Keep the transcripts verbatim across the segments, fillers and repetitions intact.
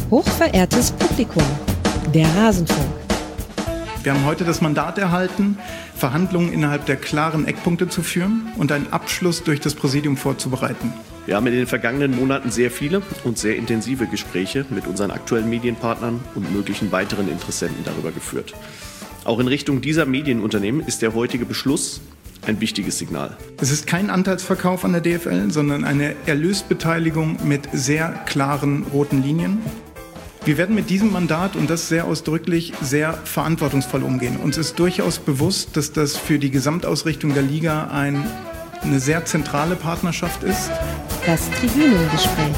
Hochverehrtes Publikum, der Rasenfunk. Wir haben heute das Mandat erhalten, Verhandlungen innerhalb der klaren Eckpunkte zu führen und einen Abschluss durch das Präsidium vorzubereiten. Wir haben in den vergangenen Monaten sehr viele und sehr intensive Gespräche mit unseren aktuellen Medienpartnern und möglichen weiteren Interessenten darüber geführt. Auch in Richtung dieser Medienunternehmen ist der heutige Beschluss ein wichtiges Signal. Es ist kein Anteilsverkauf an der D F L, sondern eine Erlösbeteiligung mit sehr klaren roten Linien. Wir werden mit diesem Mandat, und das sehr ausdrücklich, sehr verantwortungsvoll umgehen. Uns ist durchaus bewusst, dass das für die Gesamtausrichtung der Liga ein, eine sehr zentrale Partnerschaft ist. Das Tribünengespräch.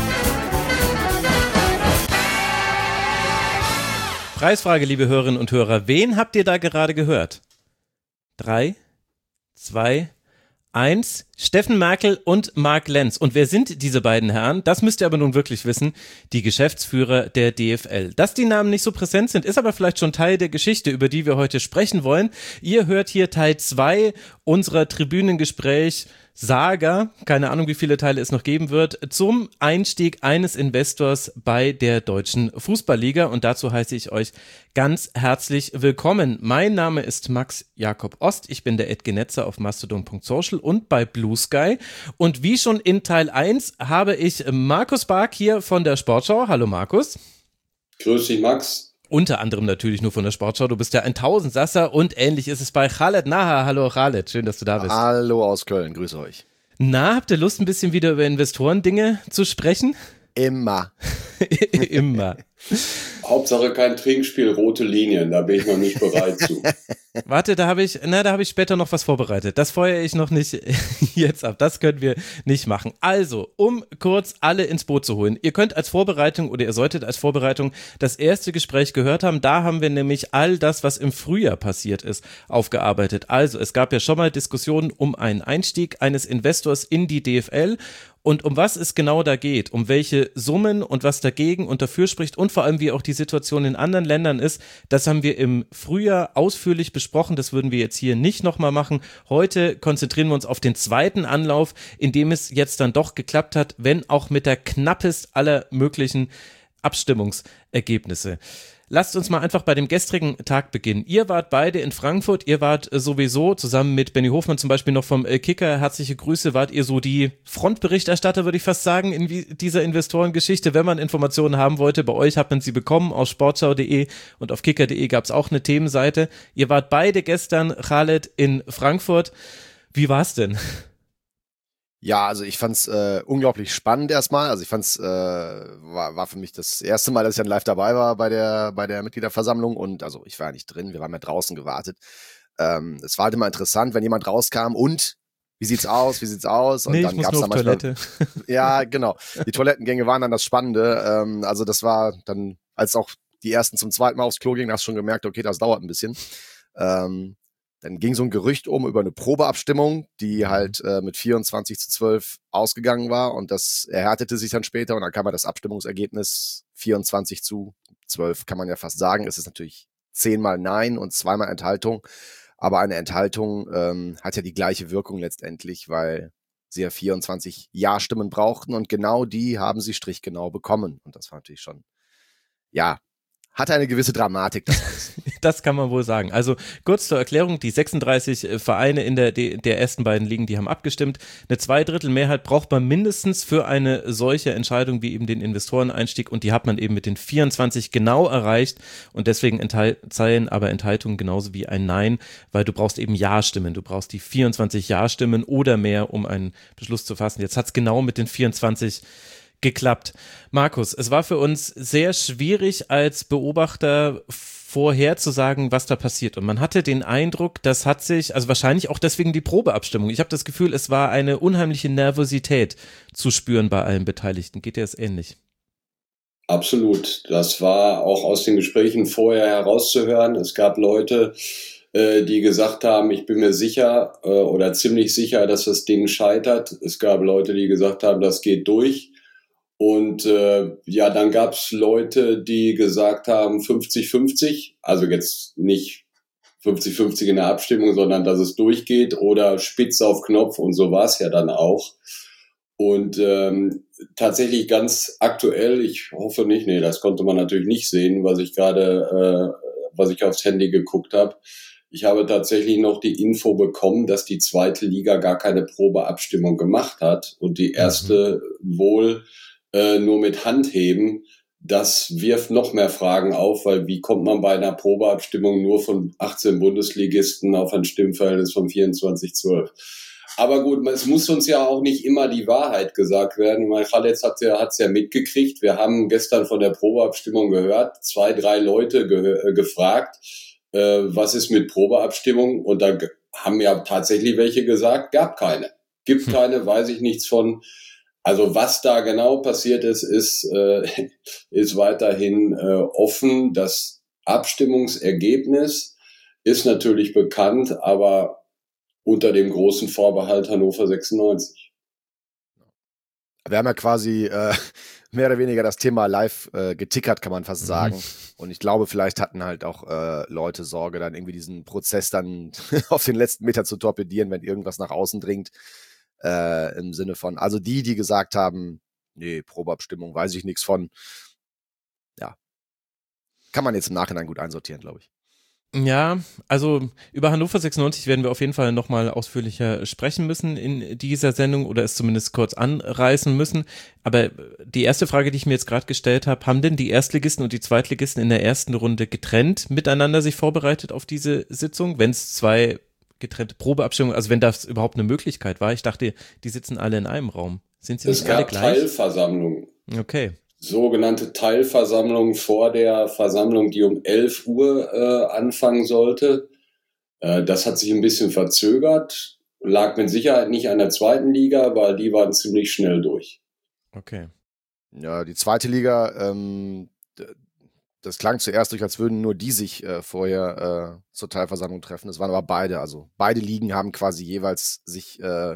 Preisfrage, liebe Hörerinnen und Hörer. Wen habt ihr da gerade gehört? Drei, zwei, eins. Steffen Merkel und Marc Lenz. Und wer sind diese beiden Herren? Das müsst ihr aber nun wirklich wissen. Die Geschäftsführer der D F L. Dass die Namen nicht so präsent sind, ist aber vielleicht schon Teil der Geschichte, über die wir heute sprechen wollen. Ihr hört hier Teil zwei unserer Tribünengespräch Saga, keine Ahnung, wie viele Teile es noch geben wird, zum Einstieg eines Investors bei der Deutschen Fußballliga. Und dazu heiße ich euch ganz herzlich willkommen. Mein Name ist Max Jakob Ost. Ich bin der Edgenetzer auf mastodon punkt social und bei Blue Sky. Und wie schon in Teil eins habe ich Markus Bark hier von der Sportschau. Hallo Markus. Grüß dich, Max. Unter anderem natürlich nur von der Sportschau. Du bist ja ein Tausendsasser und ähnlich ist es bei Khaled Naha. Hallo Khaled, schön, dass du da bist. Hallo aus Köln, grüße euch. Na, habt ihr Lust, ein bisschen wieder über Investorendinge zu sprechen? Immer. Immer. Hauptsache kein Trinkspiel, rote Linien, da bin ich noch nicht bereit zu. Warte, da habe ich, na, da habe ich später noch was vorbereitet. Das feuere ich noch nicht jetzt ab. Das können wir nicht machen. Also, um kurz alle ins Boot zu holen. Ihr könnt als Vorbereitung oder ihr solltet als Vorbereitung das erste Gespräch gehört haben. Da haben wir nämlich all das, was im Frühjahr passiert ist, aufgearbeitet. Also, es gab ja schon mal Diskussionen um einen Einstieg eines Investors in die D F L. Und um was es genau da geht, um welche Summen und was dagegen und dafür spricht und vor allem wie auch die Situation in anderen Ländern ist, das haben wir im Frühjahr ausführlich besprochen. Das würden wir jetzt hier nicht nochmal machen. Heute konzentrieren wir uns auf den zweiten Anlauf, in dem es jetzt dann doch geklappt hat, wenn auch mit der knappest aller möglichen Abstimmungsergebnisse. Lasst uns mal einfach bei dem gestrigen Tag beginnen. Ihr wart beide in Frankfurt, ihr wart sowieso zusammen mit Benny Hofmann zum Beispiel noch vom Kicker, herzliche Grüße, wart ihr so die Frontberichterstatter, würde ich fast sagen, in dieser Investorengeschichte, wenn man Informationen haben wollte. Bei euch hat man sie bekommen, aus sportschau punkt de und auf kicker punkt de gab es auch eine Themenseite. Ihr wart beide gestern, Khaled, in Frankfurt. Wie war's denn? Ja, also ich fand's äh, unglaublich spannend erstmal. Also ich fand's äh, war, war für mich das erste Mal, dass ich dann live dabei war bei der bei der Mitgliederversammlung und also ich war ja nicht drin, wir waren ja draußen gewartet. Ähm, es war halt immer interessant, wenn jemand rauskam und wie sieht's aus, wie sieht's aus? Und nee, dann ich muss gab's nur auf dann manchmal, Toilette. Ja, genau. Die Toilettengänge waren dann das Spannende. Ähm, also das war dann, als auch die ersten zum zweiten Mal aufs Klo gingen, hast du schon gemerkt, okay, das dauert ein bisschen. Ähm, Dann ging so ein Gerücht um über eine Probeabstimmung, die halt äh, mit vierundzwanzig zu zwölf ausgegangen war und das erhärtete sich dann später und dann kam halt das Abstimmungsergebnis vierundzwanzig zu zwölf, kann man ja fast sagen. Es ist natürlich zehnmal Nein und zweimal Enthaltung, aber eine Enthaltung ähm, hat ja die gleiche Wirkung letztendlich, weil sie ja vierundzwanzig Ja-Stimmen brauchten und genau die haben sie strichgenau bekommen und das war natürlich schon, ja, hat eine gewisse Dramatik, das alles. Das kann man wohl sagen. Also kurz zur Erklärung, die sechsunddreißig Vereine in der, der ersten beiden Ligen, die haben abgestimmt. Eine Zweidrittelmehrheit braucht man mindestens für eine solche Entscheidung wie eben den Investoreneinstieg und die hat man eben mit den vierundzwanzig genau erreicht und deswegen zählen aber Enthaltungen genauso wie ein Nein, weil du brauchst eben Ja-Stimmen. Du brauchst die vierundzwanzig Ja-Stimmen oder mehr, um einen Beschluss zu fassen. Jetzt hat es genau mit den vierundzwanzig geklappt. Markus, es war für uns sehr schwierig als Beobachter vorherzusagen, was da passiert. Und man hatte den Eindruck, das hat sich, also wahrscheinlich auch deswegen die Probeabstimmung. Ich habe das Gefühl, es war eine unheimliche Nervosität zu spüren bei allen Beteiligten. Geht dir das ähnlich? Absolut. Das war auch aus den Gesprächen vorher herauszuhören. Es gab Leute, äh, die gesagt haben, ich bin mir sicher äh, oder ziemlich sicher, dass das Ding scheitert. Es gab Leute, die gesagt haben, das geht durch. Und äh, ja, dann gab es Leute, die gesagt haben fünfzig fünfzig, also jetzt nicht fünfzig fünfzig in der Abstimmung, sondern dass es durchgeht oder spitz auf Knopf und so war es ja dann auch. Und ähm, tatsächlich ganz aktuell, ich hoffe nicht, nee, das konnte man natürlich nicht sehen, was ich gerade, äh, was ich aufs Handy geguckt habe. Ich habe tatsächlich noch die Info bekommen, dass die zweite Liga gar keine Probeabstimmung gemacht hat und die erste mhm. wohl äh, nur mit Handheben. Das wirft noch mehr Fragen auf, weil wie kommt man bei einer Probeabstimmung nur von achtzehn Bundesligisten auf ein Stimmverhältnis von vierundzwanzig zwölf? Aber gut, es muss uns ja auch nicht immer die Wahrheit gesagt werden. Mein Khaled hat ja, hat's ja mitgekriegt. Wir haben gestern von der Probeabstimmung gehört, zwei, drei Leute ge- äh, gefragt, äh, was ist mit Probeabstimmung? Und da g- haben ja tatsächlich welche gesagt, gab keine. Gibt hm. keine, weiß ich nichts von. Also was da genau passiert ist, ist, äh, ist weiterhin äh, offen. Das Abstimmungsergebnis ist natürlich bekannt, aber unter dem großen Vorbehalt Hannover sechsundneunzig. Wir haben ja quasi äh, mehr oder weniger das Thema live äh, getickert, kann man fast sagen. Mhm. Und ich glaube, vielleicht hatten halt auch äh, Leute Sorge, dann irgendwie diesen Prozess dann auf den letzten Meter zu torpedieren, wenn irgendwas nach außen dringt. Äh, im Sinne von, also die, die gesagt haben, nee, Probeabstimmung, weiß ich nichts von. Ja, kann man jetzt im Nachhinein gut einsortieren, glaube ich. Ja, also über Hannover sechsundneunzig werden wir auf jeden Fall nochmal ausführlicher sprechen müssen in dieser Sendung oder es zumindest kurz anreißen müssen. Aber die erste Frage, die ich mir jetzt gerade gestellt habe, haben denn die Erstligisten und die Zweitligisten in der ersten Runde getrennt miteinander sich vorbereitet auf diese Sitzung, wenn es zwei getrennte Probeabstimmungen, also wenn das überhaupt eine Möglichkeit war? Ich dachte, die sitzen alle in einem Raum. Sind sie nicht alle gleich? Es gab Teilversammlungen. Okay. Sogenannte Teilversammlung vor der Versammlung, die um elf Uhr äh, anfangen sollte. Äh, das hat sich ein bisschen verzögert, lag mit Sicherheit nicht an der zweiten Liga, weil die waren ziemlich schnell durch. Okay. Ja, die zweite Liga, ähm, das klang zuerst durch, als würden nur die sich äh, vorher äh, zur Teilversammlung treffen. Es waren aber beide, also beide Ligen haben quasi jeweils sich äh,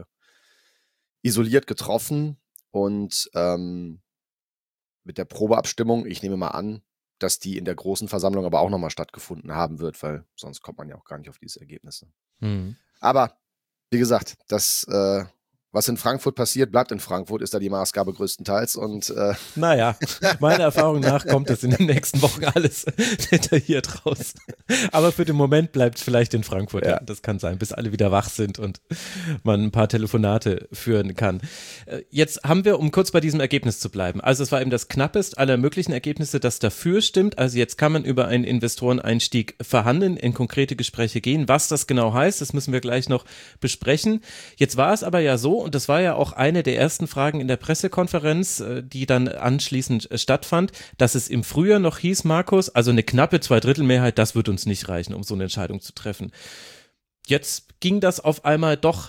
isoliert getroffen und ähm, mit der Probeabstimmung, ich nehme mal an, dass die in der großen Versammlung aber auch nochmal stattgefunden haben wird, weil sonst kommt man ja auch gar nicht auf diese Ergebnisse. Mhm. Aber, wie gesagt, das, äh, was in Frankfurt passiert, bleibt in Frankfurt, ist da die Maßgabe größtenteils. Und äh naja, meiner Erfahrung nach kommt das in den nächsten Wochen alles detailliert raus. Aber für den Moment bleibt es vielleicht in Frankfurt, ja. ja. Das kann sein, bis alle wieder wach sind und man ein paar Telefonate führen kann. Jetzt haben wir, um kurz bei diesem Ergebnis zu bleiben, also es war eben das knappest aller möglichen Ergebnisse, das dafür stimmt. Also jetzt kann man über einen Investoreneinstieg verhandeln, in konkrete Gespräche gehen. Was das genau heißt, das müssen wir gleich noch besprechen. Jetzt war es aber ja so, und das war ja auch eine der ersten Fragen in der Pressekonferenz, die dann anschließend stattfand, dass es im Frühjahr noch hieß, Markus, also eine knappe Zweidrittelmehrheit, das wird uns nicht reichen, um so eine Entscheidung zu treffen. Jetzt ging das auf einmal doch.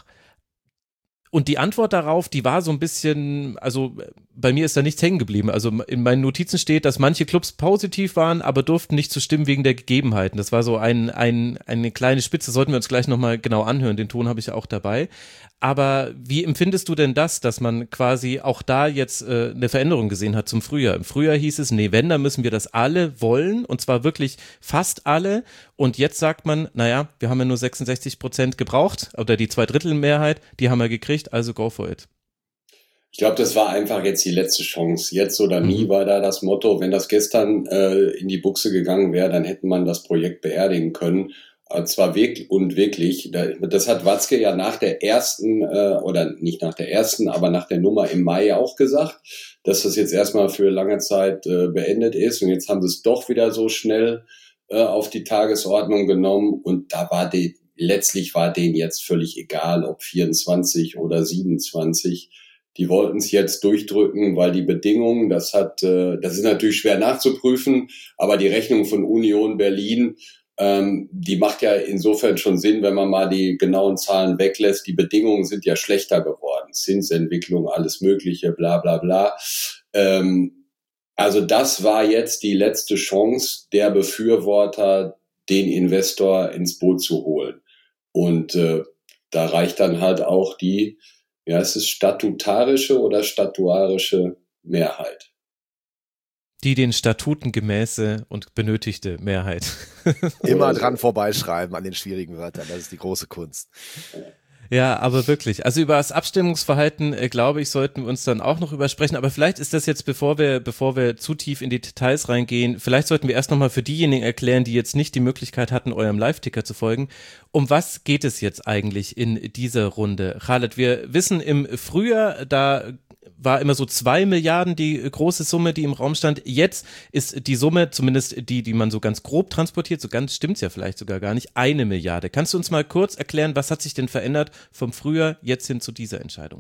Und die Antwort darauf, die war so ein bisschen, also bei mir ist da nichts hängen geblieben. Also in meinen Notizen steht, dass manche Clubs positiv waren, aber durften nicht zu stimmen wegen der Gegebenheiten. Das war so ein, ein, eine kleine Spitze, sollten wir uns gleich nochmal genau anhören. Den Ton habe ich ja auch dabei. Aber wie empfindest du denn das, dass man quasi auch da jetzt äh, eine Veränderung gesehen hat zum Frühjahr? Im Frühjahr hieß es, nee, wenn, dann müssen wir das alle wollen und zwar wirklich fast alle. Und jetzt sagt man, naja, wir haben ja nur sechsundsechzig Prozent gebraucht oder die Zweidrittelmehrheit, die haben wir gekriegt, also go for it. Ich glaube, das war einfach jetzt die letzte Chance. Jetzt oder nie mhm. war da das Motto. Wenn das gestern äh, in die Buchse gegangen wäre, dann hätte man das Projekt beerdigen können. Zwar wirklich und wirklich, das hat Watzke ja nach der ersten, äh, oder nicht nach der ersten, aber nach der Nummer im Mai auch gesagt, dass das jetzt erstmal für lange Zeit äh, beendet ist. Und jetzt haben sie es doch wieder so schnell äh, auf die Tagesordnung genommen. Und da war die, letztlich war denen jetzt völlig egal, ob vierundzwanzig oder siebenundzwanzig. Die wollten es jetzt durchdrücken, weil die Bedingungen, das hat, äh, das ist natürlich schwer nachzuprüfen, aber die Rechnung von Union Berlin, Ähm, die macht ja insofern schon Sinn, wenn man mal die genauen Zahlen weglässt. Die Bedingungen sind ja schlechter geworden. Zinsentwicklung, alles Mögliche, bla bla bla. Ähm, also das war jetzt die letzte Chance der Befürworter, den Investor ins Boot zu holen. Und äh, da reicht dann halt auch die, ja, ist es statutarische oder statuarische Mehrheit? Die den Statuten gemäße und benötigte Mehrheit. Immer dran vorbeischreiben an den schwierigen Wörtern, das ist die große Kunst. Ja, aber wirklich. Also über das Abstimmungsverhalten, äh, glaube ich, sollten wir uns dann auch noch übersprechen. Aber vielleicht ist das jetzt, bevor wir, bevor wir zu tief in die Details reingehen, vielleicht sollten wir erst nochmal für diejenigen erklären, die jetzt nicht die Möglichkeit hatten, eurem Live-Ticker zu folgen. Um was geht es jetzt eigentlich in dieser Runde? Khaled, wir wissen im Frühjahr, da war immer so zwei Milliarden die große Summe, die im Raum stand. Jetzt ist die Summe, zumindest die, die man so ganz grob transportiert, so ganz stimmt's ja vielleicht sogar gar nicht, eine Milliarde. Kannst du uns mal kurz erklären, was hat sich denn verändert vom Frühjahr jetzt hin zu dieser Entscheidung?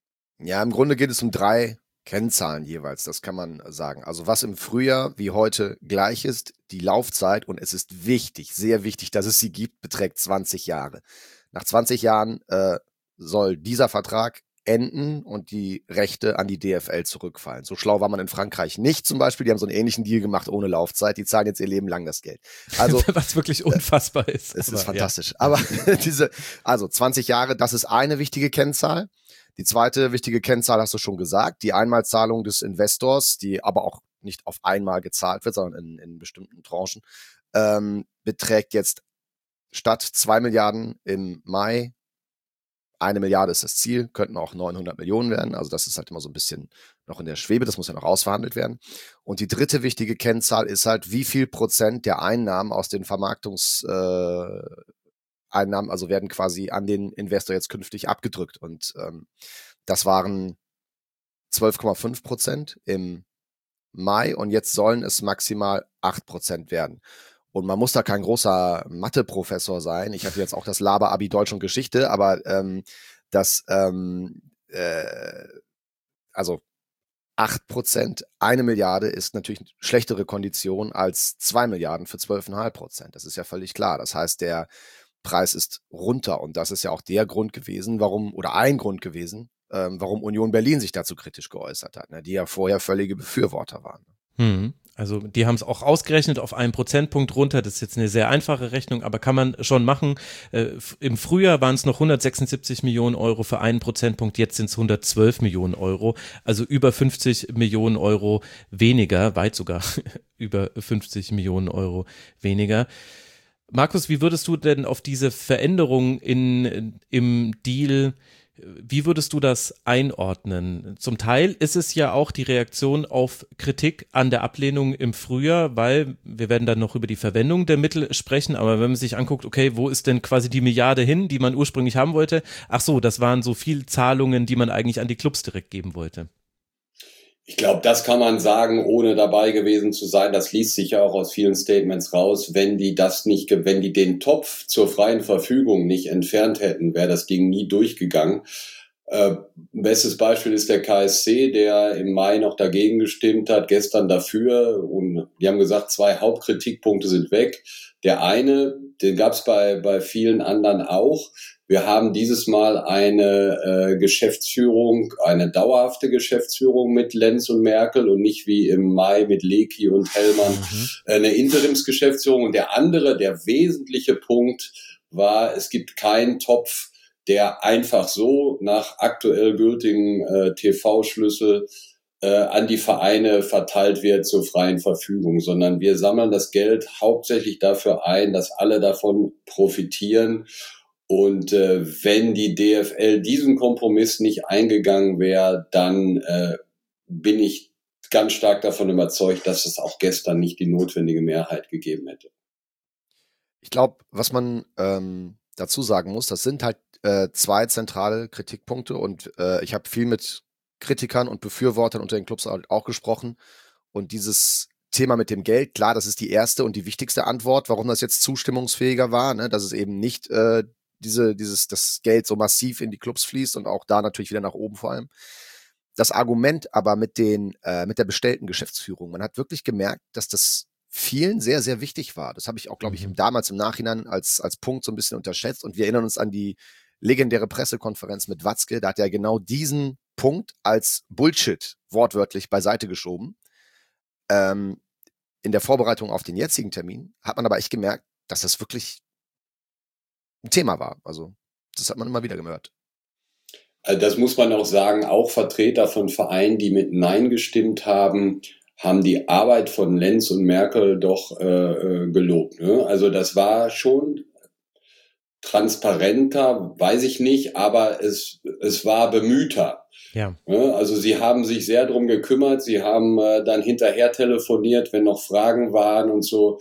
Ja, im Grunde geht es um drei Kennzahlen jeweils, das kann man sagen. Also was im Frühjahr wie heute gleich ist, die Laufzeit, und es ist wichtig, sehr wichtig, dass es sie gibt, beträgt zwanzig Jahre. Nach zwanzig Jahren äh, soll dieser Vertrag enden und die Rechte an die D F L zurückfallen. So schlau war man in Frankreich nicht zum Beispiel. Die haben so einen ähnlichen Deal gemacht ohne Laufzeit. Die zahlen jetzt ihr Leben lang das Geld. Also was wirklich unfassbar ist. Es ist fantastisch. Ja. Aber diese, also zwanzig Jahre, das ist eine wichtige Kennzahl. Die zweite wichtige Kennzahl hast du schon gesagt. Die Einmalzahlung des Investors, die aber auch nicht auf einmal gezahlt wird, sondern in, in bestimmten Tranchen, ähm, beträgt jetzt statt zwei Milliarden im Mai, eine Milliarde ist das Ziel, könnten auch neunhundert Millionen werden. Also das ist halt immer so ein bisschen noch in der Schwebe, das muss ja noch ausverhandelt werden. Und die dritte wichtige Kennzahl ist halt, wie viel Prozent der Einnahmen aus den Vermarktungseinnahmen, äh, also werden quasi an den Investor jetzt künftig abgedrückt. Und ähm, das waren zwölf Komma fünf Prozent im Mai und jetzt sollen es maximal acht Prozent werden. Und man muss da kein großer Mathe-Professor sein. Ich hatte jetzt auch das Laber-Abi Deutsch und Geschichte, aber ähm, das, ähm, äh, also acht Prozent, eine Milliarde ist natürlich eine schlechtere Kondition als zwei Milliarden für zwölf Komma fünf Prozent. Das ist ja völlig klar. Das heißt, der Preis ist runter und das ist ja auch der Grund gewesen, warum, oder ein Grund gewesen, ähm, warum Union Berlin sich dazu kritisch geäußert hat, ne, die ja vorher völlige Befürworter waren. Hm. Also die haben es auch ausgerechnet auf einen Prozentpunkt runter. Das ist jetzt eine sehr einfache Rechnung, aber kann man schon machen. Äh, im Frühjahr waren es noch hundertsechsundsiebzig Millionen Euro für einen Prozentpunkt, jetzt sind es hundertzwölf Millionen Euro, also über fünfzig Millionen Euro weniger, weit sogar über fünfzig Millionen Euro weniger. Markus, wie würdest du denn auf diese Veränderung in, im Deal, wie würdest du das einordnen? Zum Teil ist es ja auch die Reaktion auf Kritik an der Ablehnung im Frühjahr, weil wir werden dann noch über die Verwendung der Mittel sprechen, aber wenn man sich anguckt, okay, wo ist denn quasi die Milliarde hin, die man ursprünglich haben wollte? Ach so, das waren so viel Zahlungen, die man eigentlich an die Clubs direkt geben wollte. Ich glaube, das kann man sagen, ohne dabei gewesen zu sein. Das liest sich ja auch aus vielen Statements raus. Wenn die das nicht, wenn die den Topf zur freien Verfügung nicht entfernt hätten, wäre das Ding nie durchgegangen. Äh, bestes Beispiel ist der K S C, der im Mai noch dagegen gestimmt hat, gestern dafür. Und die haben gesagt, zwei Hauptkritikpunkte sind weg. Der eine, den gab es bei bei vielen anderen auch. Wir haben dieses Mal eine äh, Geschäftsführung, eine dauerhafte Geschäftsführung mit Lenz und Merkel und nicht wie im Mai mit Lecky und Hellmann mhm. äh, eine Interimsgeschäftsführung. Und der andere, der wesentliche Punkt war, es gibt keinen Topf, der einfach so nach aktuell gültigen äh, T V-Schlüssel äh, an die Vereine verteilt wird zur freien Verfügung, sondern wir sammeln das Geld hauptsächlich dafür ein, dass alle davon profitieren. Und äh, wenn die D F L diesen Kompromiss nicht eingegangen wäre, dann äh, bin ich ganz stark davon überzeugt, dass es auch gestern nicht die notwendige Mehrheit gegeben hätte. Ich glaube, was man ähm, dazu sagen muss, das sind halt äh, zwei zentrale Kritikpunkte und äh, ich habe viel mit Kritikern und Befürwortern unter den Clubs auch gesprochen und dieses Thema mit dem Geld, klar, das ist die erste und die wichtigste Antwort, warum das jetzt zustimmungsfähiger war, ne? Dass es eben nicht äh, diese, dieses, das Geld so massiv in die Clubs fließt und auch da natürlich wieder nach oben vor allem. Das Argument aber mit den, äh, mit der bestellten Geschäftsführung, man hat wirklich gemerkt, dass das vielen sehr, sehr wichtig war. Das habe ich auch, glaube ich, damals im Nachhinein als, als Punkt so ein bisschen unterschätzt und wir erinnern uns an die legendäre Pressekonferenz mit Watzke, da hat er genau diesen Punkt als Bullshit wortwörtlich beiseite geschoben. Ähm, in der Vorbereitung auf den jetzigen Termin hat man aber echt gemerkt, dass das wirklich ein Thema war. Also das hat man immer wieder gehört. Also das muss man auch sagen, auch Vertreter von Vereinen, die mit Nein gestimmt haben, haben die Arbeit von Lenz und Merkel doch äh, gelobt. Ne? Also das war schon transparenter, weiß ich nicht, aber es, es war bemühter. Ja. Also sie haben sich sehr drum gekümmert, sie haben äh, dann hinterher telefoniert, wenn noch Fragen waren und so.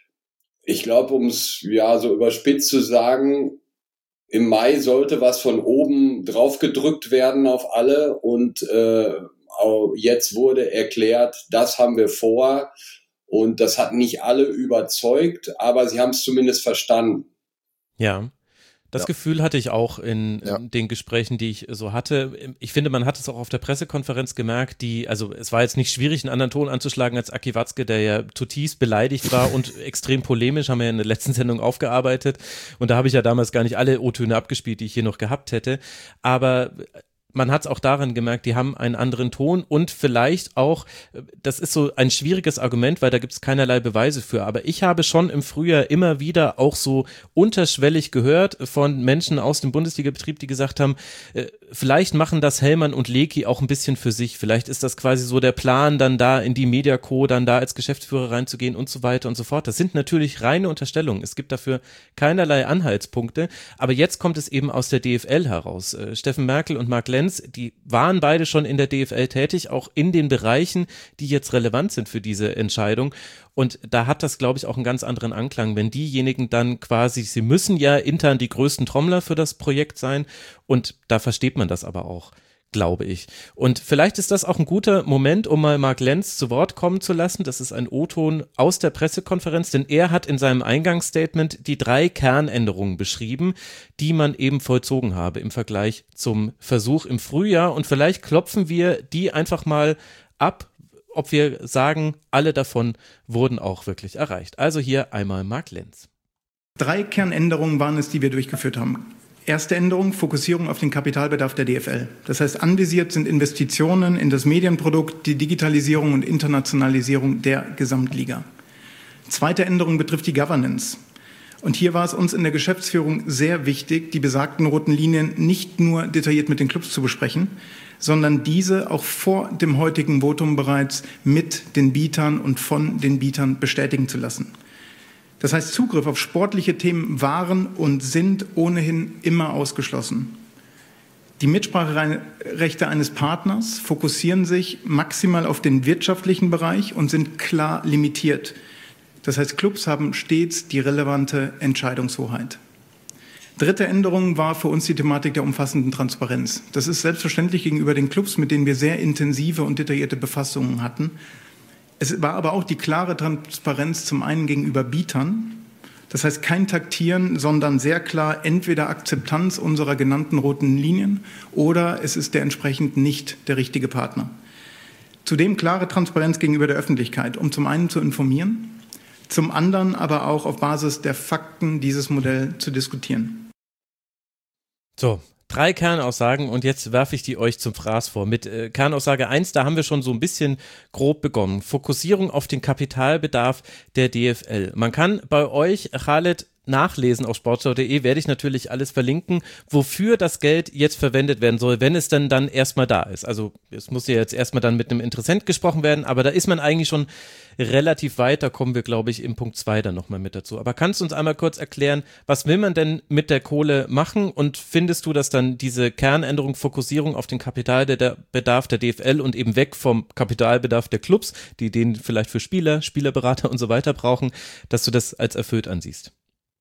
Ich glaube, um es ja so überspitzt zu sagen, im Mai sollte was von oben drauf gedrückt werden auf alle und äh, auch jetzt wurde erklärt, das haben wir vor und das hat nicht alle überzeugt, aber sie haben es zumindest verstanden. Ja. Das ja. Gefühl hatte ich auch in, ja. in den Gesprächen, die ich so hatte. Ich finde, man hat es auch auf der Pressekonferenz gemerkt, die, also es war jetzt nicht schwierig, einen anderen Ton anzuschlagen als Aki Watzke, der ja zutiefst beleidigt war und extrem polemisch, haben wir ja in der letzten Sendung aufgearbeitet. Und da habe ich ja damals gar nicht alle O-Töne abgespielt, die ich hier noch gehabt hätte. Aber man hat es auch daran gemerkt, die haben einen anderen Ton und vielleicht auch, das ist so ein schwieriges Argument, weil da gibt es keinerlei Beweise für, aber ich habe schon im Frühjahr immer wieder auch so unterschwellig gehört von Menschen aus dem Bundesliga-Betrieb, die gesagt haben, äh, vielleicht machen das Hellmann und Leki auch ein bisschen für sich, vielleicht ist das quasi so der Plan, dann da in die Mediaco, dann da als Geschäftsführer reinzugehen und so weiter und so fort. Das sind natürlich reine Unterstellungen, es gibt dafür keinerlei Anhaltspunkte, aber jetzt kommt es eben aus der D F L heraus. Äh, Steffen Merkel und Marc Lenz, die waren beide schon in der D F L tätig, auch in den Bereichen, die jetzt relevant sind für diese Entscheidung. Und da hat das, glaube ich, auch einen ganz anderen Anklang, wenn diejenigen dann quasi, sie müssen ja intern die größten Trommler für das Projekt sein und da versteht man das aber auch, glaube ich. Und vielleicht ist das auch ein guter Moment, um mal Marc Lenz zu Wort kommen zu lassen. Das ist ein O-Ton aus der Pressekonferenz, denn er hat in seinem Eingangsstatement die drei Kernänderungen beschrieben, die man eben vollzogen habe im Vergleich zum Versuch im Frühjahr. Und vielleicht klopfen wir die einfach mal ab, ob wir sagen, alle davon wurden auch wirklich erreicht. Also hier einmal Marc Lenz. Drei Kernänderungen waren es, die wir durchgeführt haben. Erste Änderung, Fokussierung auf den Kapitalbedarf der D F L. Das heißt, anvisiert sind Investitionen in das Medienprodukt, die Digitalisierung und Internationalisierung der Gesamtliga. Zweite Änderung betrifft die Governance. Und hier war es uns in der Geschäftsführung sehr wichtig, die besagten roten Linien nicht nur detailliert mit den Clubs zu besprechen, sondern diese auch vor dem heutigen Votum bereits mit den Bietern und von den Bietern bestätigen zu lassen. Das heißt, Zugriff auf sportliche Themen waren und sind ohnehin immer ausgeschlossen. Die Mitspracherechte eines Partners fokussieren sich maximal auf den wirtschaftlichen Bereich und sind klar limitiert. Das heißt, Clubs haben stets die relevante Entscheidungshoheit. Dritte Änderung war für uns die Thematik der umfassenden Transparenz. Das ist selbstverständlich gegenüber den Clubs, mit denen wir sehr intensive und detaillierte Befassungen hatten. Es war aber auch die klare Transparenz zum einen gegenüber Bietern. Das heißt, kein Taktieren, sondern sehr klar entweder Akzeptanz unserer genannten roten Linien oder es ist der entsprechend nicht der richtige Partner. Zudem klare Transparenz gegenüber der Öffentlichkeit, um zum einen zu informieren, zum anderen aber auch auf Basis der Fakten dieses Modell zu diskutieren. So, drei Kernaussagen und jetzt werfe ich die euch zum Fraß vor. Mit äh, Kernaussage eins, da haben wir schon so ein bisschen grob begonnen. Fokussierung auf den Kapitalbedarf der D F L. Man kann bei euch, Khaled, nachlesen auf sportschau punkt de, werde ich natürlich alles verlinken, wofür das Geld jetzt verwendet werden soll, wenn es dann dann erstmal da ist. Also es muss ja jetzt erstmal dann mit einem Interessent gesprochen werden, aber da ist man eigentlich schon relativ weit, da kommen wir, glaube ich, im Punkt zwei dann nochmal mit dazu. Aber kannst du uns einmal kurz erklären, was will man denn mit der Kohle machen und findest du, dass dann diese Kernänderung, Fokussierung auf den Kapitalbedarf der D F L und eben weg vom Kapitalbedarf der Clubs, die den vielleicht für Spieler, Spielerberater und so weiter brauchen, dass du das als erfüllt ansiehst?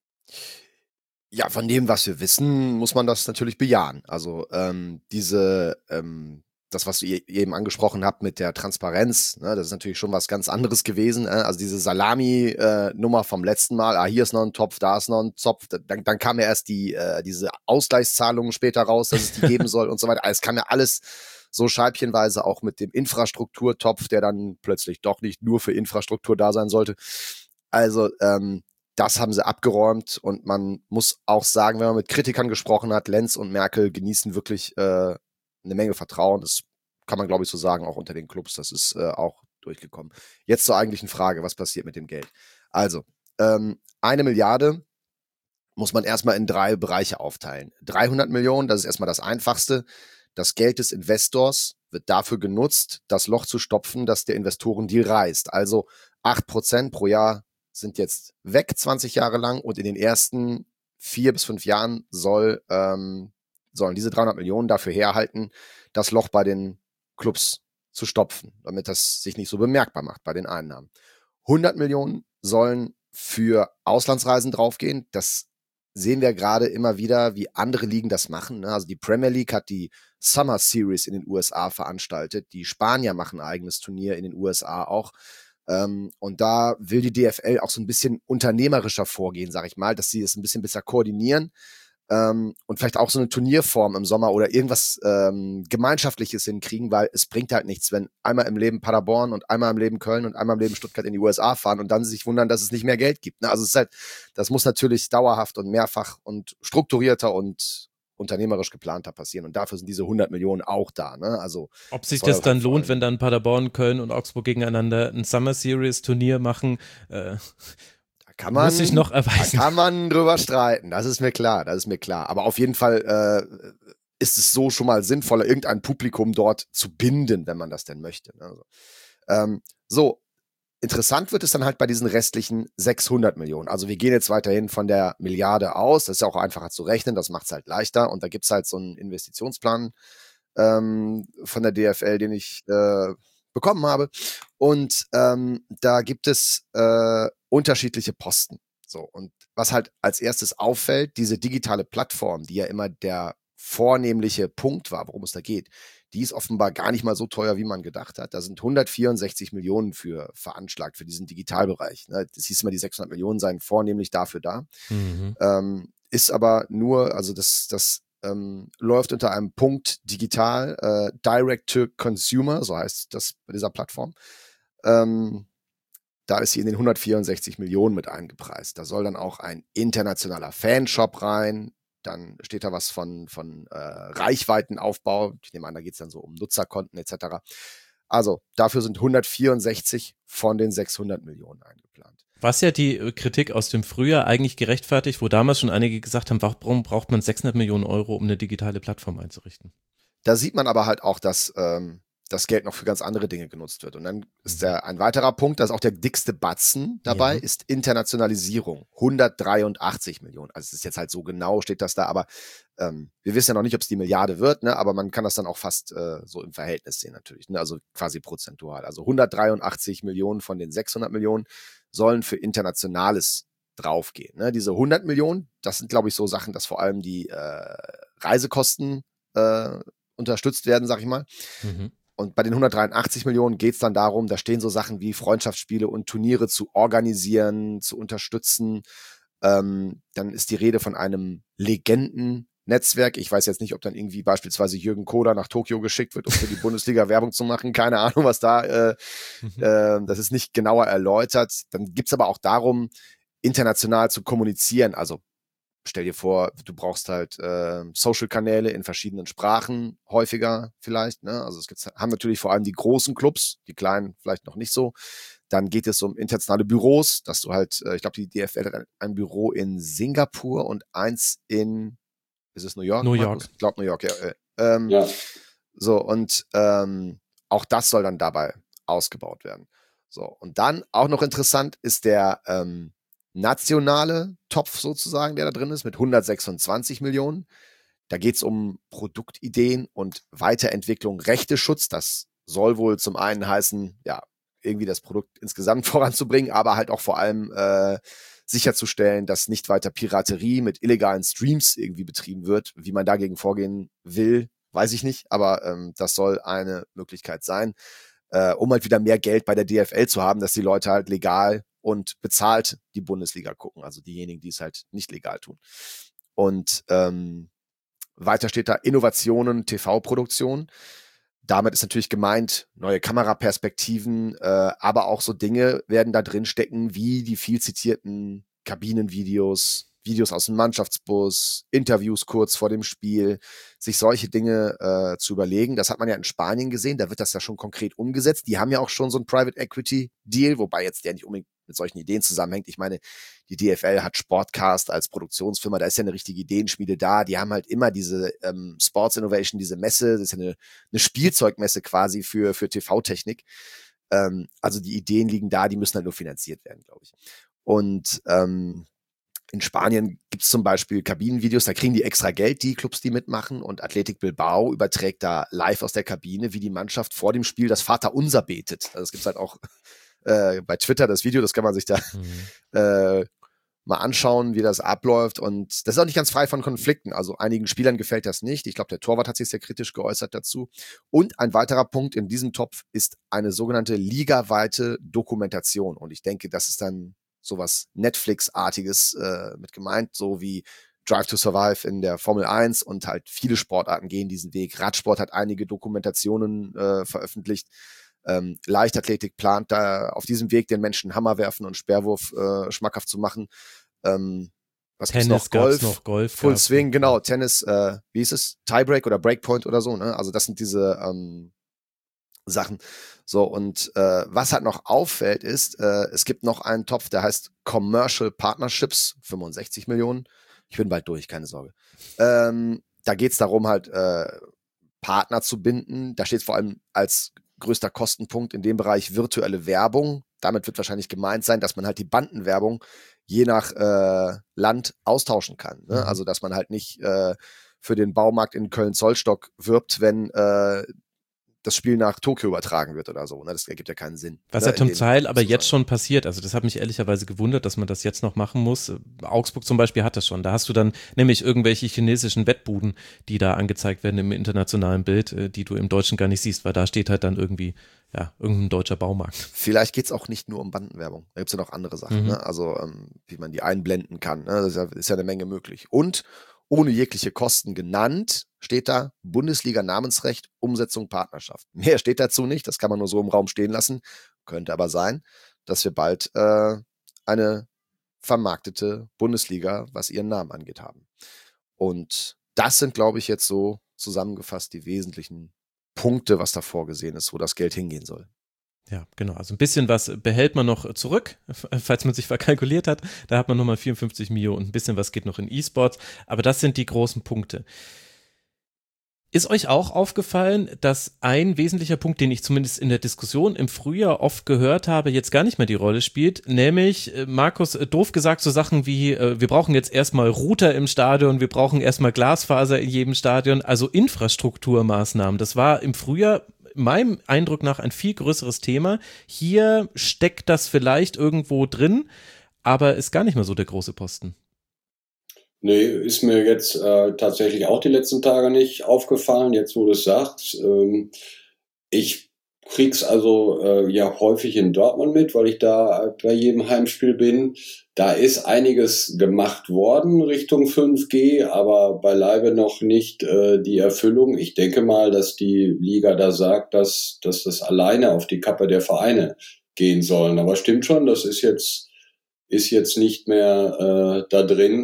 Ja, von dem, was wir wissen, muss man das natürlich bejahen. Also ähm, diese, ähm, das, was ihr eben angesprochen habt mit der Transparenz, ne, das ist natürlich schon was ganz anderes gewesen. Äh? Also diese Salami-Nummer äh, vom letzten Mal, ah, hier ist noch ein Topf, da ist noch ein Topf, dann, dann kam ja erst die äh, diese Ausgleichszahlungen später raus, dass es die geben soll und so weiter. Also es kam ja alles so scheibchenweise auch mit dem Infrastrukturtopf, der dann plötzlich doch nicht nur für Infrastruktur da sein sollte. Also ähm, das haben sie abgeräumt und man muss auch sagen, wenn man mit Kritikern gesprochen hat, Lenz und Merkel genießen wirklich äh, eine Menge Vertrauen. Das kann man, glaube ich, so sagen, auch unter den Clubs. Das ist äh, auch durchgekommen. Jetzt zur eigentlichen Frage, was passiert mit dem Geld? Also, ähm, eine Milliarde muss man erstmal in drei Bereiche aufteilen. dreihundert Millionen, das ist erstmal das Einfachste. Das Geld des Investors wird dafür genutzt, das Loch zu stopfen, das der Investorendeal reißt. Also acht Prozent pro Jahr sind jetzt weg, zwanzig Jahre lang, und in den ersten vier bis fünf Jahren soll, ähm, sollen diese dreihundert Millionen dafür herhalten, das Loch bei den Clubs zu stopfen, damit das sich nicht so bemerkbar macht bei den Einnahmen. hundert Millionen sollen für Auslandsreisen draufgehen. Das sehen wir gerade immer wieder, wie andere Ligen das machen. Also die Premier League hat die Summer Series in den U S A veranstaltet. Die Spanier machen ein eigenes Turnier in den U S A auch. Und da will die D F L auch so ein bisschen unternehmerischer vorgehen, sag ich mal, dass sie es ein bisschen besser koordinieren. Ähm, und vielleicht auch so eine Turnierform im Sommer oder irgendwas ähm, Gemeinschaftliches hinkriegen, weil es bringt halt nichts, wenn einmal im Leben Paderborn und einmal im Leben Köln und einmal im Leben Stuttgart in die U S A fahren und dann sich wundern, dass es nicht mehr Geld gibt. Ne? Also es ist halt, das muss natürlich dauerhaft und mehrfach und strukturierter und unternehmerisch geplanter passieren und dafür sind diese hundert Millionen auch da. Ne? Also ob sich das dann lohnt, wenn dann Paderborn, Köln und Augsburg gegeneinander ein Summer Series Turnier machen, äh Kann man, muss sich noch erweisen. Da kann man drüber streiten, das ist mir klar, das ist mir klar. Aber auf jeden Fall äh, ist es so schon mal sinnvoller, irgendein Publikum dort zu binden, wenn man das denn möchte. Ne? Also, ähm, so, interessant wird es dann halt bei diesen restlichen sechshundert Millionen. Also wir gehen jetzt weiterhin von der Milliarde aus, das ist ja auch einfacher zu rechnen, das macht es halt leichter. Und da gibt es halt so einen Investitionsplan ähm, von der D F L, den ich äh, bekommen habe. Und ähm, da gibt es äh, unterschiedliche Posten. So, und was halt als erstes auffällt, diese digitale Plattform, die ja immer der vornehmliche Punkt war, worum es da geht, die ist offenbar gar nicht mal so teuer, wie man gedacht hat. Da sind hundertvierundsechzig Millionen für veranschlagt, für diesen Digitalbereich. Ne? Das hieß immer, die sechshundert Millionen seien vornehmlich dafür da. Mhm. Ähm, ist aber nur, also das, das ähm, läuft unter einem Punkt digital, äh, Direct to Consumer, so heißt das bei dieser Plattform. Ähm, Da ist sie in den hundertvierundsechzig Millionen mit eingepreist. Da soll dann auch ein internationaler Fanshop rein. Dann steht da was von, von äh, Reichweitenaufbau. Ich nehme an, da geht es dann so um Nutzerkonten et cetera. Also dafür sind hundertvierundsechzig von den sechshundert Millionen eingeplant. Was ja die Kritik aus dem Frühjahr eigentlich gerechtfertigt, wo damals schon einige gesagt haben, warum braucht man sechshundert Millionen Euro, um eine digitale Plattform einzurichten? Da sieht man aber halt auch, dass ähm, das Geld noch für ganz andere Dinge genutzt wird. Und dann ist der, ein weiterer Punkt, das ist auch der dickste Batzen dabei, ja. ist Internationalisierung. hundertdreiundachtzig Millionen. Also es ist jetzt halt so genau, steht das da, aber ähm, wir wissen ja noch nicht, ob es die Milliarde wird, ne? Aber man kann das dann auch fast äh, so im Verhältnis sehen natürlich, ne? Also quasi prozentual. Also hundertdreiundachtzig Millionen von den sechshundert Millionen sollen für Internationales draufgehen. Ne? Diese hundert Millionen, das sind, glaube ich, so Sachen, dass vor allem die äh, Reisekosten äh, unterstützt werden, sag ich mal. Mhm. Und bei den hundertdreiundachtzig Millionen geht es dann darum, da stehen so Sachen wie Freundschaftsspiele und Turniere zu organisieren, zu unterstützen. Ähm, dann ist die Rede von einem Legendennetzwerk. Ich weiß jetzt nicht, ob dann irgendwie beispielsweise Jürgen Kohler nach Tokio geschickt wird, um für die Bundesliga Werbung zu machen. Keine Ahnung, was da, äh, mhm. äh, das ist nicht genauer erläutert. Dann gibt es aber auch darum, international zu kommunizieren. Also stell dir vor, du brauchst halt äh, Social-Kanäle in verschiedenen Sprachen häufiger vielleicht. Ne? Also es gibt, haben natürlich vor allem die großen Clubs, die kleinen vielleicht noch nicht so. Dann geht es um internationale Büros, dass du halt, äh, ich glaube, die D F L hat ein, ein Büro in Singapur und eins in, ist es New York? New York. Ich glaube New York, ja. Äh, ähm, ja. So, und ähm, auch das soll dann dabei ausgebaut werden. So, und dann auch noch interessant ist der ähm, nationale Topf sozusagen, der da drin ist, mit hundertsechsundzwanzig Millionen. Da geht es um Produktideen und Weiterentwicklung, Rechteschutz. Das soll wohl zum einen heißen, ja, irgendwie das Produkt insgesamt voranzubringen, aber halt auch vor allem äh, sicherzustellen, dass nicht weiter Piraterie mit illegalen Streams irgendwie betrieben wird. Wie man dagegen vorgehen will, weiß ich nicht, aber ähm, das soll eine Möglichkeit sein, äh, um halt wieder mehr Geld bei der D F L zu haben, dass die Leute halt legal und bezahlt die Bundesliga gucken, also diejenigen, die es halt nicht legal tun. Und ähm, weiter steht da Innovationen, T V-Produktion. Damit ist natürlich gemeint, neue Kameraperspektiven, äh, aber auch so Dinge werden da drin stecken, wie die viel zitierten Kabinenvideos, Videos aus dem Mannschaftsbus, Interviews kurz vor dem Spiel, sich solche Dinge äh, zu überlegen. Das hat man ja in Spanien gesehen, da wird das ja schon konkret umgesetzt. Die haben ja auch schon so einen Private Equity Deal, wobei jetzt der nicht unbedingt mit solchen Ideen zusammenhängt. Ich meine, die D F L hat Sportcast als Produktionsfirma, da ist ja eine richtige Ideenschmiede da. Die haben halt immer diese ähm, Sports Innovation, diese Messe, das ist ja eine, eine Spielzeugmesse quasi für, für T V-Technik. Ähm, also die Ideen liegen da, die müssen halt nur finanziert werden, glaube ich. Und ähm, in Spanien gibt es zum Beispiel Kabinenvideos, da kriegen die extra Geld, die Clubs, die mitmachen, und Athletic Bilbao überträgt da live aus der Kabine, wie die Mannschaft vor dem Spiel das Vaterunser betet. Also es gibt halt auch äh, bei Twitter das Video, das kann man sich da mhm. äh, mal anschauen, wie das abläuft, und das ist auch nicht ganz frei von Konflikten, also einigen Spielern gefällt das nicht, ich glaube, der Torwart hat sich sehr kritisch geäußert dazu, und ein weiterer Punkt in diesem Topf ist eine sogenannte ligaweite Dokumentation, und ich denke, das ist dann sowas Netflix-artiges äh, mit gemeint, so wie Drive to Survive in der Formel eins, und halt viele Sportarten gehen diesen Weg. Radsport hat einige Dokumentationen äh, veröffentlicht. Ähm, Leichtathletik plant da auf diesem Weg den Menschen Hammer werfen und Speerwurf äh, schmackhaft zu machen. Ähm, was Tennis gibt's noch? Golf, noch, Golf Full Swing, genau, Tennis, äh, wie ist es? Tiebreak oder Breakpoint oder so, ne? Also das sind diese ähm, Sachen. So, und äh, was halt noch auffällt ist, äh, es gibt noch einen Topf, der heißt Commercial Partnerships, fünfundsechzig Millionen. Ich bin bald durch, keine Sorge. Ähm, da geht's darum, halt äh, Partner zu binden. Da steht vor allem als größter Kostenpunkt in dem Bereich virtuelle Werbung. Damit wird wahrscheinlich gemeint sein, dass man halt die Bandenwerbung je nach äh, Land austauschen kann. Ne? Mhm. Also, dass man halt nicht äh, für den Baumarkt in Köln-Zollstock wirbt, wenn äh, das Spiel nach Tokio übertragen wird oder so. Ne? Das ergibt ja keinen Sinn. Was ne? ja zum Teil aber jetzt schon passiert. Also das hat mich ehrlicherweise gewundert, dass man das jetzt noch machen muss. Augsburg zum Beispiel hat das schon. Da hast du dann nämlich irgendwelche chinesischen Wettbuden, die da angezeigt werden im internationalen Bild, die du im Deutschen gar nicht siehst, weil da steht halt dann irgendwie, ja, irgendein deutscher Baumarkt. Vielleicht geht's auch nicht nur um Bandenwerbung. Da gibt's ja noch andere Sachen, mhm. ne? Also ähm, wie man die einblenden kann. Ne? Das ist ja, ist ja eine Menge möglich. Und ohne jegliche Kosten genannt, steht da Bundesliga-Namensrecht, Umsetzung, Partnerschaft. Mehr steht dazu nicht, das kann man nur so im Raum stehen lassen. Könnte aber sein, dass wir bald äh, eine vermarktete Bundesliga, was ihren Namen angeht, haben. Und das sind, glaube ich, jetzt so zusammengefasst die wesentlichen Punkte, was da vorgesehen ist, wo das Geld hingehen soll. Ja, genau. Also ein bisschen was behält man noch zurück, falls man sich verkalkuliert hat. Da hat man nochmal vierundfünfzig Millionen. Ein bisschen was geht noch in E-Sports. Aber das sind die großen Punkte. Ist euch auch aufgefallen, dass ein wesentlicher Punkt, den ich zumindest in der Diskussion im Frühjahr oft gehört habe, jetzt gar nicht mehr die Rolle spielt, nämlich, Markus, doof gesagt, so Sachen wie, wir brauchen jetzt erstmal Router im Stadion, wir brauchen erstmal Glasfaser in jedem Stadion, also Infrastrukturmaßnahmen. Das war im Frühjahr meinem Eindruck nach ein viel größeres Thema. Hier steckt das vielleicht irgendwo drin, aber ist gar nicht mehr so der große Posten. Nee, ist mir jetzt äh, tatsächlich auch die letzten Tage nicht aufgefallen, jetzt wo du es sagst. Ähm, ich krieg's also äh, ja häufig in Dortmund mit, weil ich da bei jedem Heimspiel bin. Da ist einiges gemacht worden Richtung fünf G, aber beileibe noch nicht äh, die Erfüllung. Ich denke mal, dass die Liga da sagt, dass, dass das alleine auf die Kappe der Vereine gehen sollen. Aber stimmt schon, das ist jetzt, ist jetzt nicht mehr äh, da drin.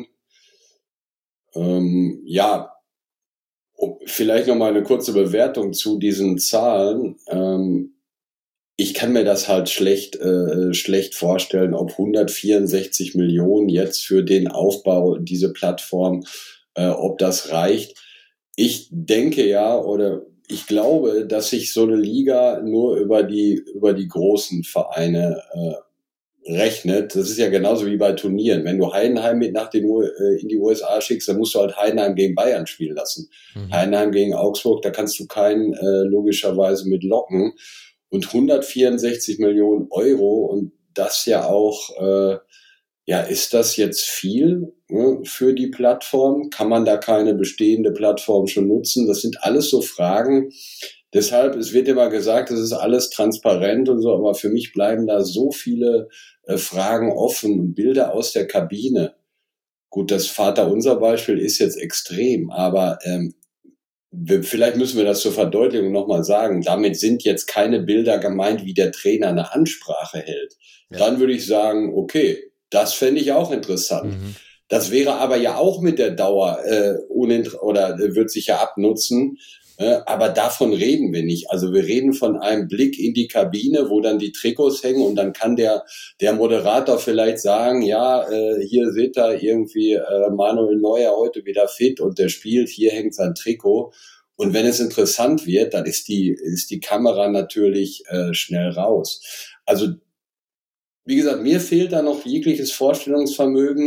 Ähm, ja, vielleicht noch mal eine kurze Bewertung zu diesen Zahlen. Ähm, ich kann mir das halt schlecht, äh, schlecht vorstellen, ob hundertvierundsechzig Millionen jetzt für den Aufbau dieser Plattform, äh, ob das reicht. Ich denke ja, oder ich glaube, dass sich so eine Liga nur über die, über die großen Vereine äh, rechnet. Das ist ja genauso wie bei Turnieren. Wenn du Heidenheim mit nach den U- äh, in die U S A schickst, dann musst du halt Heidenheim gegen Bayern spielen lassen. Mhm. Heidenheim gegen Augsburg, da kannst du keinen äh, logischerweise mit locken. Und hundertvierundsechzig Millionen Euro, und das ja auch, äh, ja, ist das jetzt viel ne, für die Plattform? Kann man da keine bestehende Plattform schon nutzen? Das sind alles so Fragen. Deshalb, es wird immer gesagt, es ist alles transparent und so, aber für mich bleiben da so viele äh, Fragen offen und Bilder aus der Kabine. Gut, das Vaterunser-Beispiel ist jetzt extrem, aber ähm, wir, vielleicht müssen wir das zur Verdeutlichung nochmal sagen. Damit sind jetzt keine Bilder gemeint, wie der Trainer eine Ansprache hält. Ja. Dann würde ich sagen, okay, das fände ich auch interessant. Mhm. Das wäre aber ja auch mit der Dauer äh, uninter- oder äh, wird sich ja abnutzen. Äh, aber davon reden wir nicht. Also wir reden von einem Blick in die Kabine, wo dann die Trikots hängen, und dann kann der der Moderator vielleicht sagen, ja, äh, hier seht ihr irgendwie äh, Manuel Neuer heute wieder fit und der spielt, hier hängt sein Trikot. Und wenn es interessant wird, dann ist die ist die Kamera natürlich äh, schnell raus. Also wie gesagt, mir fehlt da noch jegliches Vorstellungsvermögen,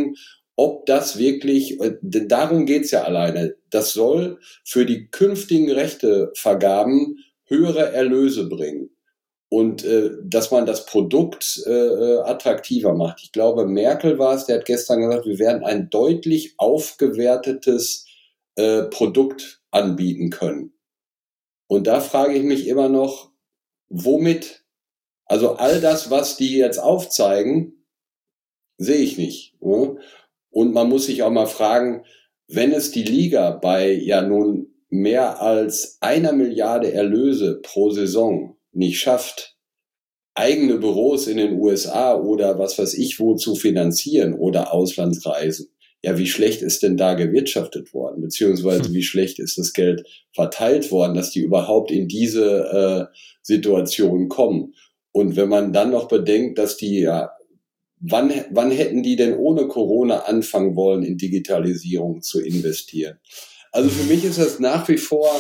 ob das wirklich, denn darum geht's ja alleine, das soll für die künftigen Rechtevergaben höhere Erlöse bringen. Und äh, dass man das Produkt äh, attraktiver macht. Ich glaube, Merkel war es, der hat gestern gesagt, wir werden ein deutlich aufgewertetes äh, Produkt anbieten können. Und da frage ich mich immer noch, womit? Also all das, was die jetzt aufzeigen, sehe ich nicht. Ne? Und man muss sich auch mal fragen, wenn es die Liga bei ja nun mehr als einer Milliarde Erlöse pro Saison nicht schafft, eigene Büros in den U S A oder was weiß ich wo zu finanzieren oder Auslandsreisen, ja, wie schlecht ist denn da gewirtschaftet worden, beziehungsweise hm. wie schlecht ist das Geld verteilt worden, dass die überhaupt in diese äh, Situation kommen. Und wenn man dann noch bedenkt, dass die ja, wann, wann hätten die denn ohne Corona anfangen wollen, in Digitalisierung zu investieren? Also für mich ist das nach wie vor,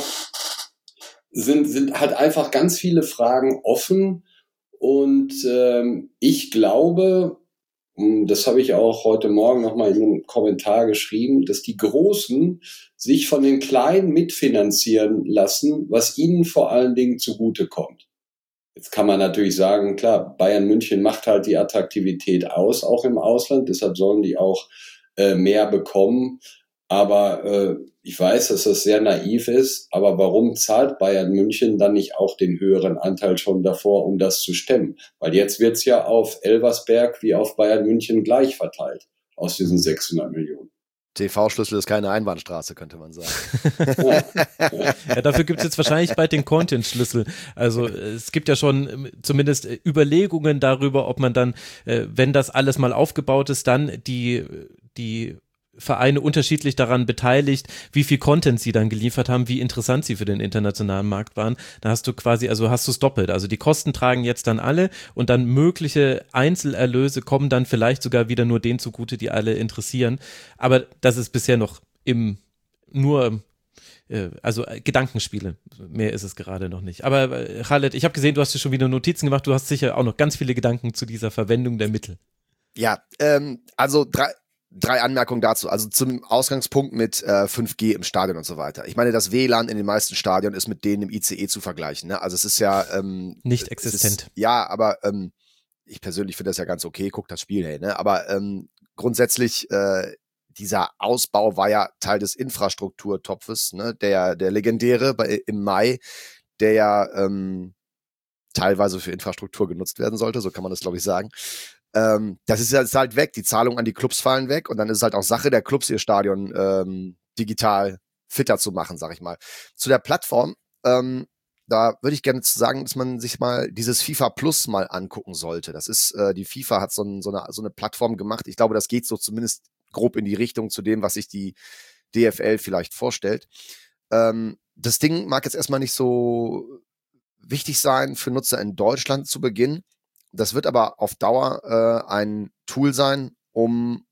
sind, sind halt einfach ganz viele Fragen offen. Und ähm, ich glaube, das habe ich auch heute Morgen nochmal in einem Kommentar geschrieben, dass die Großen sich von den Kleinen mitfinanzieren lassen, was ihnen vor allen Dingen zugutekommt. Jetzt kann man natürlich sagen, klar, Bayern München macht halt die Attraktivität aus, auch im Ausland, deshalb sollen die auch äh, mehr bekommen. Aber äh, ich weiß, dass das sehr naiv ist, aber warum zahlt Bayern München dann nicht auch den höheren Anteil schon davor, um das zu stemmen? Weil jetzt wird's ja auf Elversberg wie auf Bayern München gleich verteilt, aus diesen sechshundert Millionen. T V-Schlüssel ist keine Einbahnstraße, könnte man sagen. Ja. Ja, dafür gibt es jetzt wahrscheinlich bald den Content-Schlüssel. Also es gibt ja schon zumindest Überlegungen darüber, ob man dann, wenn das alles mal aufgebaut ist, dann die, die Vereine unterschiedlich daran beteiligt, wie viel Content sie dann geliefert haben, wie interessant sie für den internationalen Markt waren. Da hast du quasi, also hast du es doppelt. Also die Kosten tragen jetzt dann alle und dann mögliche Einzelerlöse kommen dann vielleicht sogar wieder nur denen zugute, die alle interessieren. Aber das ist bisher noch im nur also Gedankenspiele, mehr ist es gerade noch nicht. Aber Khaled, ich habe gesehen, du hast dir schon wieder Notizen gemacht, du hast sicher auch noch ganz viele Gedanken zu dieser Verwendung der Mittel. Ja, ähm, also drei Drei Anmerkungen dazu. Also zum Ausgangspunkt mit äh, fünf G im Stadion und so weiter. Ich meine, das W L A N in den meisten Stadien ist mit denen im I C E zu vergleichen. Ne? Also es ist ja ähm, nicht existent. Ist, ja, aber ähm, ich persönlich finde das ja ganz okay. Guck das Spiel, hey. Ne? Aber ähm, grundsätzlich äh, dieser Ausbau war ja Teil des Infrastrukturtopfes, ne? Der der legendäre bei, im Mai, der ja ähm, teilweise für Infrastruktur genutzt werden sollte. So kann man das, glaube ich, sagen. Ähm, das ist jetzt halt weg, die Zahlungen an die Clubs fallen weg und dann ist es halt auch Sache der Clubs, ihr Stadion ähm, digital fitter zu machen, sag ich mal. Zu der Plattform, ähm, da würde ich gerne sagen, dass man sich mal dieses FIFA Plus mal angucken sollte. Das ist, äh, die FIFA hat so, ein, so, eine, so eine Plattform gemacht, ich glaube, das geht so zumindest grob in die Richtung zu dem, was sich die D F L vielleicht vorstellt. Ähm, das Ding mag jetzt erstmal nicht so wichtig sein für Nutzer in Deutschland zu Beginn. Das wird aber auf Dauer äh, ein Tool sein, um,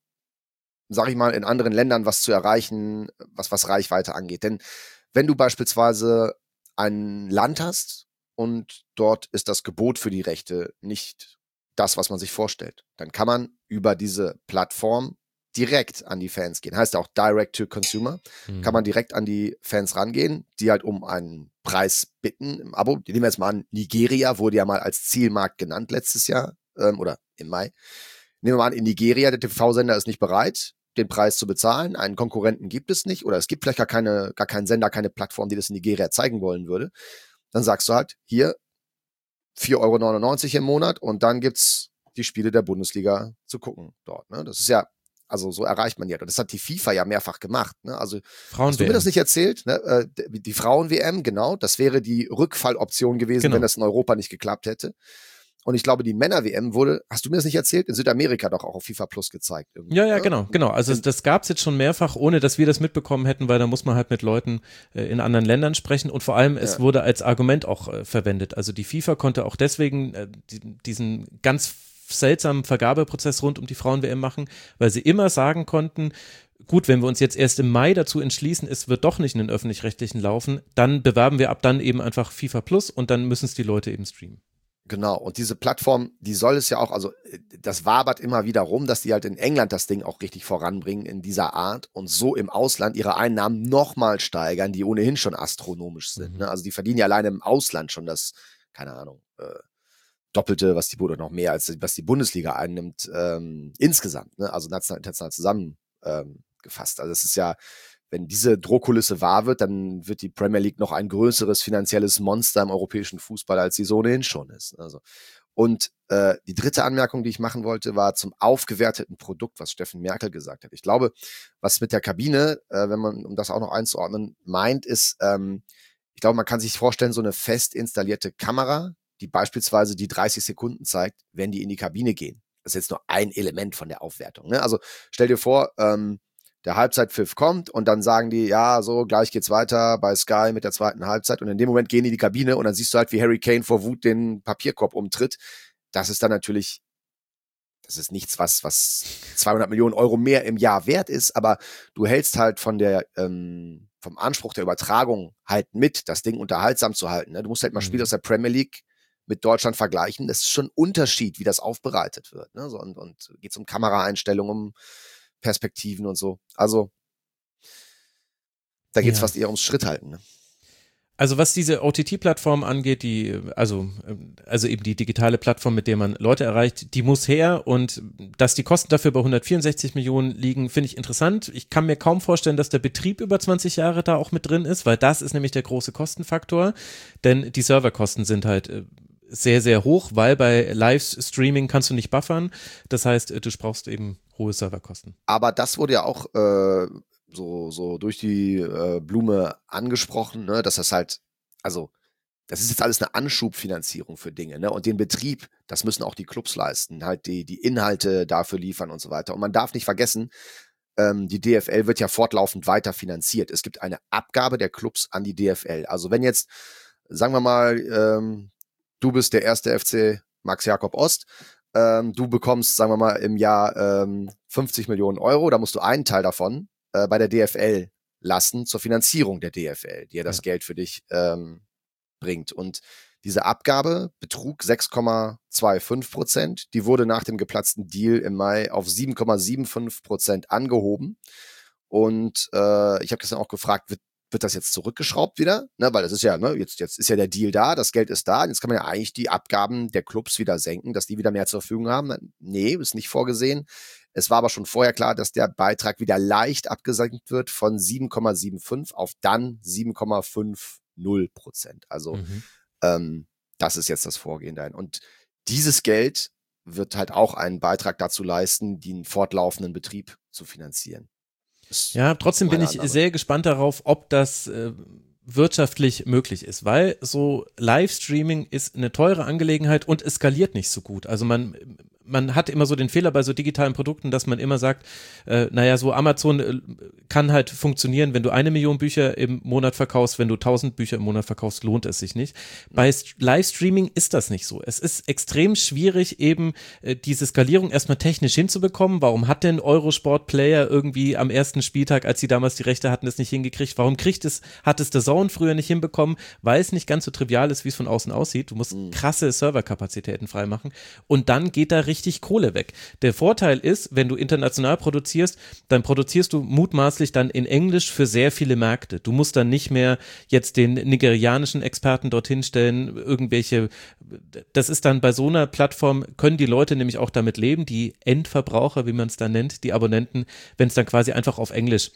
sag ich mal, in anderen Ländern was zu erreichen, was was Reichweite angeht. Denn wenn du beispielsweise ein Land hast und dort ist das Gebot für die Rechte nicht das, was man sich vorstellt, dann kann man über diese Plattform direkt an die Fans gehen. Heißt ja auch Direct to Consumer. Mhm. Kann man direkt an die Fans rangehen, die halt um einen Preis bitten im Abo. Die nehmen wir jetzt mal an, Nigeria wurde ja mal als Zielmarkt genannt letztes Jahr ähm, oder im Mai. Nehmen wir mal an, in Nigeria, der T V-Sender ist nicht bereit, den Preis zu bezahlen. Einen Konkurrenten gibt es nicht oder es gibt vielleicht gar, keine, gar keinen Sender, keine Plattform, die das in Nigeria zeigen wollen würde. Dann sagst du halt, hier vier Euro neunundneunzig im Monat und dann gibt's die Spiele der Bundesliga zu gucken dort. Ne? Das ist ja Also so erreicht man ja. Und das hat die FIFA ja mehrfach gemacht. Ne? Also hast du mir das nicht erzählt? Ne? Die Frauen-W M, genau. Das wäre die Rückfalloption gewesen, genau, wenn das in Europa nicht geklappt hätte. Und ich glaube, die Männer-W M wurde, hast du mir das nicht erzählt, in Südamerika doch auch auf FIFA Plus gezeigt. Irgendwie. Ja, ja, genau, genau. Also das gab es jetzt schon mehrfach, ohne dass wir das mitbekommen hätten, weil da muss man halt mit Leuten äh, in anderen Ländern sprechen und vor allem, es ja. wurde als Argument auch äh, verwendet. Also die FIFA konnte auch deswegen äh, die, diesen ganz seltsamen Vergabeprozess rund um die Frauen-W M machen, weil sie immer sagen konnten, gut, wenn wir uns jetzt erst im Mai dazu entschließen, es wird doch nicht in den öffentlich-rechtlichen laufen, dann bewerben wir ab dann eben einfach FIFA Plus und dann müssen es die Leute eben streamen. Genau, und diese Plattform, die soll es ja auch, also das wabert immer wieder rum, dass die halt in England das Ding auch richtig voranbringen in dieser Art und so im Ausland ihre Einnahmen nochmal steigern, die ohnehin schon astronomisch sind. Mhm. Ne? Also die verdienen ja alleine im Ausland schon das, keine Ahnung, äh, Doppelte, was die, oder noch mehr als was die Bundesliga einnimmt, ähm, insgesamt, ne? Also national, international zusammengefasst. Ähm, also es ist ja, wenn diese Drohkulisse wahr wird, dann wird die Premier League noch ein größeres finanzielles Monster im europäischen Fußball, als sie so ohnehin schon ist. Also, und äh, die dritte Anmerkung, die ich machen wollte, war zum aufgewerteten Produkt, was Steffen Merkel gesagt hat. Ich glaube, was mit der Kabine, äh, wenn man, um das auch noch einzuordnen, meint, ist, ähm, ich glaube, man kann sich vorstellen, so eine fest installierte Kamera, die beispielsweise die dreißig Sekunden zeigt, wenn die in die Kabine gehen. Das ist jetzt nur ein Element von der Aufwertung. Ne? Also stell dir vor, ähm, der Halbzeitpfiff kommt und dann sagen die, ja, so, gleich geht's weiter bei Sky mit der zweiten Halbzeit und in dem Moment gehen die in die Kabine und dann siehst du halt, wie Harry Kane vor Wut den Papierkorb umtritt. Das ist dann natürlich, das ist nichts, was, was zweihundert Millionen Euro mehr im Jahr wert ist, aber du hältst halt von der, ähm, vom Anspruch der Übertragung halt mit, das Ding unterhaltsam zu halten. Ne? Du musst halt mal mhm. Spiele aus der Premier League mit Deutschland vergleichen. Das ist schon ein Unterschied, wie das aufbereitet wird. Ne? So, und, und geht's um Kameraeinstellungen, um Perspektiven und so. Also da geht es ja fast eher ums Schritthalten. Ne? Also was diese O T T-Plattform angeht, die, also, also eben die digitale Plattform, mit der man Leute erreicht, die muss her und dass die Kosten dafür bei hundertvierundsechzig Millionen liegen, finde ich interessant. Ich kann mir kaum vorstellen, dass der Betrieb über zwanzig Jahre da auch mit drin ist, weil das ist nämlich der große Kostenfaktor, denn die Serverkosten sind halt sehr, sehr hoch, weil bei Livestreaming kannst du nicht buffern. Das heißt, du brauchst eben hohe Serverkosten. Aber das wurde ja auch äh, so, so durch die äh, Blume angesprochen, ne, dass das halt, also das ist jetzt alles eine Anschubfinanzierung für Dinge, ne? Und den Betrieb, das müssen auch die Clubs leisten, halt die, die Inhalte dafür liefern und so weiter. Und man darf nicht vergessen, ähm, die D F L wird ja fortlaufend weiter finanziert. Es gibt eine Abgabe der Clubs an die D F L. Also wenn jetzt, sagen wir mal, ähm, du bist der erste F C Max Jakob Ost, ähm, du bekommst, sagen wir mal, im Jahr ähm, fünfzig Millionen Euro, da musst du einen Teil davon äh, bei der D F L lassen zur Finanzierung der D F L, die ja das ja. Geld für dich ähm, bringt. Und diese Abgabe betrug sechs Komma fünfundzwanzig Prozent. Die wurde nach dem geplatzten Deal im Mai auf sieben Komma fünfundsiebzig Prozent angehoben. Und äh, ich habe gestern auch gefragt, wird wird das jetzt zurückgeschraubt wieder, ne, weil das ist ja, ne, jetzt, jetzt ist ja der Deal da, das Geld ist da, jetzt kann man ja eigentlich die Abgaben der Clubs wieder senken, dass die wieder mehr zur Verfügung haben. Nee, ist nicht vorgesehen. Es war aber schon vorher klar, dass der Beitrag wieder leicht abgesenkt wird von sieben Komma fünfundsiebzig auf dann sieben Komma fünfzig Prozent. Also mhm. ähm, das ist jetzt das Vorgehen dahin. Und dieses Geld wird halt auch einen Beitrag dazu leisten, den fortlaufenden Betrieb zu finanzieren. Ja, trotzdem bin ich Annahme. sehr gespannt darauf, ob das äh, wirtschaftlich möglich ist, weil so Livestreaming ist eine teure Angelegenheit und es skaliert nicht so gut. Also man man hat immer so den Fehler bei so digitalen Produkten, dass man immer sagt, äh, naja, so Amazon äh, kann halt funktionieren, wenn du eine Million Bücher im Monat verkaufst, wenn du tausend Bücher im Monat verkaufst, lohnt es sich nicht. Bei St- Livestreaming ist das nicht so. Es ist extrem schwierig, eben äh, diese Skalierung erstmal technisch hinzubekommen. Warum hat denn Eurosport Player irgendwie am ersten Spieltag, als sie damals die Rechte hatten, es nicht hingekriegt? Warum kriegt es, hat es The Zone früher nicht hinbekommen? Weil es nicht ganz so trivial ist, wie es von außen aussieht. Du musst mhm. krasse Serverkapazitäten freimachen und dann geht da richtig richtig Kohle weg. Der Vorteil ist, wenn du international produzierst, dann produzierst du mutmaßlich dann in Englisch für sehr viele Märkte. Du musst dann nicht mehr jetzt den nigerianischen Experten dorthin stellen, irgendwelche, das ist dann bei so einer Plattform, können die Leute nämlich auch damit leben, die Endverbraucher, wie man es dann nennt, die Abonnenten, wenn es dann quasi einfach auf Englisch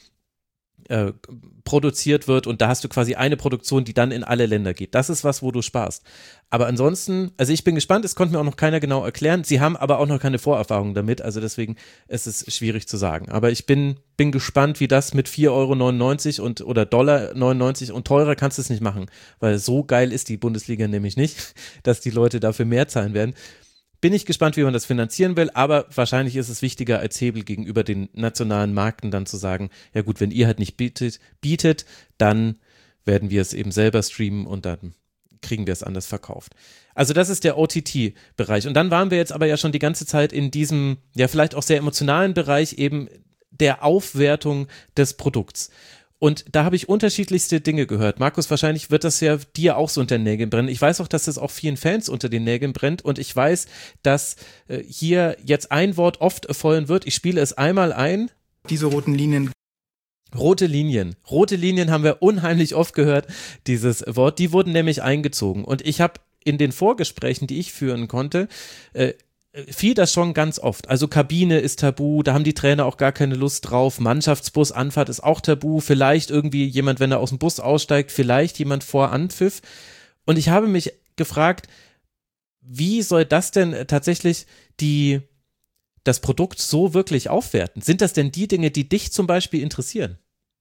Äh, produziert wird und da hast du quasi eine Produktion, die dann in alle Länder geht. Das ist was, wo du sparst. Aber ansonsten, also ich bin gespannt, es konnte mir auch noch keiner genau erklären. Sie haben aber auch noch keine Vorerfahrung damit, also deswegen ist es schwierig zu sagen. Aber ich bin, bin gespannt, wie das mit vier Euro neunundneunzig und oder Dollar neunundneunzig und teurer kannst du es nicht machen, weil so geil ist die Bundesliga nämlich nicht, dass die Leute dafür mehr zahlen werden. Bin ich gespannt, wie man das finanzieren will, aber wahrscheinlich ist es wichtiger als Hebel gegenüber den nationalen Märkten dann zu sagen, ja gut, wenn ihr halt nicht bietet, bietet, dann werden wir es eben selber streamen und dann kriegen wir es anders verkauft. Also das ist der O T T-Bereich. Und dann waren wir jetzt aber ja schon die ganze Zeit in diesem, ja vielleicht auch sehr emotionalen Bereich eben der Aufwertung des Produkts. Und da habe ich unterschiedlichste Dinge gehört. Markus, wahrscheinlich wird das ja dir auch so unter den Nägeln brennen. Ich weiß auch, dass das auch vielen Fans unter den Nägeln brennt und ich weiß, dass äh, hier jetzt ein Wort oft fallen wird. Ich spiele es einmal ein. Diese roten Linien. Rote Linien. Rote Linien haben wir unheimlich oft gehört, dieses Wort. Die wurden nämlich eingezogen. Und ich habe in den Vorgesprächen, die ich führen konnte, äh, fiel das schon ganz oft. Also Kabine ist tabu, da haben die Trainer auch gar keine Lust drauf. Mannschaftsbus, Anfahrt ist auch tabu. Vielleicht irgendwie jemand, wenn er aus dem Bus aussteigt, vielleicht jemand vor Anpfiff. Und ich habe mich gefragt, wie soll das denn tatsächlich die, das Produkt so wirklich aufwerten? Sind das denn die Dinge, die dich zum Beispiel interessieren?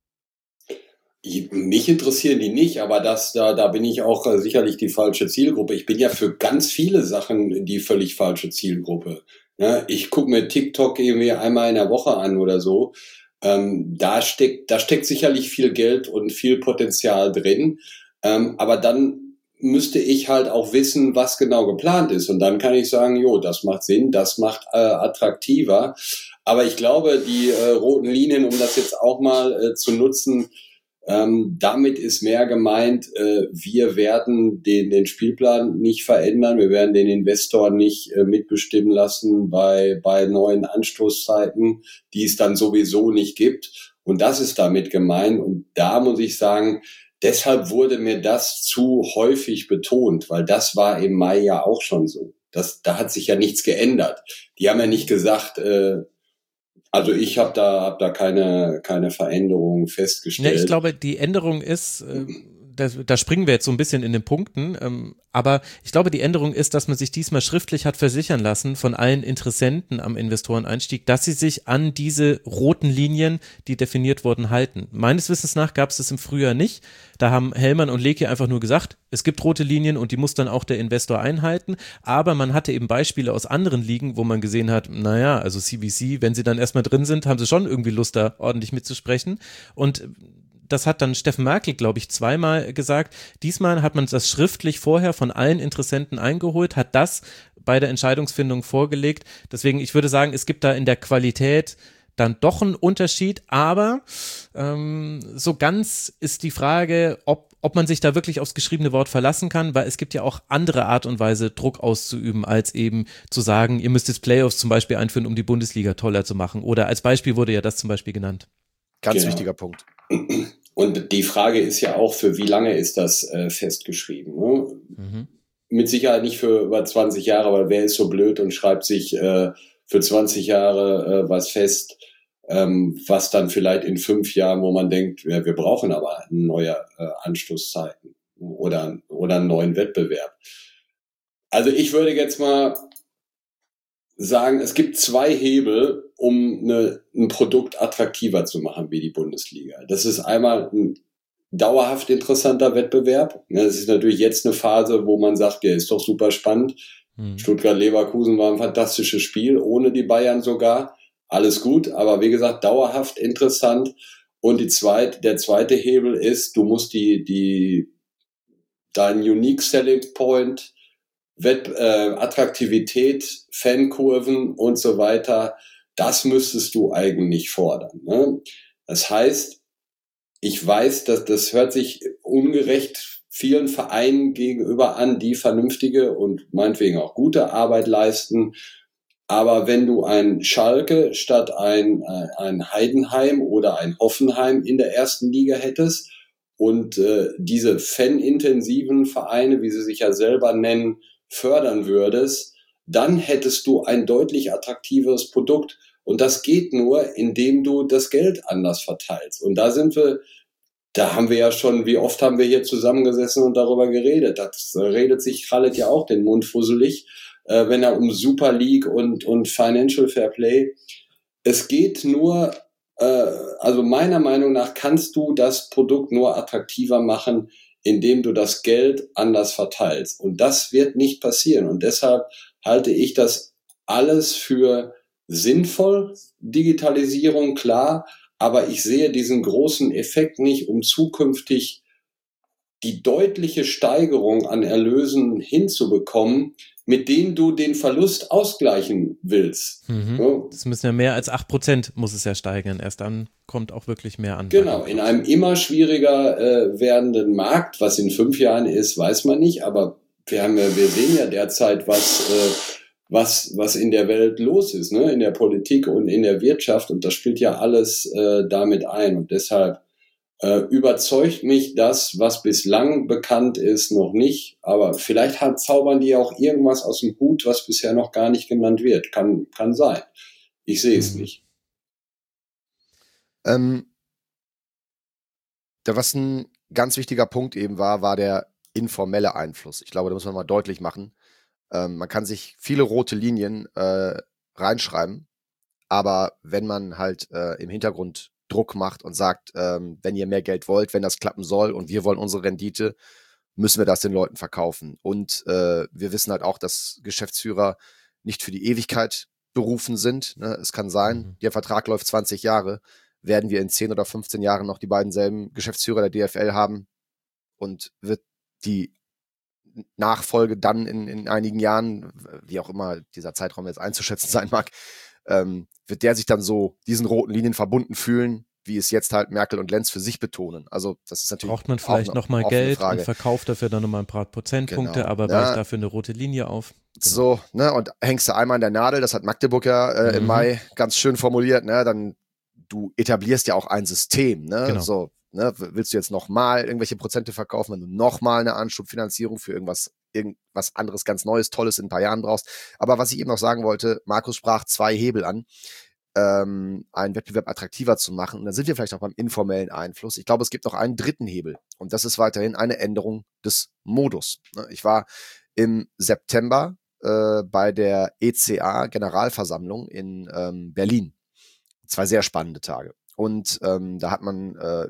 Mich interessieren die nicht, aber das, da, da bin ich auch äh, sicherlich die falsche Zielgruppe. Ich bin ja für ganz viele Sachen die völlig falsche Zielgruppe. Ja, ich gucke mir TikTok irgendwie einmal in der Woche an oder so. Ähm, da steckt, da steckt sicherlich viel Geld und viel Potenzial drin. Ähm, aber dann müsste ich halt auch wissen, was genau geplant ist. Und dann kann ich sagen, jo, das macht Sinn, das macht äh, attraktiver. Aber ich glaube, die äh, roten Linien, um das jetzt auch mal äh, zu nutzen, Ähm, damit ist mehr gemeint, äh, wir werden den, den Spielplan nicht verändern, wir werden den Investor nicht äh, mitbestimmen lassen bei, bei neuen Anstoßzeiten, die es dann sowieso nicht gibt. Und das ist damit gemeint. Und da muss ich sagen, deshalb wurde mir das zu häufig betont, weil das war im Mai ja auch schon so. Das, da hat sich ja nichts geändert. Die haben ja nicht gesagt, äh, Also ich habe da, hab da keine, keine Veränderung festgestellt. Ja, ich glaube, die Änderung ist, äh, da, da springen wir jetzt so ein bisschen in den Punkten, ähm, aber ich glaube, die Änderung ist, dass man sich diesmal schriftlich hat versichern lassen von allen Interessenten am Investoreneinstieg, dass sie sich an diese roten Linien, die definiert wurden, halten. Meines Wissens nach gab es das im Frühjahr nicht. Da haben Hellmann und Leki einfach nur gesagt, es gibt rote Linien und die muss dann auch der Investor einhalten. Aber man hatte eben Beispiele aus anderen Ligen, wo man gesehen hat, naja, also C V C, wenn sie dann erstmal drin sind, haben sie schon irgendwie Lust, da ordentlich mitzusprechen. Und das hat dann Steffen Merkel, glaube ich, zweimal gesagt. Diesmal hat man das schriftlich vorher von allen Interessenten eingeholt, hat das bei der Entscheidungsfindung vorgelegt. Deswegen, ich würde sagen, es gibt da in der Qualität dann doch einen Unterschied, aber ähm, so ganz ist die Frage, ob, ob man sich da wirklich aufs geschriebene Wort verlassen kann, weil es gibt ja auch andere Art und Weise, Druck auszuüben, als eben zu sagen, ihr müsst jetzt Playoffs zum Beispiel einführen, um die Bundesliga toller zu machen. Oder als Beispiel wurde ja das zum Beispiel genannt. Ganz Genau. wichtiger Punkt. Und die Frage ist ja auch, für wie lange ist das äh, festgeschrieben? Ne? Mhm. Mit Sicherheit nicht für über zwanzig Jahre, weil wer ist so blöd und schreibt sich äh, für zwanzig Jahre äh, was fest, ähm, was dann vielleicht in fünf Jahren, wo man denkt, ja, wir brauchen aber neue äh, Anstoßzeiten oder, oder einen neuen Wettbewerb. Also ich würde jetzt mal sagen, es gibt zwei Hebel, um eine, ein Produkt attraktiver zu machen wie die Bundesliga. Das ist einmal ein dauerhaft interessanter Wettbewerb. Das ist natürlich jetzt eine Phase, wo man sagt, ja, ist doch super spannend. Mhm. Stuttgart-Leverkusen war ein fantastisches Spiel, ohne die Bayern sogar. Alles gut, aber wie gesagt, dauerhaft interessant. Und die zweite, der zweite Hebel ist, du musst die, die, deinen Unique Selling Point, Wett, äh, Attraktivität, Fankurven und so weiter, das müsstest du eigentlich fordern. Ne? Das heißt, ich weiß, dass das hört sich ungerecht vielen Vereinen gegenüber an, die vernünftige und meinetwegen auch gute Arbeit leisten. Aber wenn du ein Schalke statt ein, ein Heidenheim oder ein Hoffenheim in der ersten Liga hättest und äh, diese fanintensiven Vereine, wie sie sich ja selber nennen, fördern würdest, dann hättest du ein deutlich attraktiveres Produkt. Und das geht nur, indem du das Geld anders verteilst. Und da sind wir, da haben wir ja schon, wie oft haben wir hier zusammengesessen und darüber geredet. Das redet sich Khaled ja auch den Mund fusselig, äh, wenn er um Super League und, und Financial Fair Play. Es geht nur, äh, also meiner Meinung nach kannst du das Produkt nur attraktiver machen, indem du das Geld anders verteilst. Und das wird nicht passieren. Und deshalb halte ich das alles für sinnvoll, Digitalisierung, klar, aber ich sehe diesen großen Effekt nicht, um zukünftig die deutliche Steigerung an Erlösen hinzubekommen, mit denen du den Verlust ausgleichen willst. Mhm. Ja. Das müssen ja mehr als acht Prozent muss es ja steigern. Erst dann kommt auch wirklich mehr an. Genau, in einem immer schwieriger äh, werdenden Markt, was in fünf Jahren ist, weiß man nicht, aber wir haben ja, wir sehen ja derzeit, was, äh, was, was in der Welt los ist, ne? In der Politik und in der Wirtschaft, und das spielt ja alles äh, damit ein, und deshalb Äh, überzeugt mich das, was bislang bekannt ist, noch nicht. Aber vielleicht hat, zaubern die auch irgendwas aus dem Hut, was bisher noch gar nicht genannt wird. Kann, kann sein. Ich sehe es Mhm. nicht. Ähm, da was ein ganz wichtiger Punkt eben war, war der informelle Einfluss. Ich glaube, da muss man mal deutlich machen. Ähm, man kann sich viele rote Linien äh, reinschreiben, aber wenn man halt äh, im Hintergrund Druck macht und sagt, ähm, wenn ihr mehr Geld wollt, wenn das klappen soll und wir wollen unsere Rendite, müssen wir das den Leuten verkaufen. Und äh, wir wissen halt auch, dass Geschäftsführer nicht für die Ewigkeit berufen sind. Ne? Es kann sein, Mhm. der Vertrag läuft zwanzig Jahre, werden wir in zehn oder fünfzehn Jahren noch die beiden selben Geschäftsführer der D F L haben und wird die Nachfolge dann in, in einigen Jahren, wie auch immer dieser Zeitraum jetzt einzuschätzen sein mag, ähm, wird der sich dann so diesen roten Linien verbunden fühlen, wie es jetzt halt Merkel und Lenz für sich betonen. Also das ist natürlich Braucht man auch vielleicht eine nochmal offene Geld Frage. und verkauft dafür dann nochmal ein paar Prozentpunkte, Genau. aber Ja. weicht dafür eine rote Linie auf. Genau. So, ne, und hängst du einmal an der Nadel, das hat Magdeburg ja äh, im Mhm. Mai ganz schön formuliert, ne, dann du etablierst ja auch ein System, ne, Genau. so, ne, willst du jetzt nochmal irgendwelche Prozente verkaufen, wenn du nochmal eine Anschubfinanzierung für irgendwas, irgendwas anderes ganz Neues, Tolles in ein paar Jahren brauchst. Aber was ich eben noch sagen wollte, Markus sprach zwei Hebel an, ähm, einen Wettbewerb attraktiver zu machen. Und dann sind wir vielleicht auch beim informellen Einfluss. Ich glaube, es gibt noch einen dritten Hebel. Und das ist weiterhin eine Änderung des Modus. Ne, ich war im September äh, bei der E C A-Generalversammlung in ähm, Berlin. Zwei sehr spannende Tage. Und ähm, da hat man, äh,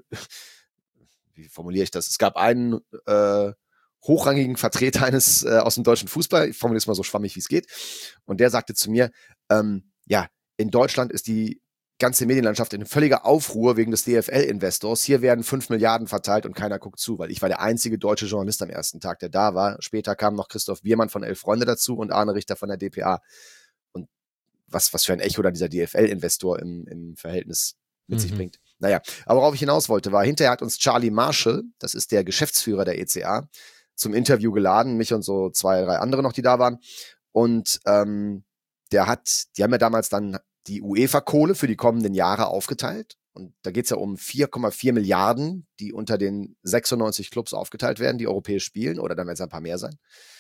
wie formuliere ich das? Es gab einen äh, hochrangigen Vertreter eines äh, aus dem deutschen Fußball, ich formuliere es mal so schwammig, wie es geht, und der sagte zu mir, ähm, ja, in Deutschland ist die ganze Medienlandschaft in völliger Aufruhr wegen des D F L-Investors. Hier werden fünf Milliarden verteilt und keiner guckt zu, weil ich war der einzige deutsche Journalist am ersten Tag, der da war. Später kamen noch Christoph Biermann von Elf Freunde dazu und Arne Richter von der D P A. Und was, was für ein Echo da dieser D F L-Investor im, im Verhältnis mit Mhm. sich bringt. Naja, aber worauf ich hinaus wollte, war, hinterher hat uns Charlie Marshall, das ist der Geschäftsführer der E C A, zum Interview geladen, mich und so zwei, drei andere noch, die da waren. Und ähm, der hat, die haben ja damals dann die UEFA-Kohle für die kommenden Jahre aufgeteilt. Und da geht es ja um vier Komma vier Milliarden, die unter den sechsundneunzig Clubs aufgeteilt werden, die europäisch spielen. Oder dann werden es ein paar mehr sein.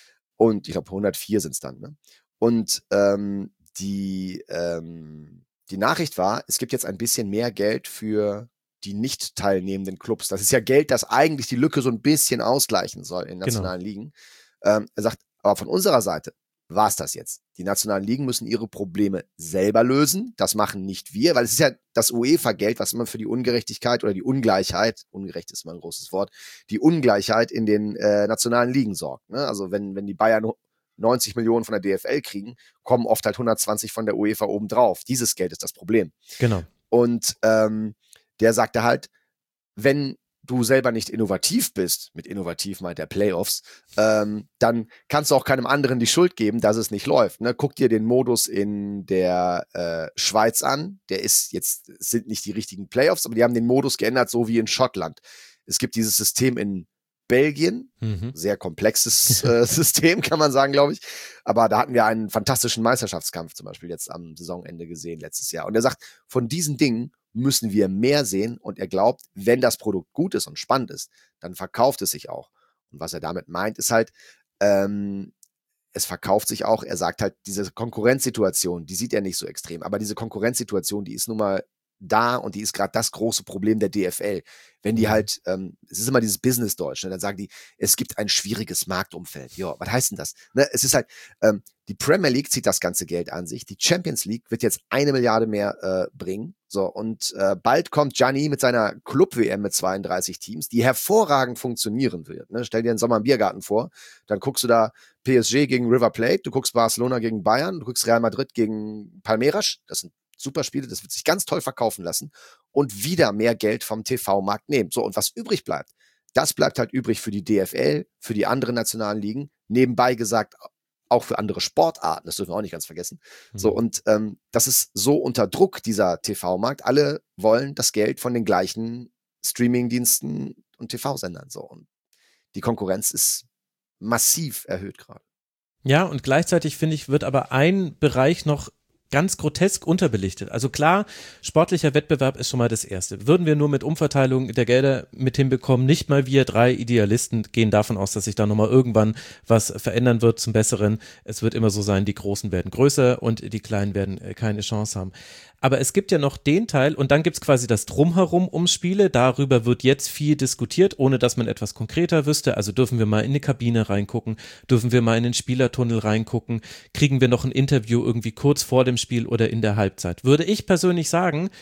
Und ich glaube, hundertvier sind es dann. Ne? Und ähm, die, ähm, die Nachricht war, es gibt jetzt ein bisschen mehr Geld für die nicht teilnehmenden Clubs. Das ist ja Geld, das eigentlich die Lücke so ein bisschen ausgleichen soll in nationalen genau. Ligen. Ähm, er sagt, aber von unserer Seite war es das jetzt. Die nationalen Ligen müssen ihre Probleme selber lösen. Das machen nicht wir, weil es ist ja das UEFA-Geld, was immer für die Ungerechtigkeit oder die Ungleichheit, ungerecht ist mal ein großes Wort, die Ungleichheit in den äh, nationalen Ligen sorgt. Ne? Also wenn, wenn die Bayern neunzig Millionen von der D F L kriegen, kommen oft halt hundertzwanzig von der UEFA obendrauf. Dieses Geld ist das Problem. Genau. Und ähm, der sagte halt, wenn du selber nicht innovativ bist, mit innovativ meint er Playoffs, ähm, dann kannst du auch keinem anderen die Schuld geben, dass es nicht läuft. Ne? Guck dir den Modus in der äh, Schweiz an. Der ist jetzt, es sind nicht die richtigen Playoffs, aber die haben den Modus geändert, so wie in Schottland. Es gibt dieses System in Belgien, mhm. sehr komplexes äh, System, kann man sagen, glaube ich. Aber da hatten wir einen fantastischen Meisterschaftskampf zum Beispiel jetzt am Saisonende gesehen letztes Jahr. Und er sagt, von diesen Dingen müssen wir mehr sehen, und er glaubt, wenn das Produkt gut ist und spannend ist, dann verkauft es sich auch. Und was er damit meint, ist halt, ähm, es verkauft sich auch, er sagt halt, diese Konkurrenzsituation, die sieht er nicht so extrem, aber diese Konkurrenzsituation, die ist nun mal da, und die ist gerade das große Problem der D F L. Wenn die halt, ähm, es ist immer dieses Business-Deutsch, ne? Dann sagen die, es gibt ein schwieriges Marktumfeld. Ja, was heißt denn das? Ne? Es ist halt, ähm, die Premier League zieht das ganze Geld an sich, die Champions League wird jetzt eine Milliarde mehr äh, bringen, so, und äh, bald kommt Gianni mit seiner Club-W M mit zweiunddreißig Teams, die hervorragend funktionieren wird. Ne? Stell dir einen Sommer im Biergarten vor, dann guckst du da P S G gegen River Plate, du guckst Barcelona gegen Bayern, du guckst Real Madrid gegen Palmeiras, das sind super Spiele, das wird sich ganz toll verkaufen lassen und wieder mehr Geld vom T V-Markt nehmen. So, und was übrig bleibt, Das bleibt halt übrig für die D F L, für die anderen nationalen Ligen, nebenbei gesagt auch für andere Sportarten, das dürfen wir auch nicht ganz vergessen. Mhm. So, und ähm, das ist so unter Druck, dieser T V-Markt. Alle wollen das Geld von den gleichen Streaming-Diensten und T V-Sendern. So. Und die Konkurrenz ist massiv erhöht gerade. Ja, und gleichzeitig, finde ich, wird aber ein Bereich noch ganz grotesk unterbelichtet. Also klar, sportlicher Wettbewerb ist schon mal das Erste. Würden wir nur mit Umverteilung der Gelder mit hinbekommen, nicht mal wir drei Idealisten gehen davon aus, dass sich da nochmal irgendwann was verändern wird zum Besseren. Es wird immer so sein, die Großen werden größer und die Kleinen werden keine Chance haben. Aber es gibt ja noch den Teil und dann gibt's quasi das Drumherum um Spiele. Darüber wird jetzt viel diskutiert, ohne dass man etwas konkreter wüsste. Also dürfen wir mal in eine Kabine reingucken, dürfen wir mal in den Spielertunnel reingucken, kriegen wir noch ein Interview irgendwie kurz vor dem Spiel oder in der Halbzeit. Würde ich persönlich sagen,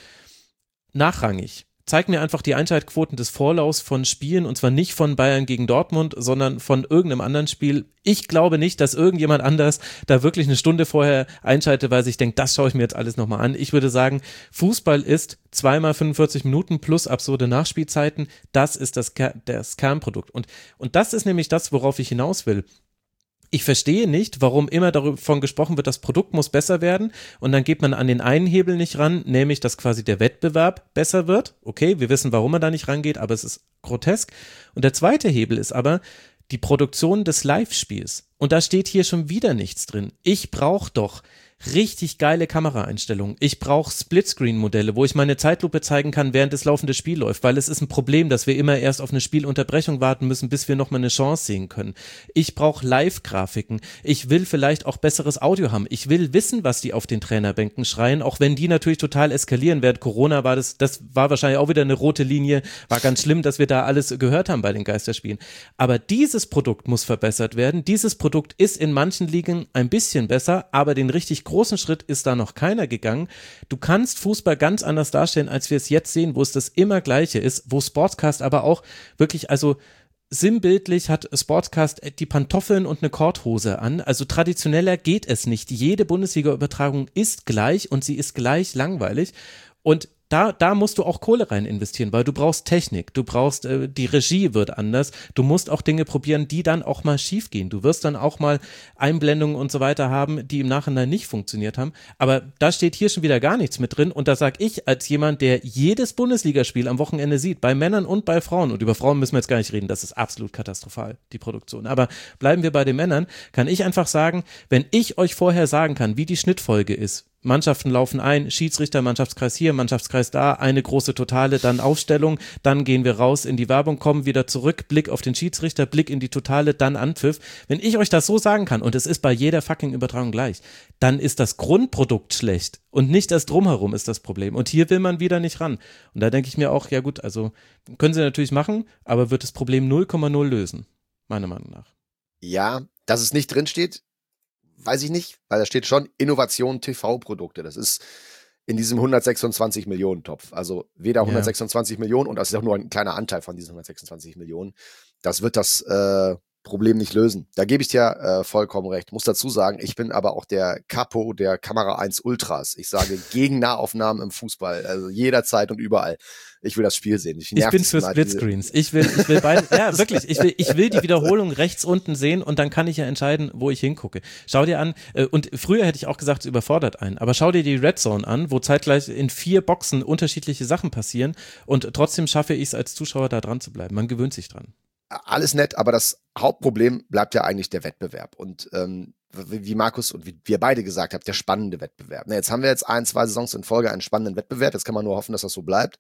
nachrangig. Zeig mir einfach die Einschaltquoten des Vorlaufs von Spielen und zwar nicht von Bayern gegen Dortmund, sondern von irgendeinem anderen Spiel. Ich glaube nicht, dass irgendjemand anders da wirklich eine Stunde vorher einschaltet, weil sich denkt, das schaue ich mir jetzt alles nochmal an. Ich würde sagen, Fußball ist zweimal fünfundvierzig Minuten plus absurde Nachspielzeiten. Das ist das, das Kernprodukt. Und, und das ist nämlich das, worauf ich hinaus will. Ich verstehe nicht, warum immer davon gesprochen wird, das Produkt muss besser werden und dann geht man an den einen Hebel nicht ran, nämlich, dass quasi der Wettbewerb besser wird. Okay, wir wissen, warum man da nicht rangeht, aber es ist grotesk. Und der zweite Hebel ist aber die Produktion des Live-Spiels. Und da steht hier schon wieder nichts drin. Ich brauche doch richtig geile Kameraeinstellungen. Ich brauche Splitscreen-Modelle, wo ich meine Zeitlupe zeigen kann, während das laufende Spiel läuft, weil es ist ein Problem, dass wir immer erst auf eine Spielunterbrechung warten müssen, bis wir nochmal eine Chance sehen können. Ich brauche Live-Grafiken. Ich will vielleicht auch besseres Audio haben. Ich will wissen, was die auf den Trainerbänken schreien, auch wenn die natürlich total eskalieren. Während Corona war das, das war wahrscheinlich auch wieder eine rote Linie. War ganz schlimm, dass wir da alles gehört haben bei den Geisterspielen. Aber dieses Produkt muss verbessert werden. Dieses Produkt ist in manchen Ligen ein bisschen besser, aber den richtig großen Schritt ist da noch keiner gegangen. Du kannst Fußball ganz anders darstellen, als wir es jetzt sehen, wo es das immer Gleiche ist, wo Sportscast aber auch wirklich, also sinnbildlich hat Sportscast die Pantoffeln und eine Korthose an, also traditioneller geht es nicht. Jede Bundesliga-Übertragung ist gleich und sie ist gleich langweilig und Da, da musst du auch Kohle rein investieren, weil du brauchst Technik, du brauchst, äh, die Regie wird anders, du musst auch Dinge probieren, die dann auch mal schief gehen. Du wirst dann auch mal Einblendungen und so weiter haben, die im Nachhinein nicht funktioniert haben, aber da steht hier schon wieder gar nichts mit drin und da sag ich als jemand, der jedes Bundesligaspiel am Wochenende sieht, bei Männern und bei Frauen, und über Frauen müssen wir jetzt gar nicht reden, das ist absolut katastrophal, die Produktion, aber bleiben wir bei den Männern, kann ich einfach sagen, wenn ich euch vorher sagen kann, wie die Schnittfolge ist, Mannschaften laufen ein, Schiedsrichter, Mannschaftskreis hier, Mannschaftskreis da, eine große Totale, dann Aufstellung, dann gehen wir raus in die Werbung, kommen wieder zurück, Blick auf den Schiedsrichter, Blick in die Totale, dann Anpfiff. Wenn ich euch das so sagen kann, und es ist bei jeder fucking Übertragung gleich, dann ist das Grundprodukt schlecht und nicht das Drumherum ist das Problem. Und hier will man wieder nicht ran. Und da denke ich mir auch, ja gut, also können sie natürlich machen, aber wird das Problem null Komma null lösen, meiner Meinung nach. Ja, dass es nicht drinsteht, weiß ich nicht, weil da steht schon Innovation T V-Produkte. Das ist in diesem hundertsechsundzwanzig Millionen Topf. Also weder hundertsechsundzwanzig ja. Millionen und das ist auch nur ein kleiner Anteil von diesen hundertsechsundzwanzig Millionen. Das wird das äh, Problem nicht lösen. Da gebe ich dir äh, vollkommen recht. Muss dazu sagen, ich bin aber auch der Capo der Kamera eins Ultras. Ich sage gegen Nahaufnahmen im Fußball, also jederzeit und überall. Ich will das Spiel sehen. Ich, ich bin für Splitscreens. Ich will, ich will beide, ja wirklich, ich will, ich will die Wiederholung rechts unten sehen und dann kann ich ja entscheiden, wo ich hingucke. Schau dir an, äh, und früher hätte ich auch gesagt, es überfordert einen, aber schau dir die Red Zone an, wo zeitgleich in vier Boxen unterschiedliche Sachen passieren und trotzdem schaffe ich es als Zuschauer da dran zu bleiben. Man gewöhnt sich dran. Alles nett, aber das Hauptproblem bleibt ja eigentlich der Wettbewerb und ähm, wie Markus und wie wir beide gesagt haben, der spannende Wettbewerb. Na, jetzt haben wir jetzt ein, zwei Saisons in Folge einen spannenden Wettbewerb, jetzt kann man nur hoffen, dass das so bleibt.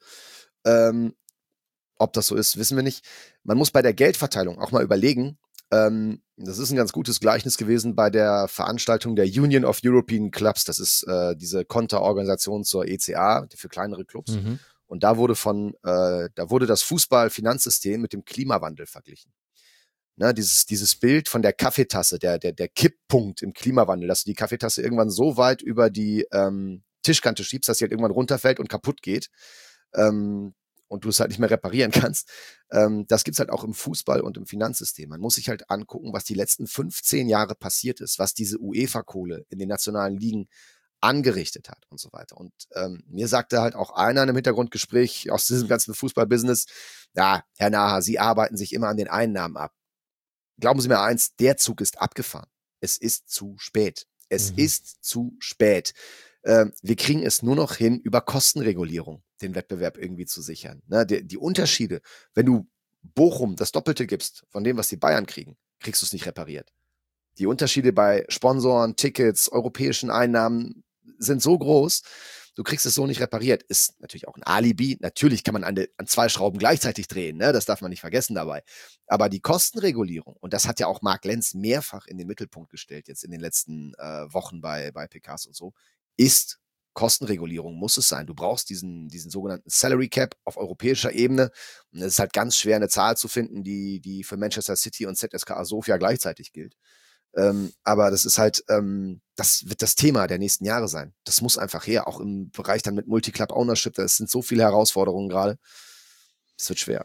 Ähm, ob das so ist, wissen wir nicht. Man muss bei der Geldverteilung auch mal überlegen, ähm, das ist ein ganz gutes Gleichnis gewesen bei der Veranstaltung der Union of European Clubs, das ist äh, diese Konterorganisation zur E C A, für kleinere Clubs. Mhm. Und da wurde von, äh, da wurde das Fußballfinanzsystem mit dem Klimawandel verglichen. Ne, dieses, dieses Bild von der Kaffeetasse, der, der, der Kipppunkt im Klimawandel, dass du die Kaffeetasse irgendwann so weit über die ähm, Tischkante schiebst, dass sie halt irgendwann runterfällt und kaputt geht. Ähm, und du es halt nicht mehr reparieren kannst. Ähm, das gibt's halt auch im Fußball und im Finanzsystem. Man muss sich halt angucken, was die letzten fünfzehn Jahre passiert ist, was diese UEFA-Kohle in den nationalen Ligen angerichtet hat und so weiter. Und ähm, mir sagte halt auch einer in einem Hintergrundgespräch aus diesem ganzen Fußballbusiness, ja, Herr Naher, Sie arbeiten sich immer an den Einnahmen ab. Glauben Sie mir eins, der Zug ist abgefahren. Es ist zu spät. Es mhm. ist zu spät. Ähm, wir kriegen es nur noch hin, über Kostenregulierung den Wettbewerb irgendwie zu sichern. Ne, die, die Unterschiede, wenn du Bochum das Doppelte gibst von dem, was die Bayern kriegen, kriegst du es nicht repariert. Die Unterschiede bei Sponsoren, Tickets, europäischen Einnahmen sind so groß, du kriegst es so nicht repariert. Ist natürlich auch ein Alibi. Natürlich kann man an, de, an zwei Schrauben gleichzeitig drehen, ne? Das darf man nicht vergessen dabei. Aber die Kostenregulierung, und das hat ja auch Marc Lenz mehrfach in den Mittelpunkt gestellt, jetzt in den letzten äh, Wochen bei, bei P Ks und so, ist Kostenregulierung, muss es sein. Du brauchst diesen, diesen sogenannten Salary Cap auf europäischer Ebene. Und es ist halt ganz schwer, eine Zahl zu finden, die, die für Manchester City und Z S K A Sofia gleichzeitig gilt. Ähm, aber das ist halt, ähm, das wird das Thema der nächsten Jahre sein. Das muss einfach her, auch im Bereich dann mit Multi-Club-Ownership. Das sind so viele Herausforderungen gerade. Es wird schwer.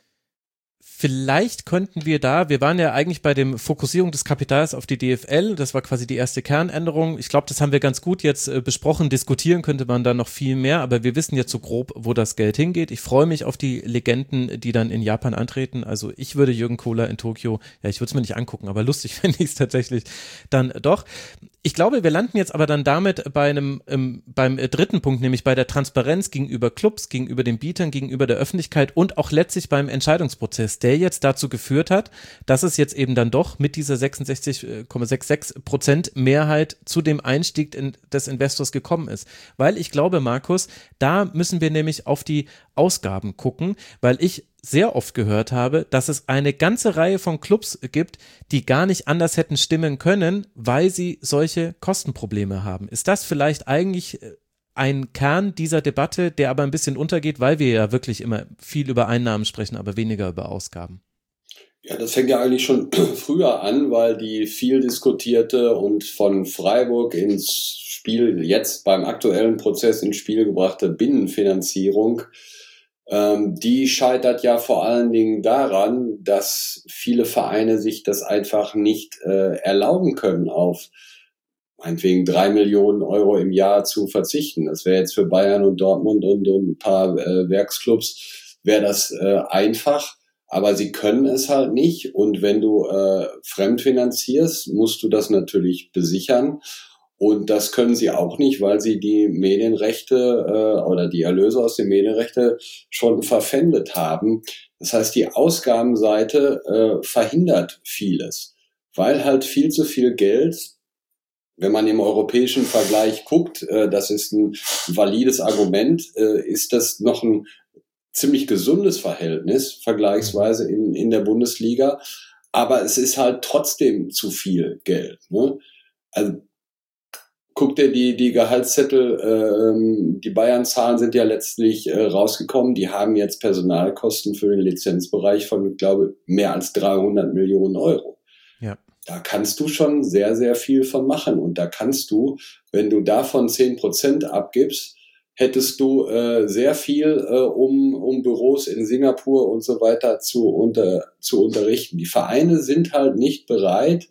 Vielleicht könnten wir da, wir waren ja eigentlich bei dem Fokussierung des Kapitals auf die D F L, das war quasi die erste Kernänderung. Ich glaube, das haben wir ganz gut jetzt äh, besprochen, diskutieren könnte man da noch viel mehr, aber wir wissen jetzt so grob, wo das Geld hingeht. Ich freue mich auf die Legenden, die dann in Japan antreten. Also ich würde Jürgen Kohler in Tokio, ja, ich würde es mir nicht angucken, aber lustig fände ich es tatsächlich dann doch. Ich glaube, wir landen jetzt aber dann damit bei einem, ähm, beim dritten Punkt, nämlich bei der Transparenz gegenüber Clubs, gegenüber den Bietern, gegenüber der Öffentlichkeit und auch letztlich beim Entscheidungsprozess, der jetzt dazu geführt hat, dass es jetzt eben dann doch mit dieser sechsundsechzig Komma sechsundsechzig Prozent Mehrheit zu dem Einstieg in, des Investors gekommen ist. Weil ich glaube, Markus, da müssen wir nämlich auf die Ausgaben gucken, weil ich sehr oft gehört habe, dass es eine ganze Reihe von Clubs gibt, die gar nicht anders hätten stimmen können, weil sie solche Kostenprobleme haben. Ist das vielleicht eigentlich ein Kern dieser Debatte, der aber ein bisschen untergeht, weil wir ja wirklich immer viel über Einnahmen sprechen, aber weniger über Ausgaben? Ja, das fängt ja eigentlich schon früher an, weil die viel diskutierte und von Freiburg ins Spiel, jetzt beim aktuellen Prozess ins Spiel gebrachte Binnenfinanzierung, ähm, die scheitert ja vor allen Dingen daran, dass viele Vereine sich das einfach nicht äh, erlauben können, auf meinetwegen drei Millionen Euro im Jahr zu verzichten. Das wäre jetzt für Bayern und Dortmund und, und ein paar äh, Werksclubs, wäre das äh, einfach. Aber sie können es halt nicht. Und wenn du äh, fremdfinanzierst, musst du das natürlich besichern. Und das können sie auch nicht, weil sie die Medienrechte äh, oder die Erlöse aus den Medienrechten schon verpfändet haben. Das heißt, die Ausgabenseite äh, verhindert vieles, weil halt viel zu viel Geld, wenn man im europäischen Vergleich guckt, äh, das ist ein valides Argument, äh, ist das noch ein ziemlich gesundes Verhältnis, vergleichsweise in, in der Bundesliga. Aber es ist halt trotzdem zu viel Geld. Ne? Also guck dir die, die Gehaltszettel, ähm, die Bayern-Zahlen sind ja letztlich äh, rausgekommen. Die haben jetzt Personalkosten für den Lizenzbereich von, ich glaube, mehr als dreihundert Millionen Euro. Ja. Da kannst du schon sehr, sehr viel von machen. Und da kannst du, wenn du davon zehn Prozent abgibst, hättest du äh, sehr viel, äh, um, um Büros in Singapur und so weiter zu, unter, zu unterrichten. Die Vereine sind halt nicht bereit,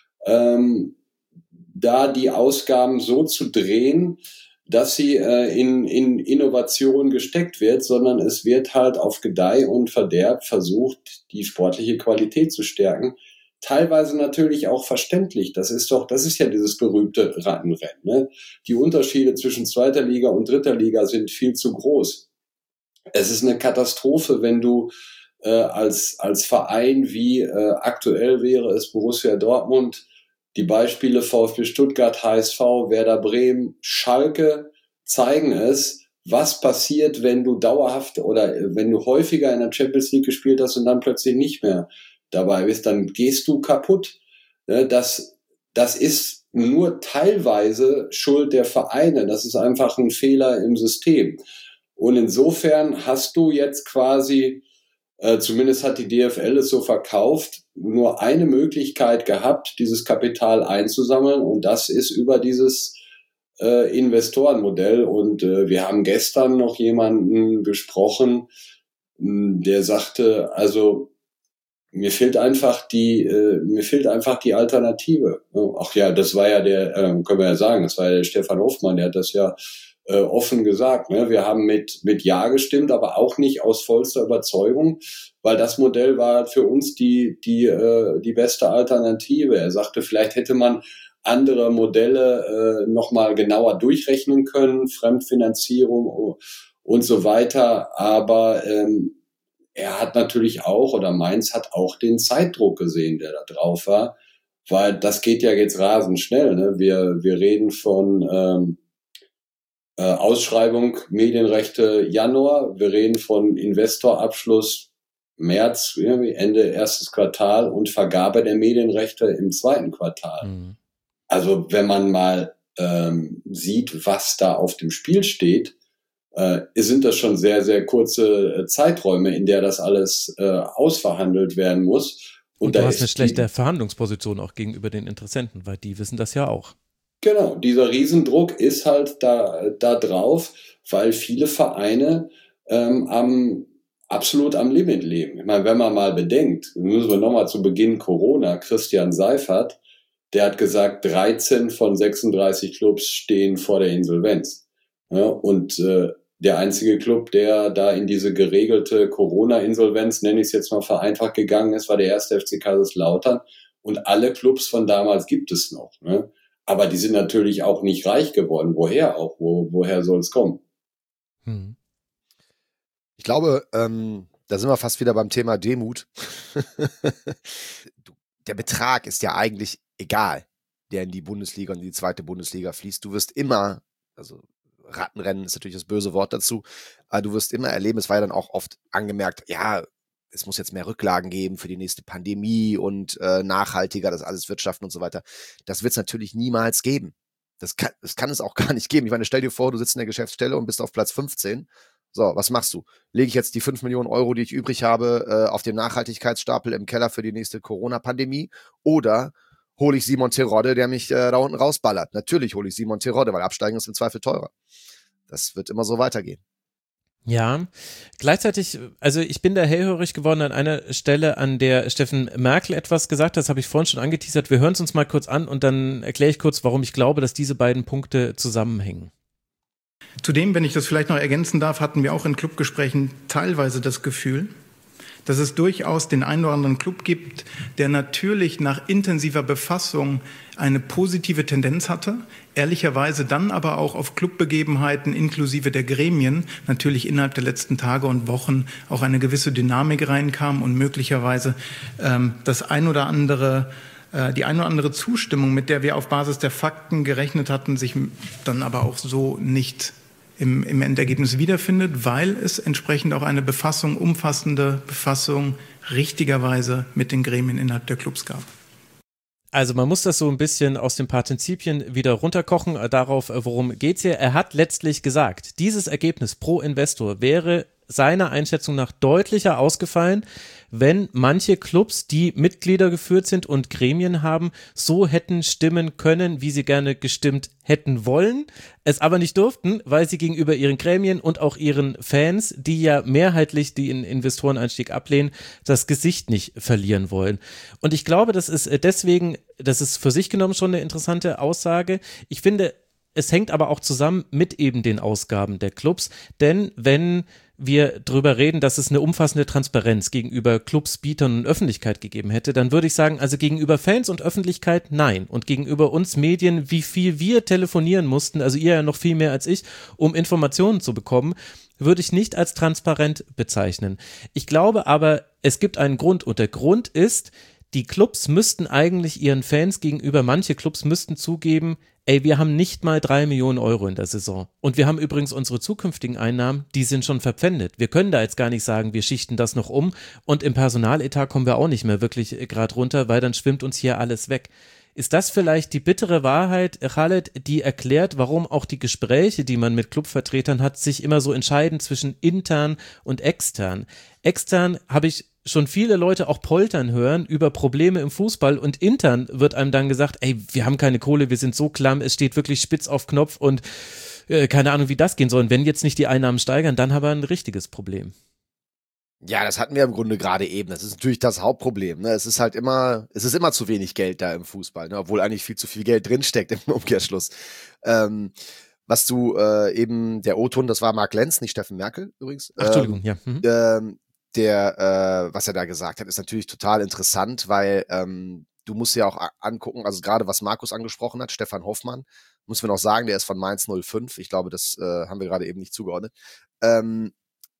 ähm, da die Ausgaben so zu drehen, dass sie äh, in, in Innovation gesteckt wird, sondern es wird halt auf Gedeih und Verderb versucht, die sportliche Qualität zu stärken. Teilweise natürlich auch verständlich. Das ist doch, das ist ja dieses berühmte Rattenrennen. Ne? Die Unterschiede zwischen zweiter Liga und dritter Liga sind viel zu groß. Es ist eine Katastrophe, wenn du äh, als, als Verein wie äh, aktuell wäre es Borussia Dortmund, die Beispiele VfB Stuttgart, H S V, Werder Bremen, Schalke zeigen es, was passiert, wenn du dauerhaft oder wenn du häufiger in der Champions League gespielt hast und dann plötzlich nicht mehr dabei bist, dann gehst du kaputt. Das, das ist nur teilweise Schuld der Vereine. Das ist einfach ein Fehler im System. Und insofern hast du jetzt quasi, äh, zumindest hat die D F L es so verkauft, nur eine Möglichkeit gehabt, dieses Kapital einzusammeln, und das ist über dieses äh, Investorenmodell. Und äh, wir haben gestern noch jemanden gesprochen, der sagte, also mir fehlt einfach die, äh, mir fehlt einfach die Alternative. Ach ja, das war ja der, äh, können wir ja sagen, das war ja der Stefan Hofmann, der hat das ja äh, offen gesagt. Ne? Wir haben mit mit Ja gestimmt, aber auch nicht aus vollster Überzeugung, weil das Modell war für uns die die äh, die beste Alternative. Er sagte, vielleicht hätte man andere Modelle äh, nochmal genauer durchrechnen können, Fremdfinanzierung und so weiter, aber ähm, er hat natürlich auch, oder Mainz hat auch den Zeitdruck gesehen, der da drauf war, weil das geht ja jetzt rasend schnell. Ne? Wir, wir reden von ähm, äh, Ausschreibung Medienrechte Januar, wir reden von Investorabschluss März, Ende erstes Quartal und Vergabe der Medienrechte im zweiten Quartal. Mhm. Also wenn man mal ähm, sieht, was da auf dem Spiel steht, äh, sind das schon sehr, sehr kurze äh, Zeiträume, in der das alles äh, ausverhandelt werden muss. Und, Und du hast eine schlechte Verhandlungsposition auch gegenüber den Interessenten, weil die wissen das ja auch. Genau, dieser Riesendruck ist halt da, da drauf, weil viele Vereine ähm, am, absolut am Limit leben. Ich meine, wenn man mal bedenkt, müssen wir nochmal zu Beginn Corona, Christian Seifert, der hat gesagt, dreizehn von sechsunddreißig Clubs stehen vor der Insolvenz. Ja, und äh, der einzige Club, der da in diese geregelte Corona-Insolvenz, nenne ich es jetzt mal vereinfacht, gegangen ist, war der erste F C Kaiserslautern. Und alle Clubs von damals gibt es noch. Ne? Aber die sind natürlich auch nicht reich geworden. Woher auch? Wo, woher soll es kommen? Hm. Ich glaube, ähm, da sind wir fast wieder beim Thema Demut. Der Betrag ist ja eigentlich egal, der in die Bundesliga und in die zweite Bundesliga fließt. Du wirst immer, also Rattenrennen ist natürlich das böse Wort dazu, aber du wirst immer erleben, es war ja dann auch oft angemerkt, ja, es muss jetzt mehr Rücklagen geben für die nächste Pandemie und äh, nachhaltiger, das alles wirtschaften und so weiter. Das wird es natürlich niemals geben. Das kann, das kann es auch gar nicht geben. Ich meine, stell dir vor, du sitzt in der Geschäftsstelle und bist auf Platz fünfzehn. So, was machst du? Lege ich jetzt die fünf Millionen Euro, die ich übrig habe, äh, auf den Nachhaltigkeitsstapel im Keller für die nächste Corona-Pandemie? Oder hole ich Simon Terodde, der mich äh, da unten rausballert? Natürlich hole ich Simon Terodde, weil Absteigen ist im Zweifel teurer. Das wird immer so weitergehen. Ja, gleichzeitig, also ich bin da hellhörig geworden an einer Stelle, an der Steffen Merkel etwas gesagt hat, das habe ich vorhin schon angeteasert. Wir hören es uns mal kurz an und dann erkläre ich kurz, warum ich glaube, dass diese beiden Punkte zusammenhängen. Zudem, wenn ich das vielleicht noch ergänzen darf, hatten wir auch in Clubgesprächen teilweise das Gefühl, dass es durchaus den einen oder anderen Club gibt, der natürlich nach intensiver Befassung eine positive Tendenz hatte, ehrlicherweise dann aber auch auf Clubbegebenheiten inklusive der Gremien natürlich innerhalb der letzten Tage und Wochen auch eine gewisse Dynamik reinkam und möglicherweise ähm, das ein oder andere äh, die ein oder andere Zustimmung, mit der wir auf Basis der Fakten gerechnet hatten, sich dann aber auch so nicht im, im Endergebnis wiederfindet, weil es entsprechend auch eine Befassung, umfassende Befassung richtigerweise mit den Gremien innerhalb der Clubs gab. Also man muss das so ein bisschen aus den Partizipien wieder runterkochen, darauf, worum geht's hier. Er hat letztlich gesagt, dieses Ergebnis pro Investor wäre seiner Einschätzung nach deutlicher ausgefallen, wenn manche Clubs, die Mitglieder geführt sind und Gremien haben, so hätten stimmen können, wie sie gerne gestimmt hätten wollen, es aber nicht durften, weil sie gegenüber ihren Gremien und auch ihren Fans, die ja mehrheitlich den Investoreneinstieg ablehnen, das Gesicht nicht verlieren wollen. Und ich glaube, das ist deswegen, das ist für sich genommen schon eine interessante Aussage. Ich finde, es hängt aber auch zusammen mit eben den Ausgaben der Clubs, denn wenn wir drüber reden, dass es eine umfassende Transparenz gegenüber Clubs, Bietern und Öffentlichkeit gegeben hätte, dann würde ich sagen, also gegenüber Fans und Öffentlichkeit nein und gegenüber uns Medien, wie viel wir telefonieren mussten, also ihr ja noch viel mehr als ich, um Informationen zu bekommen, würde ich nicht als transparent bezeichnen. Ich glaube aber, es gibt einen Grund und der Grund ist, die Clubs müssten eigentlich ihren Fans gegenüber, manche Clubs müssten zugeben, ey, wir haben nicht mal drei Millionen Euro in der Saison. Und wir haben übrigens unsere zukünftigen Einnahmen, die sind schon verpfändet. Wir können da jetzt gar nicht sagen, wir schichten das noch um und im Personaletat kommen wir auch nicht mehr wirklich gerade runter, weil dann schwimmt uns hier alles weg. Ist das vielleicht die bittere Wahrheit, Khaled, die erklärt, warum auch die Gespräche, die man mit Clubvertretern hat, sich immer so entscheiden zwischen intern und extern? Extern habe ich schon viele Leute auch poltern hören über Probleme im Fußball und intern wird einem dann gesagt, ey, wir haben keine Kohle, wir sind so klamm, es steht wirklich spitz auf Knopf und äh, keine Ahnung, wie das gehen soll. Und wenn jetzt nicht die Einnahmen steigern, dann haben wir ein richtiges Problem. Ja, das hatten wir im Grunde gerade eben. Das ist natürlich das Hauptproblem. Ne? Es ist halt immer, es ist immer zu wenig Geld da im Fußball, ne? Obwohl eigentlich viel zu viel Geld drinsteckt im Umkehrschluss. Ähm, was du äh, eben, der O-Ton, das war Mark Lenz, nicht Steffen Merkel übrigens. Ach, Entschuldigung, ähm, ja. Mhm. ähm, der, äh, was er da gesagt hat, ist natürlich total interessant, weil ähm, du musst ja auch a- angucken, also gerade was Markus angesprochen hat, Stefan Hoffmann, muss man noch sagen, der ist von Mainz null fünf. Ich glaube, das äh, haben wir gerade eben nicht zugeordnet. Ähm,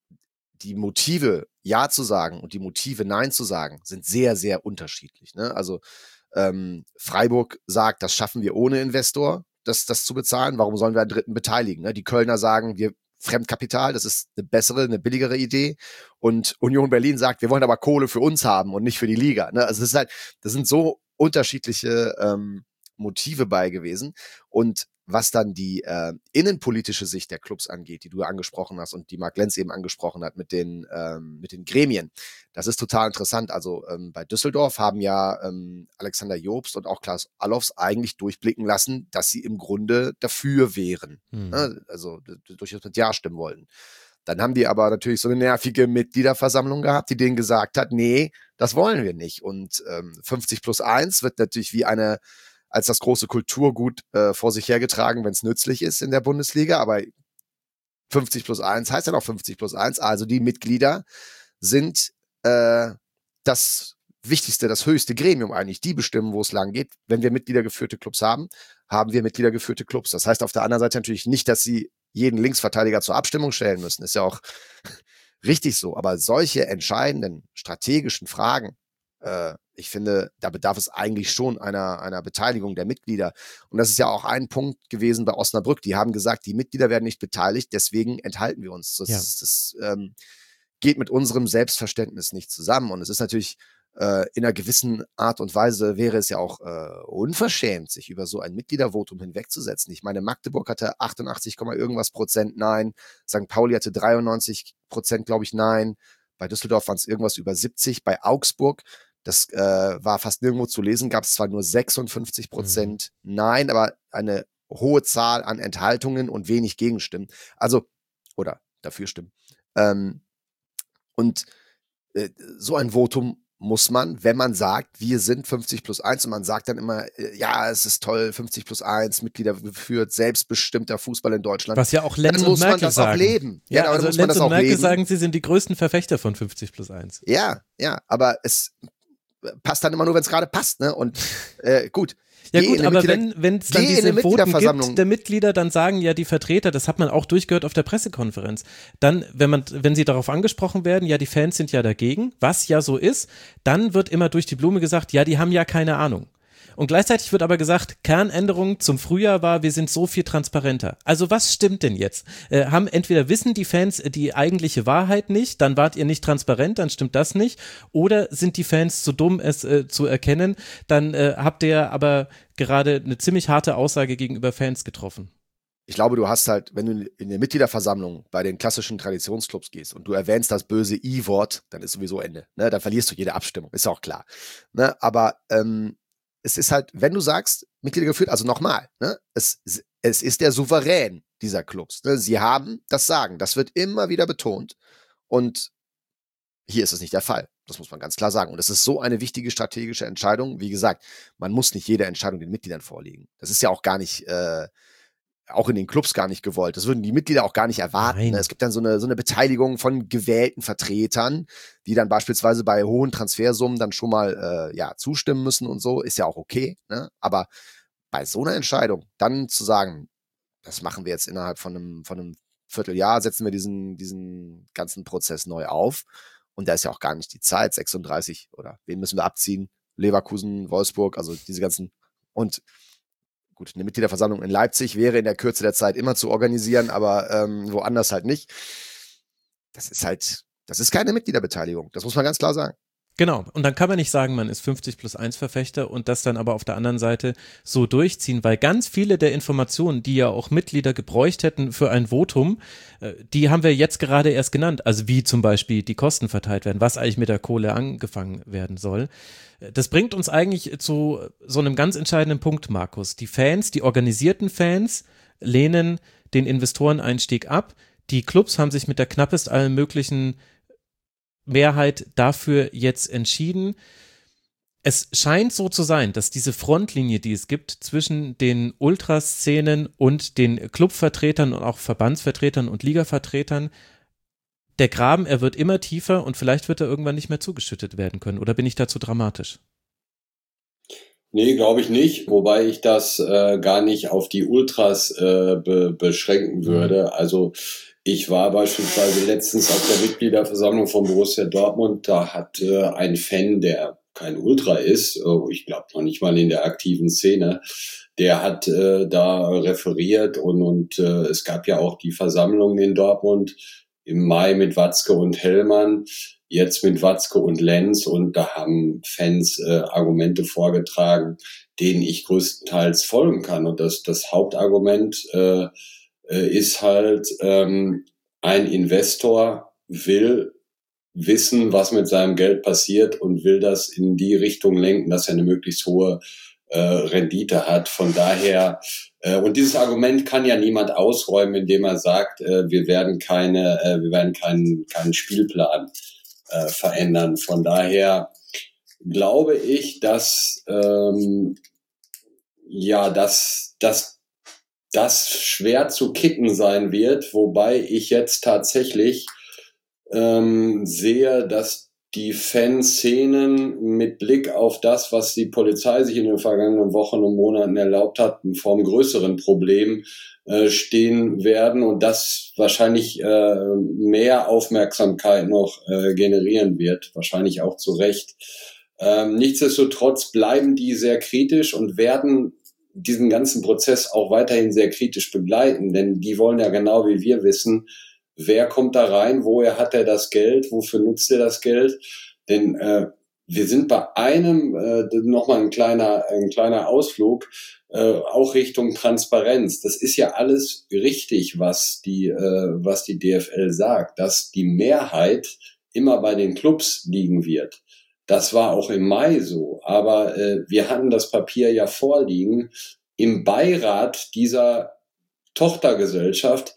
die Motive Ja zu sagen und die Motive Nein zu sagen, sind sehr, sehr unterschiedlich. Ne? Also ähm, Freiburg sagt, das schaffen wir ohne Investor, das, das zu bezahlen. Warum sollen wir einen Dritten beteiligen? Ne? Die Kölner sagen, wir Fremdkapital, das ist eine bessere, eine billigere Idee. Und Union Berlin sagt, wir wollen aber Kohle für uns haben und nicht für die Liga. Ne? Also das ist halt, das sind so unterschiedliche ähm, Motive bei gewesen. Und was dann die äh, innenpolitische Sicht der Clubs angeht, die du angesprochen hast und die Mark Lenz eben angesprochen hat mit den, ähm, mit den Gremien, das ist total interessant. Also ähm, bei Düsseldorf haben ja ähm, Alexander Jobst und auch Klaas Allofs eigentlich durchblicken lassen, dass sie im Grunde dafür wären. Hm. Ne? Also d- durchaus mit Ja stimmen wollten. Dann haben die aber natürlich so eine nervige Mitgliederversammlung gehabt, die denen gesagt hat, nee, das wollen wir nicht. Und ähm, fünfzig plus eins wird natürlich wie eine als das große Kulturgut äh, vor sich hergetragen, wenn es nützlich ist in der Bundesliga. Aber fünfzig plus eins heißt ja noch fünfzig plus eins. Also die Mitglieder sind äh, das wichtigste, das höchste Gremium eigentlich. Die bestimmen, wo es lang geht. Wenn wir mitgliedergeführte Clubs haben, haben wir mitgliedergeführte Clubs. Das heißt auf der anderen Seite natürlich nicht, dass sie jeden Linksverteidiger zur Abstimmung stellen müssen. Ist ja auch richtig so. Aber solche entscheidenden strategischen Fragen, äh, ich finde, da bedarf es eigentlich schon einer, einer Beteiligung der Mitglieder. Und das ist ja auch ein Punkt gewesen bei Osnabrück. Die haben gesagt, die Mitglieder werden nicht beteiligt, deswegen enthalten wir uns. Das, Ja. das ähm, geht mit unserem Selbstverständnis nicht zusammen. Und es ist natürlich äh, in einer gewissen Art und Weise wäre es ja auch äh, unverschämt, sich über so ein Mitgliedervotum hinwegzusetzen. Ich meine, Magdeburg hatte achtundachtzig, irgendwas Prozent Nein, Sankt Pauli hatte dreiundneunzig Prozent, glaube ich, Nein. Bei Düsseldorf waren es irgendwas über siebzig. Bei Augsburg, das äh, war fast nirgendwo zu lesen, gab es zwar nur sechsundfünfzig Prozent mhm. Nein, aber eine hohe Zahl an Enthaltungen und wenig Gegenstimmen. Also, oder dafür stimmen. Ähm, und äh, so ein Votum muss man, wenn man sagt, wir sind fünfzig plus eins und man sagt dann immer, äh, ja, es ist toll, fünfzig plus eins, Mitglieder geführt, selbstbestemmter Fußball in Deutschland. Was ja auch Lenz dann und muss Merkel man das sagen. auch leben. Ja, ja also muss man Lenz das und auch Merkel leben. sagen, sie sind die größten Verfechter von fünfzig plus eins. Ja, ja, aber es passt dann immer nur, wenn es gerade passt, ne? Und äh, gut. Ja gut, aber wenn wenn es dann diese Voten gibt der Mitglieder, dann sagen ja die Vertreter, das hat man auch durchgehört auf der Pressekonferenz, dann, wenn man, wenn sie darauf angesprochen werden, ja, die Fans sind ja dagegen, was ja so ist, dann wird immer durch die Blume gesagt, ja, die haben ja keine Ahnung. Und gleichzeitig wird aber gesagt, Kernänderung zum Frühjahr war, wir sind so viel transparenter. Also was stimmt denn jetzt? Äh, haben entweder wissen die Fans die eigentliche Wahrheit nicht, dann wart ihr nicht transparent, dann stimmt das nicht. Oder sind die Fans zu dumm, es äh, zu erkennen, dann äh, habt ihr aber gerade eine ziemlich harte Aussage gegenüber Fans getroffen. Ich glaube, du hast halt, wenn du in der Mitgliederversammlung bei den klassischen Traditionsclubs gehst und du erwähnst das böse I-Wort, dann ist sowieso Ende. Ne? Dann verlierst du jede Abstimmung, ist auch klar. Ne? Aber ähm, es ist halt, wenn du sagst, Mitglieder geführt, also nochmal, ne, es, es ist der Souverän dieser Clubs. Ne? Sie haben das Sagen. Das wird immer wieder betont. Und hier ist es nicht der Fall. Das muss man ganz klar sagen. Und es ist so eine wichtige strategische Entscheidung. Wie gesagt, man muss nicht jede Entscheidung den Mitgliedern vorlegen. Das ist ja auch gar nicht, äh, auch in den Clubs gar nicht gewollt. Das würden die Mitglieder auch gar nicht erwarten. Ne? Es gibt dann so eine, so eine Beteiligung von gewählten Vertretern, die dann beispielsweise bei hohen Transfersummen dann schon mal äh, ja, zustimmen müssen und so. Ist ja auch okay. Ne? Aber bei so einer Entscheidung dann zu sagen, das machen wir jetzt innerhalb von einem, von einem Vierteljahr, setzen wir diesen, diesen ganzen Prozess neu auf. Und da ist ja auch gar nicht die Zeit, sechsunddreißig oder wen müssen wir abziehen? Leverkusen, Wolfsburg, also diese ganzen und gut, eine Mitgliederversammlung in Leipzig wäre in der Kürze der Zeit immer zu organisieren, aber ähm, woanders halt nicht. Das ist halt, das ist keine Mitgliederbeteiligung. Das muss man ganz klar sagen. Genau. Und dann kann man nicht sagen, man ist fünfzig plus eins Verfechter und das dann aber auf der anderen Seite so durchziehen, weil ganz viele der Informationen, die ja auch Mitglieder gebräucht hätten für ein Votum, die haben wir jetzt gerade erst genannt. Also wie zum Beispiel die Kosten verteilt werden, was eigentlich mit der Kohle angefangen werden soll. Das bringt uns eigentlich zu so einem ganz entscheidenden Punkt, Markus. Die Fans, die organisierten Fans lehnen den Investoreneinstieg ab. Die Clubs haben sich mit der knappest allen möglichen Mehrheit dafür jetzt entschieden. Es scheint so zu sein, dass diese Frontlinie, die es gibt zwischen den Ultraszenen und den Clubvertretern und auch Verbandsvertretern und Ligavertretern, der Graben, er wird immer tiefer und vielleicht wird er irgendwann nicht mehr zugeschüttet werden können. Oder bin ich dazu dramatisch? Nee, glaube ich nicht, wobei ich das äh, gar nicht auf die Ultras äh, be- beschränken würde. Also ich war beispielsweise letztens auf der Mitgliederversammlung von Borussia Dortmund, da hat äh, ein Fan, der kein Ultra ist, äh, ich glaube noch nicht mal in der aktiven Szene, der hat äh, da referiert und, und äh, es gab ja auch die Versammlung in Dortmund im Mai mit Watzke und Hellmann, jetzt mit Watzke und Lenz, und da haben Fans äh, Argumente vorgetragen, denen ich größtenteils folgen kann. Und das, das Hauptargument äh, äh, ist halt, ähm, ein Investor will wissen, was mit seinem Geld passiert und will das in die Richtung lenken, dass er eine möglichst hohe äh, Rendite hat. Von daher, äh, und dieses Argument kann ja niemand ausräumen, indem er sagt, äh, wir werden keine, äh, wir werden keinen keinen Spielplan äh, verändern. Von daher glaube ich, dass ähm, ja, dass dass das schwer zu kitten sein wird, wobei ich jetzt tatsächlich ähm, sehe, dass die Fanszenen mit Blick auf das, was die Polizei sich in den vergangenen Wochen und Monaten erlaubt hat, vor einem größeren Problem äh, stehen werden und das wahrscheinlich äh, mehr Aufmerksamkeit noch äh, generieren wird, wahrscheinlich auch zu Recht. Ähm, nichtsdestotrotz bleiben die sehr kritisch und werden diesen ganzen Prozess auch weiterhin sehr kritisch begleiten, denn die wollen ja genau wie wir wissen, wer kommt da rein, woher hat er das Geld, wofür nutzt er das Geld? Denn äh, wir sind bei einem, äh, nochmal ein kleiner, ein kleiner Ausflug, äh, auch Richtung Transparenz. Das ist ja alles richtig, was die, äh, was die D F L sagt, dass die Mehrheit immer bei den Clubs liegen wird. Das war auch im Mai so, aber äh, wir hatten das Papier ja vorliegen. Im Beirat dieser Tochtergesellschaft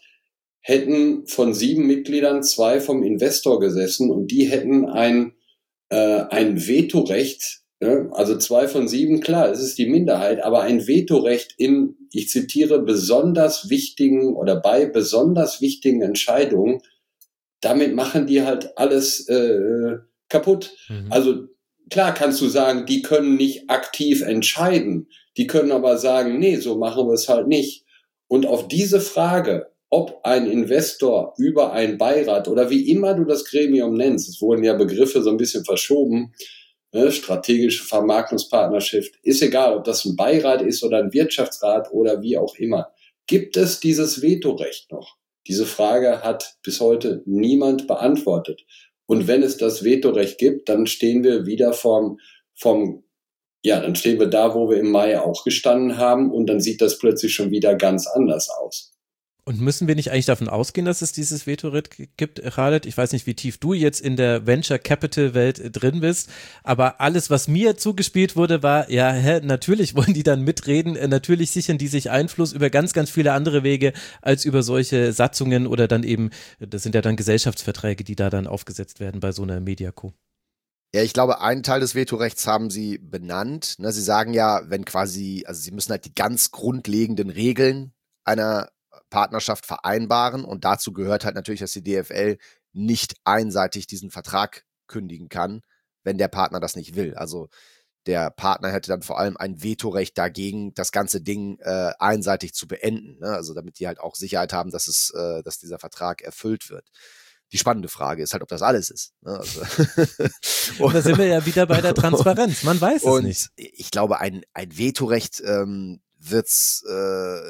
hätten von sieben Mitgliedern zwei vom Investor gesessen und die hätten ein, äh, ein Vetorecht, ne? Also zwei von sieben, klar, es ist die Minderheit, aber ein Vetorecht in, ich zitiere, besonders wichtigen oder bei besonders wichtigen Entscheidungen. Damit machen die halt alles äh, kaputt. Mhm. Also klar kannst du sagen, die können nicht aktiv entscheiden, die können aber sagen, nee, so machen wir es halt nicht. Und auf diese Frage, ob ein Investor über einen Beirat oder wie immer du das Gremium nennst, es wurden ja Begriffe so ein bisschen verschoben, ne, strategische Vermarktungspartnerschaft, ist egal, ob das ein Beirat ist oder ein Wirtschaftsrat oder wie auch immer. Gibt es dieses Vetorecht noch? Diese Frage hat bis heute niemand beantwortet. Und wenn es das Vetorecht gibt, dann stehen wir wieder vom, vom, ja, dann stehen wir da, wo wir im Mai auch gestanden haben und dann sieht das plötzlich schon wieder ganz anders aus. Und müssen wir nicht eigentlich davon ausgehen, dass es dieses Vetorecht gibt, Khaled? Ich weiß nicht, wie tief du jetzt in der Venture Capital Welt drin bist, aber alles, was mir zugespielt wurde, war, ja, hä, natürlich wollen die dann mitreden, natürlich sichern die sich Einfluss über ganz, ganz viele andere Wege als über solche Satzungen oder dann eben, das sind ja dann Gesellschaftsverträge, die da dann aufgesetzt werden bei so einer Mediaco. Ja, ich glaube, einen Teil des Vetorechts haben sie benannt. Sie sagen ja, wenn quasi, also sie müssen halt die ganz grundlegenden Regeln einer Partnerschaft vereinbaren und dazu gehört halt natürlich, dass die D F L nicht einseitig diesen Vertrag kündigen kann, wenn der Partner das nicht will. Also der Partner hätte dann vor allem ein Vetorecht dagegen, das ganze Ding äh, einseitig zu beenden, ne? Also damit die halt auch Sicherheit haben, dass es, äh, dass dieser Vertrag erfüllt wird. Die spannende Frage ist halt, ob das alles ist. Ne? Also und da sind wir ja wieder bei der Transparenz. Man weiß es und nicht. Ich glaube, ein, ein Vetorecht ähm, wird's äh,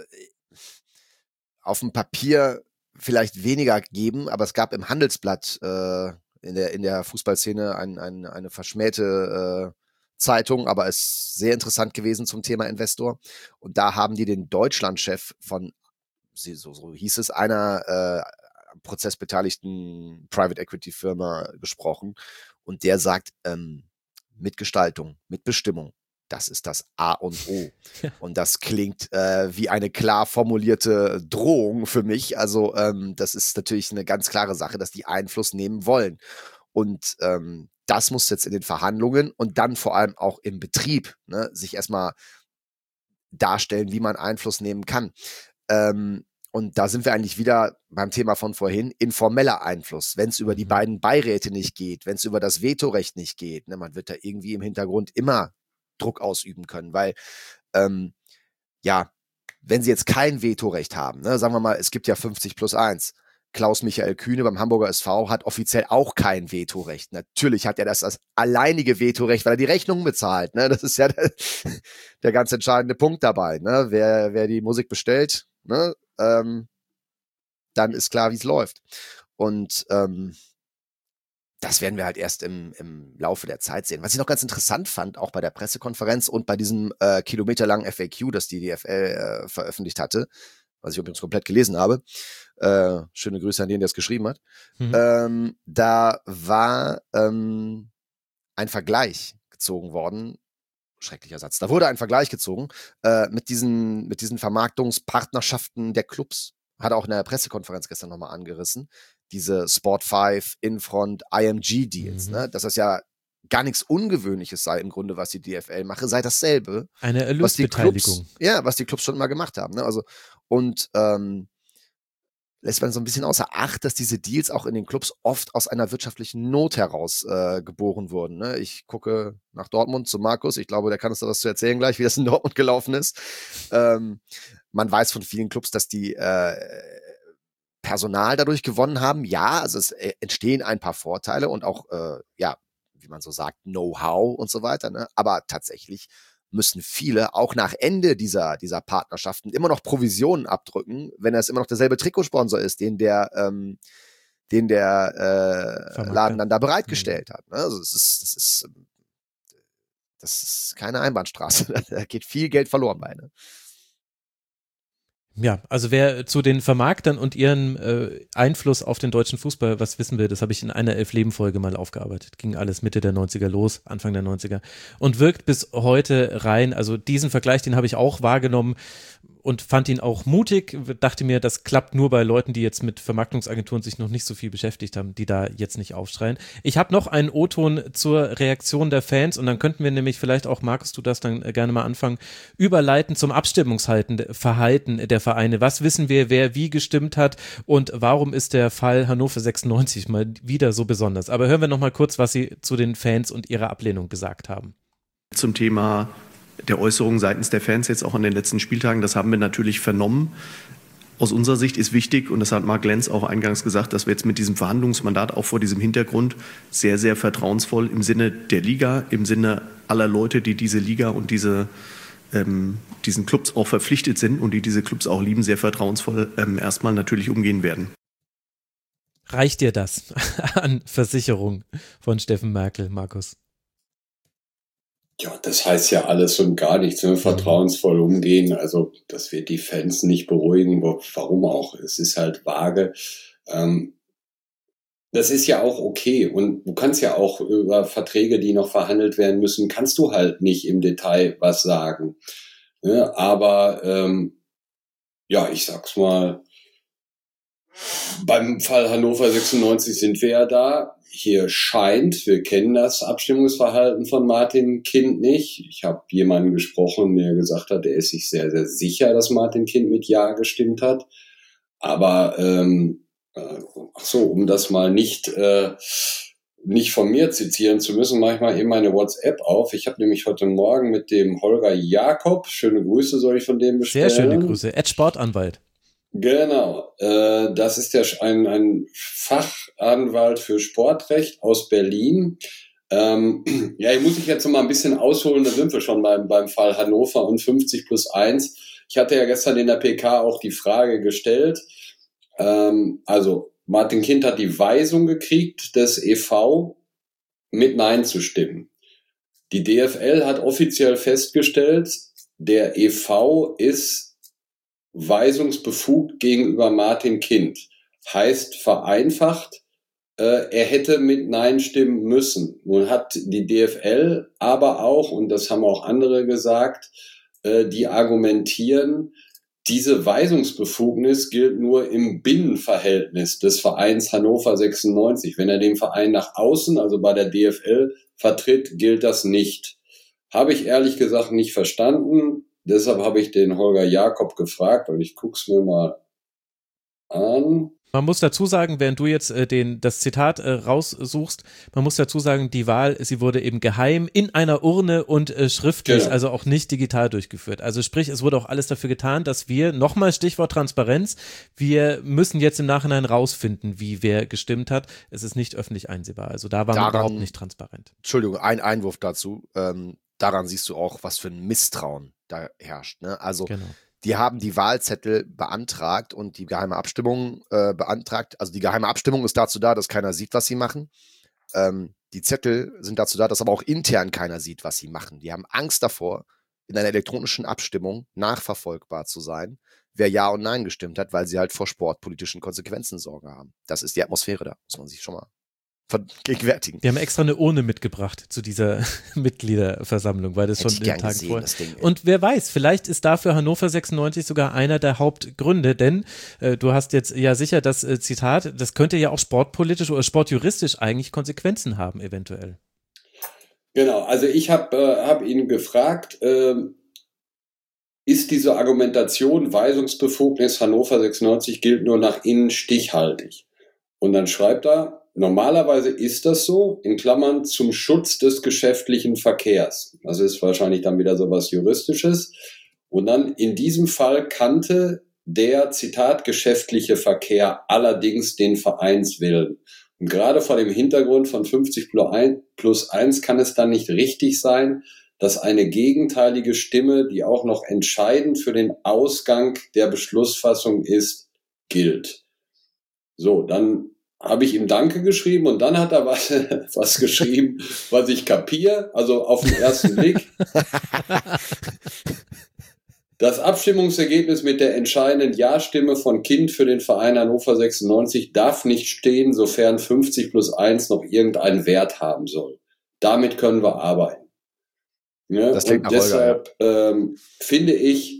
auf dem Papier vielleicht weniger geben, aber es gab im Handelsblatt äh, in der in der Fußballszene ein, ein, eine verschmähte äh, Zeitung, aber es ist sehr interessant gewesen zum Thema Investor. Und da haben die den Deutschlandchef von, so, so hieß es, einer äh, prozessbeteiligten Private Equity Firma gesprochen. Und der sagt, ähm, Mitgestaltung, Mitbestimmung, das ist das A und O. Ja. Und das klingt äh, wie eine klar formulierte Drohung für mich. Also ähm, das ist natürlich eine ganz klare Sache, dass die Einfluss nehmen wollen. Und ähm, das muss jetzt in den Verhandlungen und dann vor allem auch im Betrieb, ne, sich erstmal darstellen, wie man Einfluss nehmen kann. Ähm, und da sind wir eigentlich wieder beim Thema von vorhin, informeller Einfluss. Wenn es über die beiden Beiräte nicht geht, wenn es über das Vetorecht nicht geht, ne, man wird da irgendwie im Hintergrund immer Druck ausüben können, weil ähm, ja, wenn sie jetzt kein Vetorecht haben, ne, sagen wir mal, es gibt ja fünfzig plus eins, Klaus-Michael Kühne beim Hamburger S V hat offiziell auch kein Vetorecht. Natürlich hat er das als alleinige Vetorecht, weil er die Rechnung bezahlt. Ne? Das ist ja der, der ganz entscheidende Punkt dabei. Ne? Wer, wer die Musik bestellt, ne? ähm, dann ist klar, wie es läuft. Und ähm, das werden wir halt erst im, im Laufe der Zeit sehen. Was ich noch ganz interessant fand, auch bei der Pressekonferenz und bei diesem äh, kilometerlangen F A Q, das die D F L äh, veröffentlicht hatte, was ich übrigens komplett gelesen habe, äh, schöne Grüße an den, der es geschrieben hat, mhm. ähm, da war ähm, ein Vergleich gezogen worden, schrecklicher Satz, da wurde ein Vergleich gezogen äh, mit diesen, mit diesen Vermarktungspartnerschaften der Clubs. Hat auch in der Pressekonferenz gestern nochmal angerissen, diese Sport fünf, Infront, I M G-Deals, mhm. ne? Dass das ja gar nichts Ungewöhnliches sei im Grunde, was die D F L mache, sei dasselbe. Eine Erlösbeteiligung. Ja, was die Clubs schon immer gemacht haben. Ne? Also, und ähm, lässt man so ein bisschen außer Acht, dass diese Deals auch in den Clubs oft aus einer wirtschaftlichen Not heraus äh, geboren wurden. Ne? Ich gucke nach Dortmund zu Markus. Ich glaube, der kann uns da was zu erzählen gleich, wie das in Dortmund gelaufen ist. Ähm, man weiß von vielen Clubs, dass die äh, Personal dadurch gewonnen haben. Ja, also es äh, entstehen ein paar Vorteile und auch, äh, ja, wie man so sagt, Know-how und so weiter. Ne? Aber tatsächlich müssen viele auch nach Ende dieser, dieser Partnerschaften immer noch Provisionen abdrücken, wenn es immer noch derselbe Trikotsponsor ist, den der, ähm, den der äh, Laden dann da bereitgestellt hat. Ne? Also das ist, das ist, das ist keine Einbahnstraße. Da geht viel Geld verloren bei. Ne? Ja, also wer zu den Vermarktern und ihren äh, Einfluss auf den deutschen Fußball was wissen will, das habe ich in einer Elf-Leben-Folge mal aufgearbeitet. Ging alles Mitte der neunziger los, Anfang der neunziger und wirkt bis heute rein. Also diesen Vergleich, den habe ich auch wahrgenommen und fand ihn auch mutig, dachte mir, das klappt nur bei Leuten, die jetzt mit Vermarktungsagenturen sich noch nicht so viel beschäftigt haben, die da jetzt nicht aufschreien. Ich habe noch einen O-Ton zur Reaktion der Fans und dann könnten wir nämlich vielleicht auch, Markus, du darfst dann gerne mal anfangen, überleiten zum Abstimmungsverhalten der Vereine. Was wissen wir, wer wie gestimmt hat und warum ist der Fall Hannover sechsundneunzig mal wieder so besonders? Aber hören wir noch mal kurz, was sie zu den Fans und ihrer Ablehnung gesagt haben. Zum Thema der Äußerungen seitens der Fans jetzt auch an den letzten Spieltagen, das haben wir natürlich vernommen. Aus unserer Sicht ist wichtig, und das hat Marc Lenz auch eingangs gesagt, dass wir jetzt mit diesem Verhandlungsmandat auch vor diesem Hintergrund sehr, sehr vertrauensvoll im Sinne der Liga, im Sinne aller Leute, die diese Liga und diese, ähm, diesen Clubs auch verpflichtet sind und die diese Clubs auch lieben, sehr vertrauensvoll ähm, erstmal natürlich umgehen werden. Reicht dir das an Versicherung von Steffen Merkel, Markus? Ja, das heißt ja alles und gar nichts, ne? Vertrauensvoll umgehen, also das wird die Fans nicht beruhigen, warum auch, es ist halt vage. Ähm, das ist ja auch okay und du kannst ja auch über Verträge, die noch verhandelt werden müssen, kannst du halt nicht im Detail was sagen. Ne? Aber ähm, ja, ich sag's mal, beim Fall Hannover sechsundneunzig sind wir ja da. Hier scheint, wir kennen das Abstimmungsverhalten von Martin Kind nicht. Ich habe jemanden gesprochen, der gesagt hat, er ist sich sehr, sehr sicher, dass Martin Kind mit Ja gestimmt hat. Aber, ähm, äh, ach so, um das mal nicht, äh, nicht von mir zitieren zu müssen, mache ich mal eben meine WhatsApp auf. Ich habe nämlich heute Morgen mit dem Holger Jakob, schöne Grüße soll ich von dem bestellen. Sehr schöne Grüße, Ed Sportanwalt. Genau, äh, das ist der ein, ein Fachanwalt für Sportrecht aus Berlin. Ähm, ja, hier muss ich jetzt noch mal ein bisschen ausholen, da sind wir schon beim, beim Fall Hannover und fünfzig plus eins. Ich hatte ja gestern in der P K auch die Frage gestellt, ähm, also Martin Kind hat die Weisung gekriegt, des E V mit Nein zu stimmen. Die D F L hat offiziell festgestellt, der E V ist weisungsbefugt gegenüber Martin Kind. Heißt vereinfacht, äh, er hätte mit Nein stimmen müssen. Nun hat die D F L aber auch, und das haben auch andere gesagt, äh, die argumentieren, diese Weisungsbefugnis gilt nur im Binnenverhältnis des Vereins Hannover sechsundneunzig. Wenn er den Verein nach außen, also bei der D F L, vertritt, gilt das nicht. Habe ich ehrlich gesagt nicht verstanden. Deshalb habe ich den Holger Jakob gefragt und ich gucke es mir mal an. Man muss dazu sagen, während du jetzt äh, den, das Zitat äh, raussuchst, man muss dazu sagen, die Wahl, sie wurde eben geheim in einer Urne und äh, schriftlich, Genau. also auch nicht digital durchgeführt. Also sprich, es wurde auch alles dafür getan, dass wir, nochmal Stichwort Transparenz, wir müssen jetzt im Nachhinein rausfinden, wie wer gestimmt hat. Es ist nicht öffentlich einsehbar. Also da war man Daran- überhaupt nicht transparent. Entschuldigung, ein Einwurf dazu. Ähm, daran siehst du auch, was für ein Misstrauen da herrscht. Ne? Also Genau. die haben die Wahlzettel beantragt und die geheime Abstimmung äh, beantragt. Also die geheime Abstimmung ist dazu da, dass keiner sieht, was sie machen. Ähm, die Zettel sind dazu da, dass aber auch intern keiner sieht, was sie machen. Die haben Angst davor, in einer elektronischen Abstimmung nachverfolgbar zu sein, wer Ja und Nein gestimmt hat, weil sie halt vor sportpolitischen Konsequenzen Sorge haben. Das ist die Atmosphäre da, muss man sich schon mal vergegenwärtigen. Wir haben extra eine Urne mitgebracht zu dieser Mitgliederversammlung, weil das Hätte schon ich den gern Tagen gesehen, vorher. das Ding. Und wer weiß, vielleicht ist dafür Hannover sechsundneunzig sogar einer der Hauptgründe, denn äh, du hast jetzt ja sicher das äh, Zitat, das könnte ja auch sportpolitisch oder sportjuristisch eigentlich Konsequenzen haben, eventuell. Genau, also ich habe äh, hab ihn gefragt, ähm, ist diese Argumentation Weisungsbefugnis Hannover sechsundneunzig gilt nur nach innen stichhaltig? Und dann schreibt er, normalerweise ist das so, in Klammern zum Schutz des geschäftlichen Verkehrs. Das ist wahrscheinlich dann wieder so was Juristisches. Und dann in diesem Fall kannte der, Zitat, geschäftliche Verkehr allerdings den Vereinswillen. Und gerade vor dem Hintergrund von fünfzig plus eins kann es dann nicht richtig sein, dass eine gegenteilige Stimme, die auch noch entscheidend für den Ausgang der Beschlussfassung ist, gilt. So, dann habe ich ihm Danke geschrieben und dann hat er was, was geschrieben, was ich kapiere, also auf den ersten Blick. Das Abstimmungsergebnis mit der entscheidenden Ja-Stimme von Kind für den Verein Hannover sechsundneunzig darf nicht stehen, sofern fünfzig plus eins noch irgendeinen Wert haben soll. Damit können wir arbeiten. Ja, Das klingt und nach Holger, deshalb ähm, finde ich,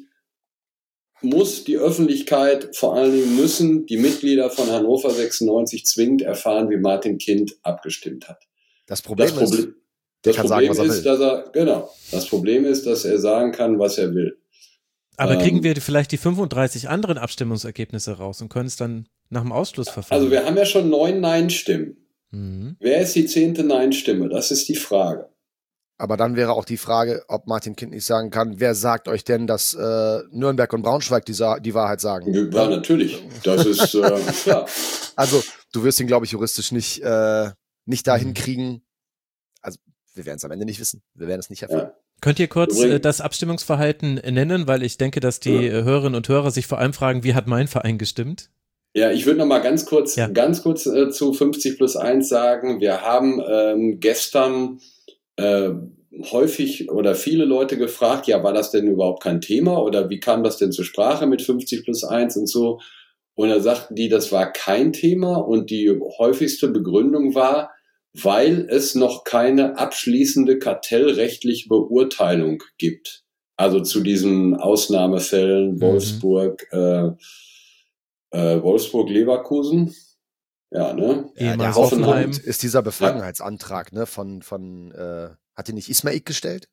muss die Öffentlichkeit, vor allen Dingen müssen die Mitglieder von Hannover sechsundneunzig zwingend erfahren, wie Martin Kind abgestimmt hat. Das Problem Das, Proble ist, das kann Problem sagen, was er ist, will. dass er, genau, das Problem ist, dass er sagen kann, was er will. Aber Ähm, kriegen wir vielleicht die fünfunddreißig anderen Abstimmungsergebnisse raus und können es dann nach dem Ausschlussverfahren? Also wir haben ja schon neun Nein-Stimmen. Mhm. Wer ist die zehnte Nein-Stimme? Das ist die Frage. Aber dann wäre auch die Frage, ob Martin Kind nicht sagen kann, wer sagt euch denn, dass äh, Nürnberg und Braunschweig die, Sa- die Wahrheit sagen? Ja, natürlich. Das ist äh, klar. Also, du wirst ihn, glaube ich, juristisch nicht, äh, nicht dahin Mhm. kriegen. Also, wir werden es am Ende nicht wissen. Wir werden es nicht erfahren. Ja. Könnt ihr kurz Übrigens- äh, das Abstimmungsverhalten nennen, weil ich denke, dass die Ja. äh, Hörerinnen und Hörer sich vor allem fragen, wie hat mein Verein gestimmt? Ja, ich würde noch mal ganz kurz, Ja. ganz kurz äh, zu fünfzig plus eins sagen. Wir haben ähm, gestern äh, häufig oder viele Leute gefragt, ja, war das denn überhaupt kein Thema oder wie kam das denn zur Sprache mit fünfzig plus eins und so? Und da sagten die, das war kein Thema und die häufigste Begründung war, weil es noch keine abschließende kartellrechtliche Beurteilung gibt. Also zu diesen Ausnahmefällen Mhm. Wolfsburg, äh, äh, Wolfsburg-Leverkusen. Ja, ne? Ja, der Ehemals Hauptgrund Hoffenheim. ist dieser Befangenheitsantrag, ne, von, von äh, hat den nicht Ismail gestellt?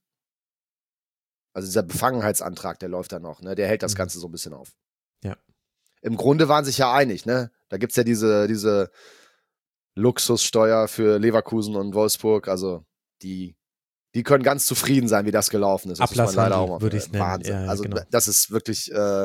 Also dieser Befangenheitsantrag, der läuft da noch, ne? Der hält das Mhm. Ganze so ein bisschen auf. Ja. Im Grunde waren sich ja einig, ne? Da gibt's ja diese, diese Luxussteuer für Leverkusen und Wolfsburg, also die, die können ganz zufrieden sein, wie das gelaufen ist. Das muss man leider Ablasshandel auch mal würde ich's nennen. Wahnsinn. Ja, ja, also genau. das ist wirklich äh,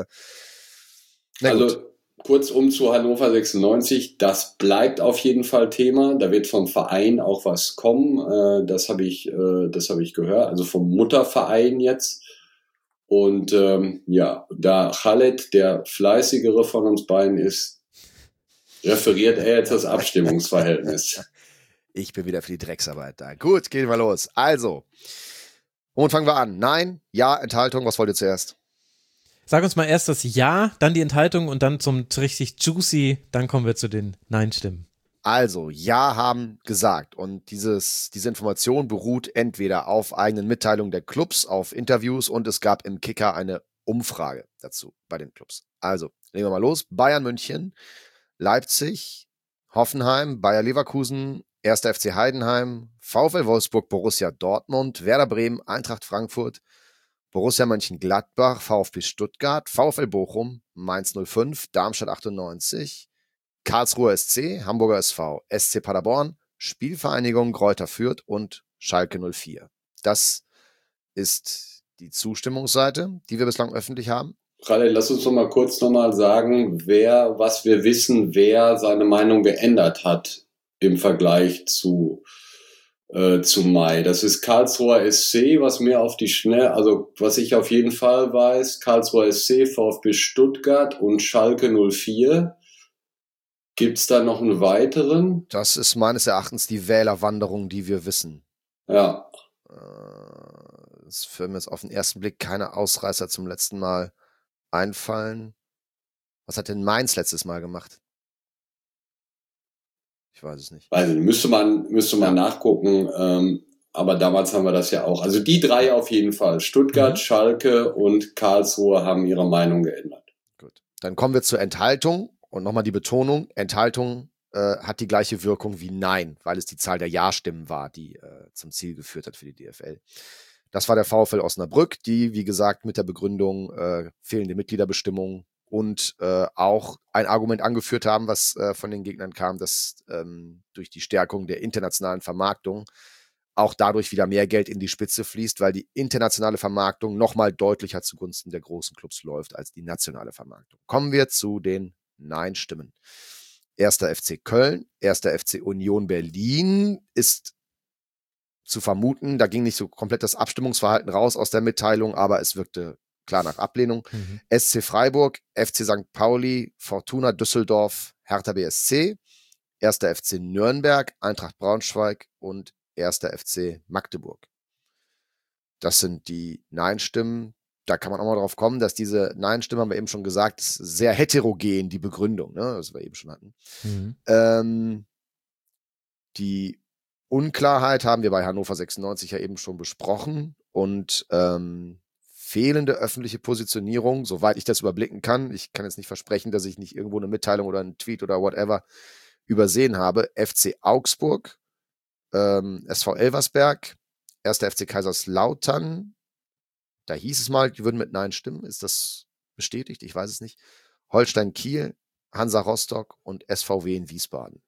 na Also gut. kurzum zu Hannover sechsundneunzig, das bleibt auf jeden Fall Thema. Da wird vom Verein auch was kommen. Äh, das habe ich, äh, das habe ich gehört. Also vom Mutterverein jetzt. Und ähm, ja, da Khaled der fleißigere von uns beiden ist, referiert er jetzt das Abstimmungsverhältnis. Ich bin wieder für die Drecksarbeit da. Gut, gehen wir los. Also, womit fangen wir an? Nein, ja, Enthaltung, was wollt ihr zuerst? Sag uns mal erst das Ja, dann die Enthaltung und dann zum richtig juicy, dann kommen wir zu den Nein-Stimmen. Also, ja haben gesagt und dieses, diese Information beruht entweder auf eigenen Mitteilungen der Clubs, auf Interviews und es gab im Kicker eine Umfrage dazu bei den Clubs. Also, legen wir mal los. Bayern München, Leipzig, Hoffenheim, Bayer Leverkusen, erster F C Heidenheim, VfL Wolfsburg, Borussia Dortmund, Werder Bremen, Eintracht Frankfurt, Borussia Mönchengladbach, VfB Stuttgart, VfL Bochum, Mainz null fünf, Darmstadt achtundneunzig, Karlsruher S C, Hamburger S V, S C Paderborn, Spielvereinigung Greuther Fürth und Schalke null vier. Das ist die Zustimmungsseite, die wir bislang öffentlich haben. Khaled, lass uns noch mal kurz noch mal sagen, wer, was wir wissen, wer seine Meinung geändert hat im Vergleich zu Äh, zu Mai. Das ist Karlsruher S C, was mir auf die Schnelle, also was ich auf jeden Fall weiß, Karlsruher S C, VfB Stuttgart und Schalke null vier. Gibt's da noch einen weiteren? Das ist meines Erachtens die Wählerwanderung, die wir wissen. Ja. Äh, es für mir jetzt auf den ersten Blick keine Ausreißer zum letzten Mal einfallen. Was hat denn Mainz letztes Mal gemacht? Ich weiß es nicht. Also müsste man, müsste man ja. nachgucken. Ähm, aber damals haben wir das ja auch. Also die drei auf jeden Fall. Stuttgart, mhm. Schalke und Karlsruhe haben ihre Meinung geändert. Gut. Dann kommen wir zur Enthaltung. Und nochmal die Betonung. Enthaltung äh, hat die gleiche Wirkung wie Nein, weil es die Zahl der Ja-Stimmen war, die äh, zum Ziel geführt hat für die D F L. Das war der VfL Osnabrück, die, wie gesagt, mit der Begründung äh, fehlende Mitgliederbestimmung und äh, auch ein Argument angeführt haben, was äh, von den Gegnern kam, dass ähm, durch die Stärkung der internationalen Vermarktung auch dadurch wieder mehr Geld in die Spitze fließt, weil die internationale Vermarktung nochmal deutlicher zugunsten der großen Clubs läuft als die nationale Vermarktung. Kommen wir zu den Nein-Stimmen. Erster F C Köln, erster F C Union Berlin ist zu vermuten, da ging nicht so komplett das Abstimmungsverhalten raus aus der Mitteilung, aber es wirkte klar nach Ablehnung. Mhm. S C Freiburg, F C Sankt Pauli, Fortuna Düsseldorf, Hertha B S C, erster F C Nürnberg, Eintracht Braunschweig und erster F C Magdeburg. Das sind die Nein-Stimmen. Da kann man auch mal drauf kommen, dass diese Nein-Stimmen, haben wir eben schon gesagt, sehr heterogen, die Begründung, ne, was wir eben schon hatten. Mhm. Ähm, die Unklarheit haben wir bei Hannover sechsundneunzig ja eben schon besprochen und ähm, fehlende öffentliche Positionierung, soweit ich das überblicken kann. Ich kann jetzt nicht versprechen, dass ich nicht irgendwo eine Mitteilung oder einen Tweet oder whatever übersehen habe. F C Augsburg, ähm, S V Elversberg, erster F C Kaiserslautern. Da hieß es mal, die würden mit Nein stimmen. Ist das bestätigt? Ich weiß es nicht. Holstein Kiel, Hansa Rostock und S V W in Wiesbaden.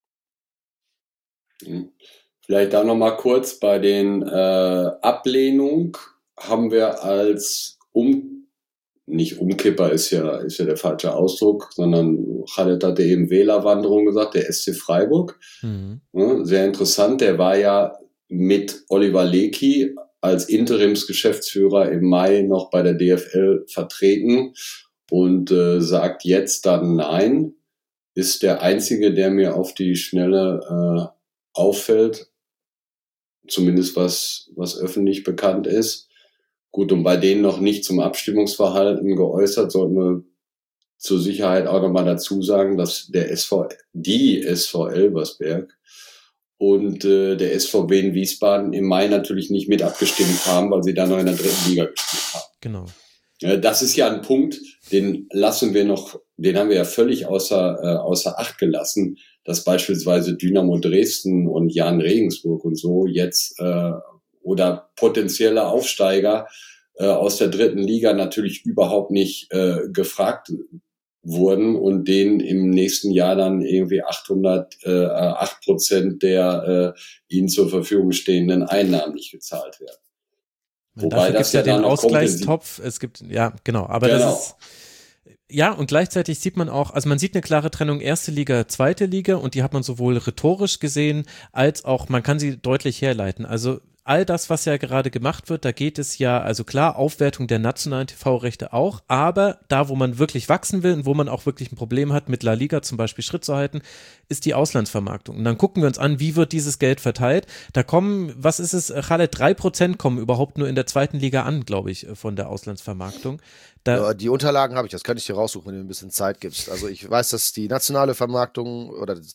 Vielleicht da nochmal kurz bei den äh, Ablehnungen haben wir als um nicht Umkipper ist ja ist ja der falsche Ausdruck, sondern Khaled hatte eben Wählerwanderung gesagt, der S C Freiburg. Mhm. Ja, sehr interessant, der war ja mit Oliver Lecky als Interimsgeschäftsführer im Mai noch bei der D F L vertreten und äh, sagt jetzt dann Nein, ist der einzige, der mir auf die Schnelle äh, auffällt, zumindest was was öffentlich bekannt ist. Gut, und bei denen noch nicht zum Abstimmungsverhalten geäußert, sollten wir zur Sicherheit auch nochmal dazu sagen, dass der S V, die S V Elversberg und äh, der S V W in Wiesbaden im Mai natürlich nicht mit abgestimmt haben, weil sie da noch in der dritten Liga gespielt haben. Genau. Ja, das ist ja ein Punkt, den lassen wir noch, den haben wir ja völlig außer äh, außer Acht gelassen, dass beispielsweise Dynamo Dresden und Jan Regensburg und so jetzt äh, oder potenzielle Aufsteiger äh, aus der dritten Liga natürlich überhaupt nicht äh, gefragt wurden und denen im nächsten Jahr dann irgendwie achthundert, äh, acht Prozent der äh, ihnen zur Verfügung stehenden Einnahmen nicht gezahlt werden. Wobei das ja, ja den Ausgleichstopf, es gibt, ja, genau, aber genau. das ist, ja, und gleichzeitig sieht man auch, also man sieht eine klare Trennung erste Liga, zweite Liga und die hat man sowohl rhetorisch gesehen, als auch, man kann sie deutlich herleiten, also all das, was ja gerade gemacht wird, da geht es ja, also klar, Aufwertung der nationalen T V-Rechte auch, aber da, wo man wirklich wachsen will und wo man auch wirklich ein Problem hat, mit La Liga zum Beispiel Schritt zu halten, ist die Auslandsvermarktung. Und dann gucken wir uns an, wie wird dieses Geld verteilt. Da kommen, was ist es, Khaled, drei Prozent kommen überhaupt nur in der zweiten Liga an, glaube ich, von der Auslandsvermarktung. Da ja, die Unterlagen habe ich, das kann ich dir raussuchen, wenn du mir ein bisschen Zeit gibst. Also ich weiß, dass die nationale Vermarktung oder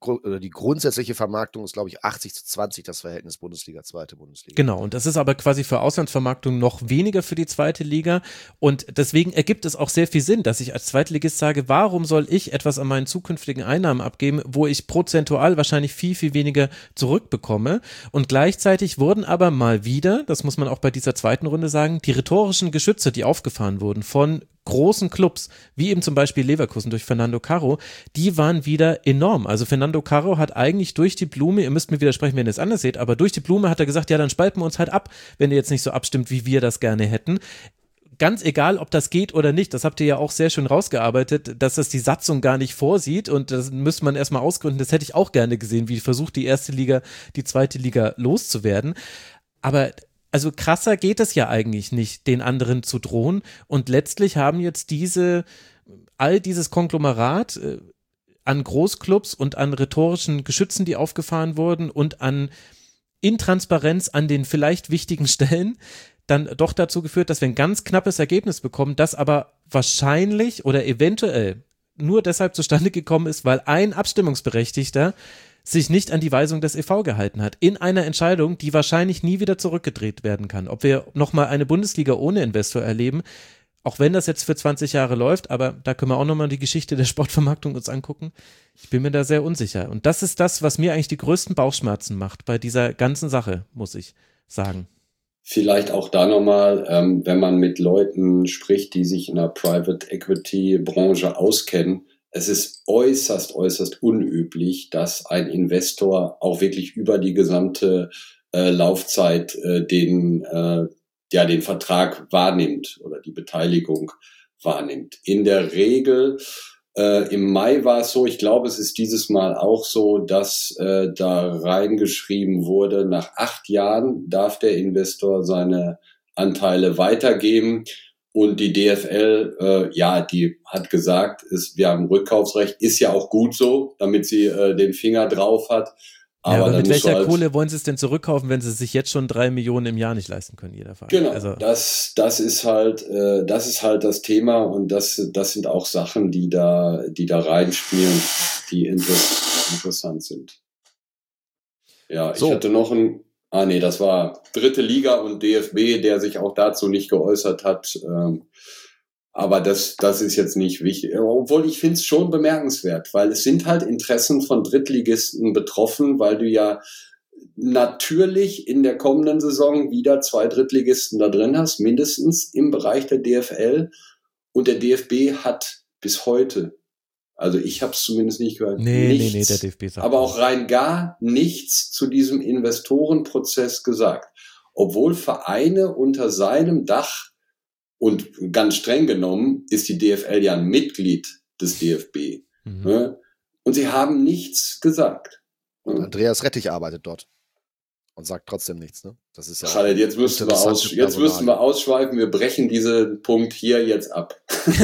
gru- die grundsätzliche Vermarktung ist, glaube ich, achtzig zu zwanzig das Verhältnis Bundesliga, zweite Bundesliga. Genau, und das ist aber quasi für Auslandsvermarktung noch weniger für die zweite Liga und deswegen ergibt es auch sehr viel Sinn, dass ich als Zweitligist sage, warum soll ich etwas an meinen zukünftigen Einnahmen abgeben, wo ich prozentual wahrscheinlich viel, viel weniger zurückbekomme und gleichzeitig wurden aber mal wieder, das muss man auch bei dieser zweiten Runde sagen, die rhetorischen Geschütze, die aufgefahren wurden von großen Clubs, wie eben zum Beispiel Leverkusen durch Fernando Carro, die waren wieder enorm. Also Fernando Carro hat eigentlich durch die Blume, ihr müsst mir widersprechen, wenn ihr es anders seht, aber durch die Blume hat er gesagt, ja, dann spalten wir uns halt ab, wenn ihr jetzt nicht so abstimmt, wie wir das gerne hätten. Ganz egal, ob das geht oder nicht, das habt ihr ja auch sehr schön rausgearbeitet, dass das die Satzung gar nicht vorsieht und das müsste man erstmal ausgründen. Das hätte ich auch gerne gesehen, wie versucht die erste Liga, die zweite Liga loszuwerden. Aber also krasser geht es ja eigentlich nicht, den anderen zu drohen. Und letztlich haben jetzt diese, all dieses Konglomerat äh, an Großclubs und an rhetorischen Geschützen, die aufgefahren wurden und an Intransparenz an den vielleicht wichtigen Stellen, dann doch dazu geführt, dass wir ein ganz knappes Ergebnis bekommen, das aber wahrscheinlich oder eventuell nur deshalb zustande gekommen ist, weil ein Abstimmungsberechtigter sich nicht an die Weisung des E V gehalten hat, in einer Entscheidung, die wahrscheinlich nie wieder zurückgedreht werden kann. Ob wir nochmal eine Bundesliga ohne Investor erleben, auch wenn das jetzt für zwanzig Jahre läuft, aber da können wir auch nochmal die Geschichte der Sportvermarktung uns angucken. Ich bin mir da sehr unsicher. Und das ist das, was mir eigentlich die größten Bauchschmerzen macht bei dieser ganzen Sache, muss ich sagen. Vielleicht auch da nochmal, ähm, wenn man mit Leuten spricht, die sich in der Private Equity Branche auskennen, es ist äußerst, äußerst unüblich, dass ein Investor auch wirklich über die gesamte äh, Laufzeit äh, den, äh, ja, den Vertrag wahrnimmt oder die Beteiligung wahrnimmt. In der Regel, äh, im Mai war es so, ich glaube, es ist dieses Mal auch so, dass äh, da reingeschrieben wurde, nach acht Jahren darf der Investor seine Anteile weitergeben. Und die D F L, äh, ja, die hat gesagt, ist, wir haben Rückkaufsrecht, ist ja auch gut so, damit sie äh, den Finger drauf hat. Aber, ja, aber mit welcher halt, Kohle wollen sie es denn zurückkaufen, wenn sie sich jetzt schon drei Millionen im Jahr nicht leisten können, jeder Fall? Genau, also. das, das ist halt, äh, das ist halt das Thema und das, das sind auch Sachen, die da, die da reinspielen, die inter- interessant sind. Ja, So. ich hatte noch ein, ah nee, das war dritte Liga und D F B, der sich auch dazu nicht geäußert hat. Ähm, aber das, das ist jetzt nicht wichtig. Obwohl ich finde es schon bemerkenswert, weil es sind halt Interessen von Drittligisten betroffen, weil du ja natürlich in der kommenden Saison wieder zwei Drittligisten da drin hast, mindestens im Bereich der D F L. Und der D F B hat bis heute, also ich habe es zumindest nicht gehört, nee, nichts, nee, nee, der D F B sagt aber auch rein gar nichts zu diesem Investorenprozess gesagt. Obwohl Vereine unter seinem Dach und ganz streng genommen ist die D F L ja ein Mitglied des D F B. Mhm. Ne? Und sie haben nichts gesagt. Und Ne? Andreas Rettich arbeitet dort und sagt trotzdem nichts. Ne? Das ist ja Khaled, jetzt müssen wir, aus, jetzt müssen wir ausschweifen. Wir brechen diesen Punkt hier jetzt ab.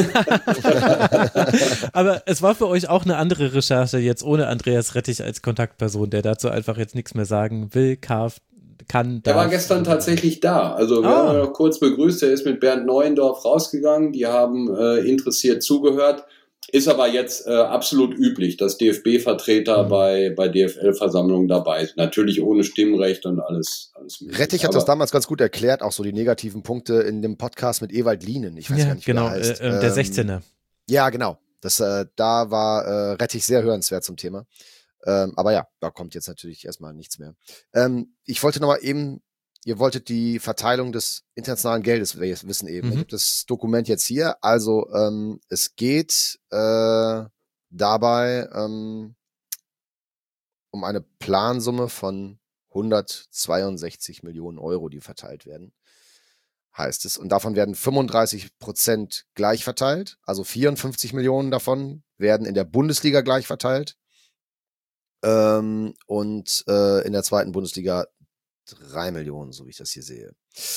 Aber es war für euch auch eine andere Recherche jetzt ohne Andreas Rettich als Kontaktperson, der dazu einfach jetzt nichts mehr sagen will, darf, kann, darf. Er war gestern tatsächlich da. Also wir Ah. haben ihn noch kurz begrüßt. Er ist mit Bernd Neuendorf rausgegangen. Die haben äh, interessiert zugehört. Ist aber jetzt äh, absolut üblich, dass D F B-Vertreter Mhm. bei, bei D F L-Versammlungen dabei sind. Natürlich ohne Stimmrecht und alles. alles mögliche. Rettich hat Aber das damals ganz gut erklärt, auch so die negativen Punkte in dem Podcast mit Ewald Lienen. Ich weiß Ja, gar nicht, genau, wie er heißt. äh, äh, der Ähm, sechzehner. Ja, genau. Das, äh, da war äh, Rettich sehr hörenswert zum Thema. Ähm, aber ja, da kommt jetzt natürlich erstmal nichts mehr. Ähm, ich wollte nochmal eben, ihr wolltet die Verteilung des internationalen Geldes wissen eben. Mhm. Ich habe das Dokument jetzt hier. Also ähm, es geht äh, dabei ähm, um eine Plansumme von hundertzweiundsechzig Millionen Euro, die verteilt werden, heißt es. Und davon werden fünfunddreißig Prozent gleich verteilt. Also vierundfünfzig Millionen davon werden in der Bundesliga gleich verteilt. Ähm, und äh, in der zweiten Bundesliga drei Millionen, so wie ich das hier sehe.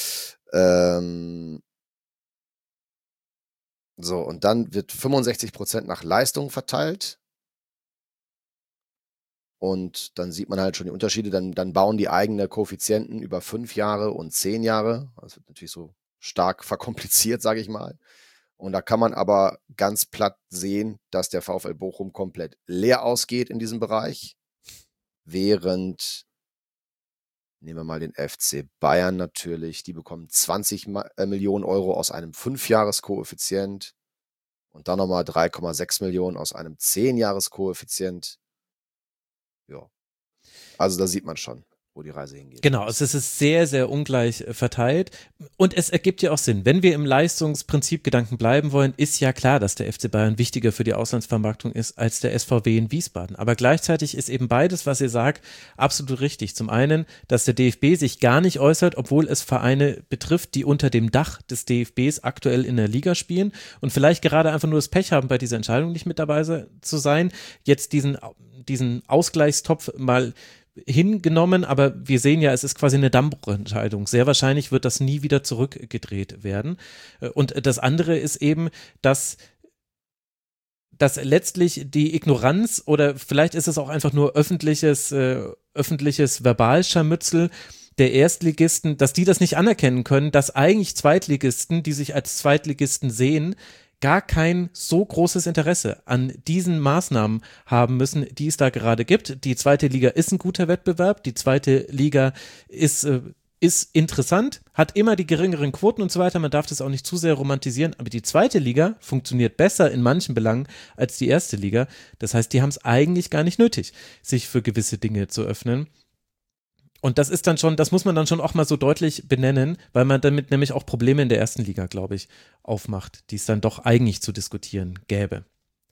Ähm, so, und dann wird fünfundsechzig Prozent nach Leistung verteilt. Und dann sieht man halt schon die Unterschiede. Dann, dann bauen die eigene Koeffizienten über fünf Jahre und zehn Jahre. Das wird natürlich so stark verkompliziert, sage ich mal. Und da kann man aber ganz platt sehen, dass der VfL Bochum komplett leer ausgeht in diesem Bereich, während, nehmen wir mal den F C Bayern natürlich, die bekommen zwanzig Millionen Euro aus einem fünf-Jahres-Koeffizient und dann nochmal drei Komma sechs Millionen aus einem zehn-Jahres-Koeffizient. Ja, also da sieht man schon, wo die Reise hingeht. Genau, also es ist sehr, sehr ungleich verteilt und es ergibt ja auch Sinn. Wenn wir im Leistungsprinzipgedanken bleiben wollen, ist ja klar, dass der F C Bayern wichtiger für die Auslandsvermarktung ist als der S V W in Wiesbaden. Aber gleichzeitig ist eben beides, was ihr sagt, absolut richtig. Zum einen, dass der D F B sich gar nicht äußert, obwohl es Vereine betrifft, die unter dem Dach des D F Bs aktuell in der Liga spielen und vielleicht gerade einfach nur das Pech haben, bei dieser Entscheidung nicht mit dabei zu sein. Jetzt diesen, diesen Ausgleichstopf mal hingenommen, aber wir sehen ja, es ist quasi eine Dammbruchentscheidung. Sehr wahrscheinlich wird das nie wieder zurückgedreht werden. Und das andere ist eben, dass dass letztlich die Ignoranz oder vielleicht ist es auch einfach nur öffentliches, äh, öffentliches Verbalscharmützel der Erstligisten, dass die das nicht anerkennen können, dass eigentlich Zweitligisten, die sich als Zweitligisten sehen, gar kein so großes Interesse an diesen Maßnahmen haben müssen, die es da gerade gibt. Die zweite Liga ist ein guter Wettbewerb, die zweite Liga ist, äh, ist interessant, hat immer die geringeren Quoten und so weiter, man darf das auch nicht zu sehr romantisieren, aber die zweite Liga funktioniert besser in manchen Belangen als die erste Liga. Das heißt, die haben es eigentlich gar nicht nötig, sich für gewisse Dinge zu öffnen. Und das ist dann schon, das muss man dann schon auch mal so deutlich benennen, weil man damit nämlich auch Probleme in der ersten Liga, glaube ich, aufmacht, die es dann doch eigentlich zu diskutieren gäbe.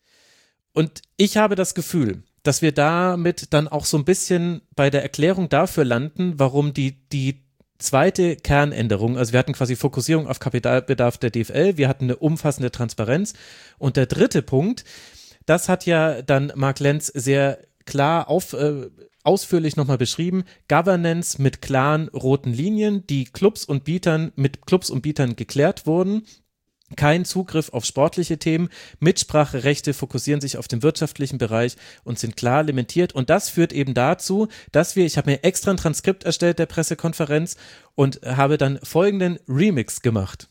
Und ich habe das Gefühl, dass wir damit dann auch so ein bisschen bei der Erklärung dafür landen, warum die, die zweite Kernänderung, also wir hatten quasi Fokussierung auf Kapitalbedarf der D F L, wir hatten eine umfassende Transparenz und der dritte Punkt, das hat ja dann Marc Lenz sehr klar auf, äh, ausführlich nochmal beschrieben, Governance mit klaren roten Linien, die Clubs und Bietern mit Clubs und Bietern geklärt wurden. Kein Zugriff auf sportliche Themen, Mitspracherechte fokussieren sich auf den wirtschaftlichen Bereich und sind klar limitiert und das führt eben dazu, dass wir, ich habe mir extra ein Transkript erstellt der Pressekonferenz und habe dann folgenden Remix gemacht.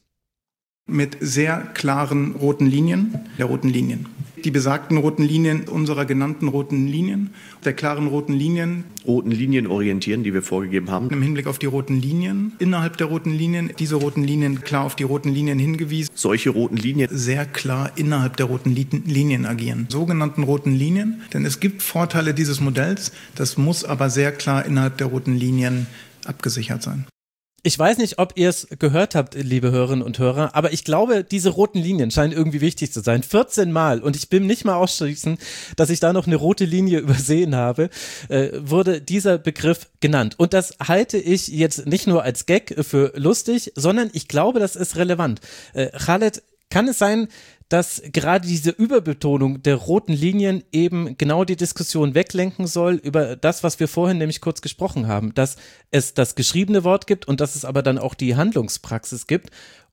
Mit sehr klaren roten Linien, der roten Linien. Die besagten roten Linien unserer genannten roten Linien, der klaren roten Linien. Roten Linien orientieren, die wir vorgegeben haben. Im Hinblick auf die roten Linien, innerhalb der roten Linien, diese roten Linien klar auf die roten Linien hingewiesen. Solche roten Linien sehr klar innerhalb der roten Linien agieren. Sogenannten roten Linien, denn es gibt Vorteile dieses Modells, das muss aber sehr klar innerhalb der roten Linien abgesichert sein. Ich weiß nicht, ob ihr es gehört habt, liebe Hörerinnen und Hörer, aber ich glaube, diese roten Linien scheinen irgendwie wichtig zu sein. vierzehn Mal, und ich bin nicht mal ausschließen, dass ich da noch eine rote Linie übersehen habe, äh, wurde dieser Begriff genannt. Und das halte ich jetzt nicht nur als Gag für lustig, sondern ich glaube, das ist relevant. Äh, Khaled, kann es sein, dass gerade diese Überbetonung der roten Linien eben genau die Diskussion weglenken soll über das, was wir vorhin nämlich kurz gesprochen haben, dass es das geschriebene Wort gibt und dass es aber dann auch die Handlungspraxis gibt.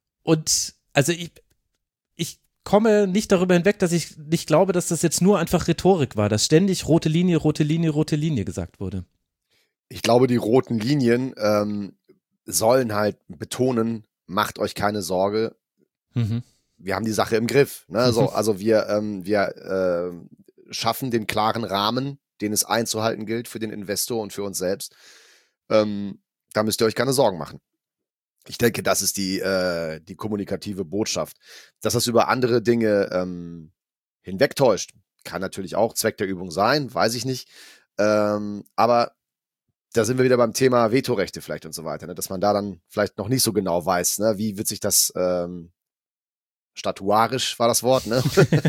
Und also ich, ich komme nicht darüber hinweg, dass ich nicht glaube, dass das jetzt nur einfach Rhetorik war, dass ständig rote Linie, rote Linie, rote Linie gesagt wurde. Ich glaube, die roten Linien ähm, sollen halt betonen, macht euch keine Sorge, mhm. Wir haben die Sache im Griff. Ne? So, also wir, ähm, wir äh, schaffen den klaren Rahmen, den es einzuhalten gilt für den Investor und für uns selbst. Ähm, da müsst ihr euch keine Sorgen machen. Ich denke, das ist die, äh, die kommunikative Botschaft. Dass das über andere Dinge ähm, hinwegtäuscht, kann natürlich auch Zweck der Übung sein, weiß ich nicht. Ähm, aber da sind wir wieder beim Thema Vetorechte vielleicht und so weiter, ne? Dass man da dann vielleicht noch nicht so genau weiß, ne? Wie wird sich das ähm, statuarisch war das Wort, ne?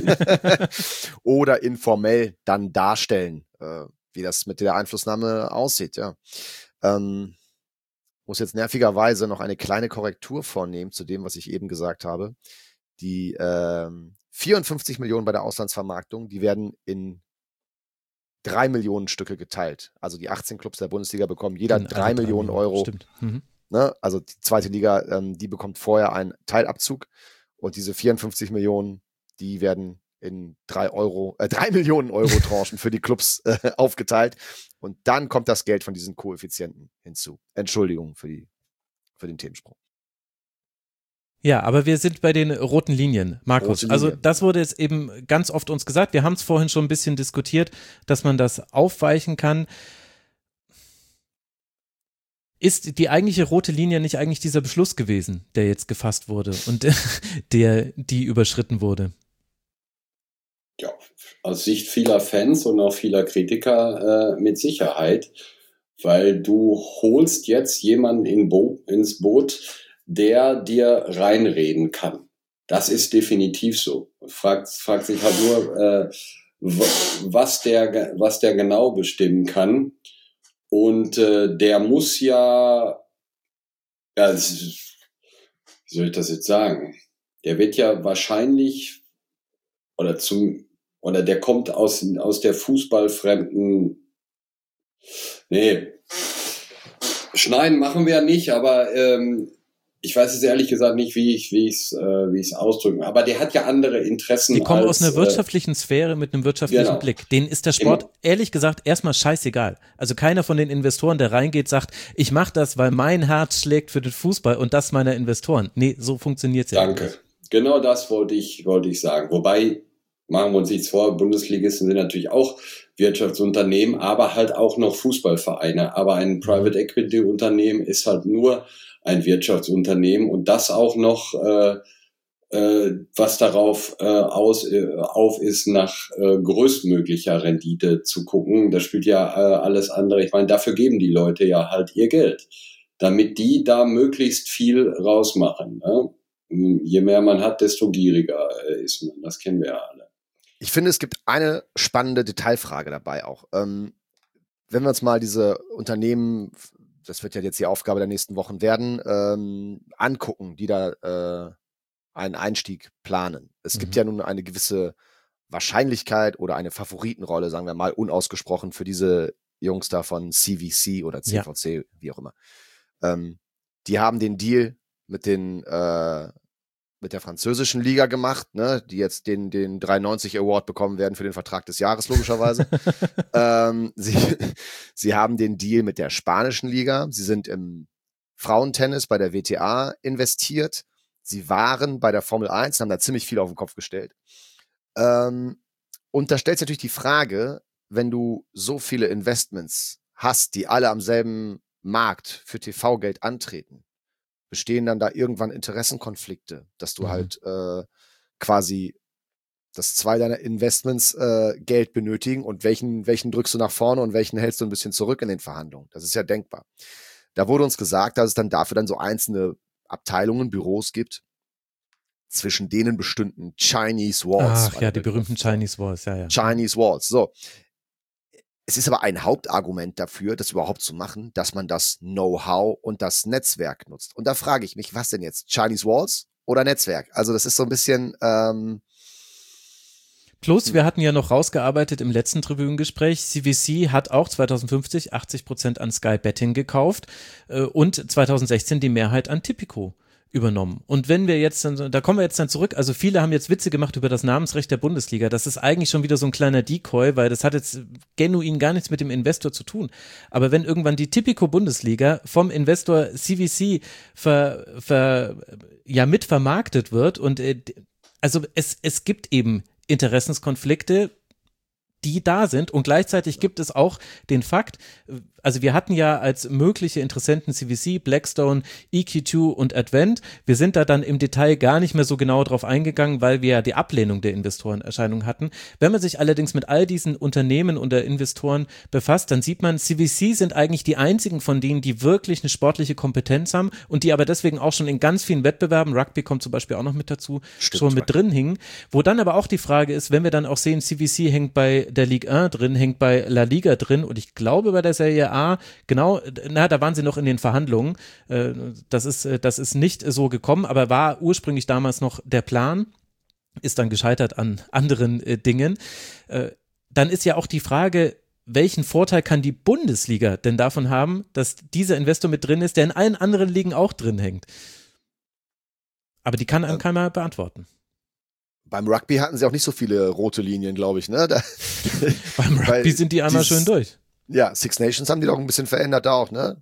Oder informell dann darstellen, äh, wie das mit der Einflussnahme aussieht, ja. Ähm, muss jetzt nervigerweise noch eine kleine Korrektur vornehmen zu dem, was ich eben gesagt habe. Die ähm, vierundfünfzig Millionen bei der Auslandsvermarktung, die werden in drei Millionen Stücke geteilt. Also die achtzehn Clubs der Bundesliga bekommen jeder drei Millionen Euro. Stimmt. Mhm. Ne? Also die zweite Liga, ähm, die bekommt vorher einen Teilabzug. Und diese vierundfünfzig Millionen, die werden in drei Euro, äh, drei Millionen Euro Tranchen für die Clubs äh, aufgeteilt. Und dann kommt das Geld von diesen Koeffizienten hinzu. Entschuldigung für die, für den Themensprung. Ja, aber wir sind bei den roten Linien, Markus. Rote Also Linie. das wurde jetzt eben ganz oft uns gesagt. Wir haben es vorhin schon ein bisschen diskutiert, dass man das aufweichen kann. Ist die eigentliche rote Linie nicht eigentlich dieser Beschluss gewesen, der jetzt gefasst wurde und der, die überschritten wurde? Ja, aus Sicht vieler Fans und auch vieler Kritiker äh, mit Sicherheit, weil du holst jetzt jemanden in Bo- ins Boot, der dir reinreden kann. Das ist definitiv so. Fragt, fragt sich halt nur, äh, was der, was der genau bestimmen kann. Und äh, der muss ja, ja, das ist, wie soll ich das jetzt sagen? Der wird ja wahrscheinlich oder zum oder der kommt aus aus der fußballfremden. Nee, schneiden machen wir ja nicht, aber ähm, ich weiß es ehrlich gesagt nicht, wie ich wie ich es äh, wie ich es ausdrücken. Aber der hat ja andere Interessen. Die kommen als, aus einer wirtschaftlichen Sphäre mit einem wirtschaftlichen genau. Blick. Denen ist der Sport, Immer. ehrlich gesagt, erstmal scheißegal. Also keiner von den Investoren, der reingeht, sagt, ich mache das, weil mein Herz schlägt für den Fußball und das meiner Investoren. Nee, so funktioniert's ja Danke. nicht. Genau das wollte ich wollte ich sagen. Wobei, machen wir uns nichts vor, Bundesligisten sind natürlich auch Wirtschaftsunternehmen, aber halt auch noch Fußballvereine. Aber ein Private Equity Unternehmen ist halt nur ein Wirtschaftsunternehmen und das auch noch, äh, äh, was darauf äh, aus äh, auf ist, nach äh, größtmöglicher Rendite zu gucken. Das spielt ja äh, alles andere. Ich meine, dafür geben die Leute ja halt ihr Geld, damit die da möglichst viel rausmachen. Ne? Je mehr man hat, desto gieriger äh, ist man. Das kennen wir ja alle. Ich finde, es gibt eine spannende Detailfrage dabei auch. Ähm, wenn wir uns mal diese Unternehmen, das wird ja jetzt die Aufgabe der nächsten Wochen werden, ähm, angucken, die da äh, einen Einstieg planen. Es mhm. gibt ja nun eine gewisse Wahrscheinlichkeit oder eine Favoritenrolle, sagen wir mal, unausgesprochen für diese Jungs da von C V C oder C V C, ja. wie auch immer. Ähm, die haben den Deal mit den äh, mit der französischen Liga gemacht, ne, die jetzt den den dreiundneunzig Award bekommen werden für den Vertrag des Jahres, logischerweise. ähm, sie, sie haben den Deal mit der spanischen Liga. Sie sind im Frauentennis bei der W T A investiert. Sie waren bei der Formel eins, haben da ziemlich viel auf den Kopf gestellt. Ähm, und da stellt sich natürlich die Frage, wenn du so viele Investments hast, die alle am selben Markt für T V-Geld antreten, bestehen dann da irgendwann Interessenkonflikte, dass du mhm. halt äh, quasi, dass zwei deiner Investments äh, Geld benötigen und welchen, welchen drückst du nach vorne und welchen hältst du ein bisschen zurück in den Verhandlungen. Das ist ja denkbar. Da wurde uns gesagt, dass es dann dafür dann so einzelne Abteilungen, Büros gibt, zwischen denen bestünden Chinese Walls. Ach ja, die berühmten Chinese Walls, ja, ja. Chinese Walls, so. Es ist aber ein Hauptargument dafür, das überhaupt zu machen, dass man das Know-how und das Netzwerk nutzt. Und da frage ich mich, was denn jetzt? Chinese Walls oder Netzwerk? Also das ist so ein bisschen... Ähm Plus, wir hatten ja noch rausgearbeitet im letzten Tribünengespräch, C V C hat auch zwanzig fünfzig achtzig Prozent an Sky Betting gekauft äh, und zwanzig sechzehn die Mehrheit an Tipico übernommen. Und wenn wir jetzt dann, da kommen wir jetzt dann zurück, also viele haben jetzt Witze gemacht über das Namensrecht der Bundesliga. Das ist eigentlich schon wieder so ein kleiner Decoy, weil das hat jetzt genuin gar nichts mit dem Investor zu tun. Aber wenn irgendwann die Tipico-Bundesliga vom Investor C V C ver, ver, ja, mitvermarktet wird und äh, also es, es gibt eben Interessenskonflikte, die da sind und gleichzeitig gibt es auch den Fakt, also wir hatten ja als mögliche Interessenten C V C, Blackstone, E Q zwei und Advent. Wir sind da dann im Detail gar nicht mehr so genau drauf eingegangen, weil wir ja die Ablehnung der Investorenerscheinung hatten. Wenn man sich allerdings mit all diesen Unternehmen und der Investoren befasst, dann sieht man, C V C sind eigentlich die einzigen von denen, die wirklich eine sportliche Kompetenz haben und die aber deswegen auch schon in ganz vielen Wettbewerben, Rugby kommt zum Beispiel auch noch mit dazu, Stimmt, schon mit drin hingen. Wo dann aber auch die Frage ist, wenn wir dann auch sehen, C V C hängt bei der Ligue eins drin, hängt bei La Liga drin und ich glaube bei der Serie A, genau, na, da waren sie noch in den Verhandlungen. Das ist, das ist nicht so gekommen, aber war ursprünglich damals noch der Plan, ist dann gescheitert an anderen äh, Dingen. Äh, dann ist ja auch die Frage, welchen Vorteil kann die Bundesliga denn davon haben, dass dieser Investor mit drin ist, der in allen anderen Ligen auch drin hängt? Aber die kann einem keiner beantworten. Beim Rugby hatten sie auch nicht so viele rote Linien, glaube ich. Ne? Da, Beim Rugby sind die einmal dieses, schön durch. Ja, Six Nations haben die doch ein bisschen verändert da auch, ne?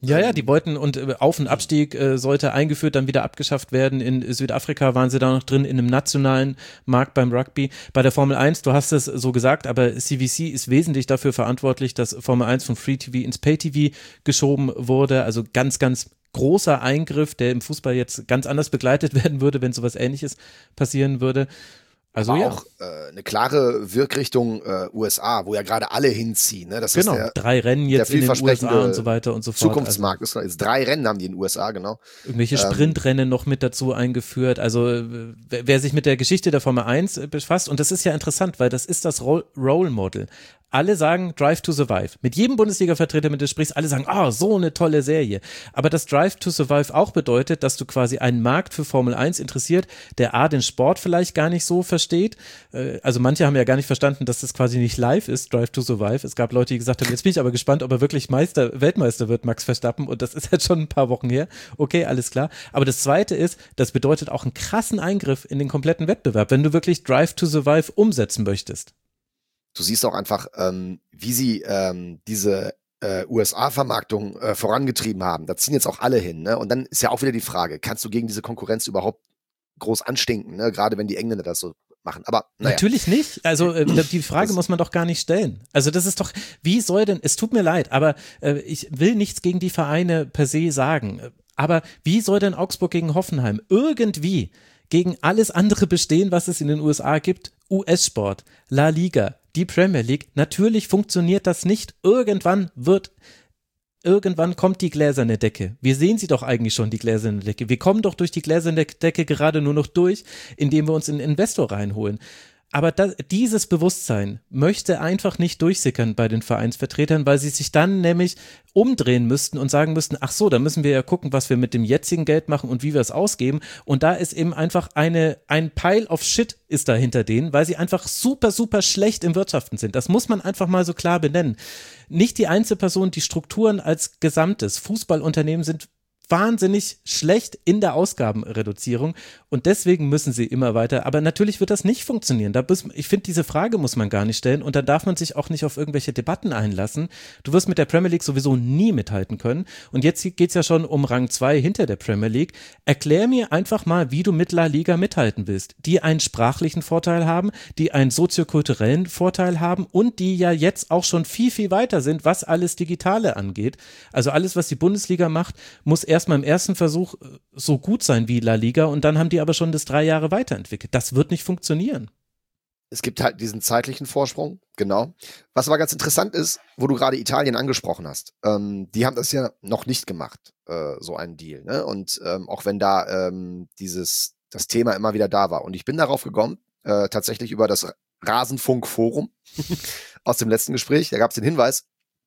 Ja, ja, die wollten und äh, Auf- und Abstieg äh, sollte eingeführt, dann wieder abgeschafft werden. In Südafrika waren sie da noch drin, in einem nationalen Markt beim Rugby. Bei der Formel eins, du hast es so gesagt, aber C V C ist wesentlich dafür verantwortlich, dass Formel eins von Free T V ins Pay T V geschoben wurde. Also ganz, ganz großer Eingriff, der im Fußball jetzt ganz anders begleitet werden würde, wenn sowas Ähnliches passieren würde. Also aber ja. auch äh, eine klare Wirkrichtung äh, U S A, wo ja gerade alle hinziehen. Ne? Das Genau, ist der, drei Rennen jetzt in den U S A und so weiter und so fort. Zukunftsmarkt. Also, ist, jetzt drei Rennen haben die in den U S A, genau. Irgendwelche Sprintrennen ähm, noch mit dazu eingeführt. Also wer, wer sich mit der Geschichte der Formel eins befasst, und das ist ja interessant, weil das ist das Role, Role Model. Alle sagen Drive to Survive. Mit jedem Bundesliga-Vertreter, mit dem du sprichst, alle sagen, ah, oh, so eine tolle Serie. Aber das Drive to Survive auch bedeutet, dass du quasi einen Markt für Formel eins interessiert, der A, den Sport vielleicht gar nicht so versteht. Also manche haben ja gar nicht verstanden, dass das quasi nicht live ist, Drive to Survive. Es gab Leute, die gesagt haben, jetzt bin ich aber gespannt, ob er wirklich Meister, Weltmeister wird, Max Verstappen. Und das ist jetzt schon ein paar Wochen her. Okay, alles klar. Aber das Zweite ist, das bedeutet auch einen krassen Eingriff in den kompletten Wettbewerb, wenn du wirklich Drive to Survive umsetzen möchtest. Du siehst auch einfach, ähm, wie sie ähm, diese äh, U S A-Vermarktung äh, vorangetrieben haben. Da ziehen jetzt auch alle hin. Ne? Und dann ist ja auch wieder die Frage, kannst du gegen diese Konkurrenz überhaupt groß anstinken? Ne? Gerade wenn die Engländer das so machen. Aber naja. Natürlich nicht. Also äh, die Frage das muss man doch gar nicht stellen. Also das ist doch, wie soll denn, es tut mir leid, aber äh, ich will nichts gegen die Vereine per se sagen. Aber wie soll denn Augsburg gegen Hoffenheim irgendwie gegen alles andere bestehen, was es in den U S A gibt? U S-Sport, La Liga, die Premier League, natürlich funktioniert das nicht. Irgendwann wird, irgendwann kommt die gläserne Decke. Wir sehen sie doch eigentlich schon, die gläserne Decke. Wir kommen doch durch die gläserne Decke gerade nur noch durch, indem wir uns einen Investor reinholen. Aber das, dieses Bewusstsein möchte einfach nicht durchsickern bei den Vereinsvertretern, weil sie sich dann nämlich umdrehen müssten und sagen müssten, ach so, da müssen wir ja gucken, was wir mit dem jetzigen Geld machen und wie wir es ausgeben. Und da ist eben einfach eine, ein Pile of Shit ist da hinter denen, weil sie einfach super, super schlecht im Wirtschaften sind. Das muss man einfach mal so klar benennen. Nicht die Einzelperson, die Strukturen als Gesamtes. Fußballunternehmen sind wahnsinnig schlecht in der Ausgabenreduzierung und deswegen müssen sie immer weiter, aber natürlich wird das nicht funktionieren. Da muss, ich finde, diese Frage muss man gar nicht stellen und dann darf man sich auch nicht auf irgendwelche Debatten einlassen. Du wirst mit der Premier League sowieso nie mithalten können und jetzt geht es ja schon um Rang zwei hinter der Premier League. Erklär mir einfach mal, wie du mit La Liga mithalten willst, die einen sprachlichen Vorteil haben, die einen soziokulturellen Vorteil haben und die ja jetzt auch schon viel, viel weiter sind, was alles Digitale angeht. Also alles, was die Bundesliga macht, muss erstmal im ersten Versuch so gut sein wie La Liga und dann haben die aber schon das drei Jahre weiterentwickelt. Das wird nicht funktionieren. Es gibt halt diesen zeitlichen Vorsprung, genau. Was aber ganz interessant ist, wo du gerade Italien angesprochen hast, ähm, die haben das ja noch nicht gemacht, äh, so einen Deal. Ne? Und ähm, auch wenn da ähm, dieses das Thema immer wieder da war. Und ich bin darauf gekommen, äh, tatsächlich über das Rasenfunk-Forum aus dem letzten Gespräch. Da gab es den Hinweis,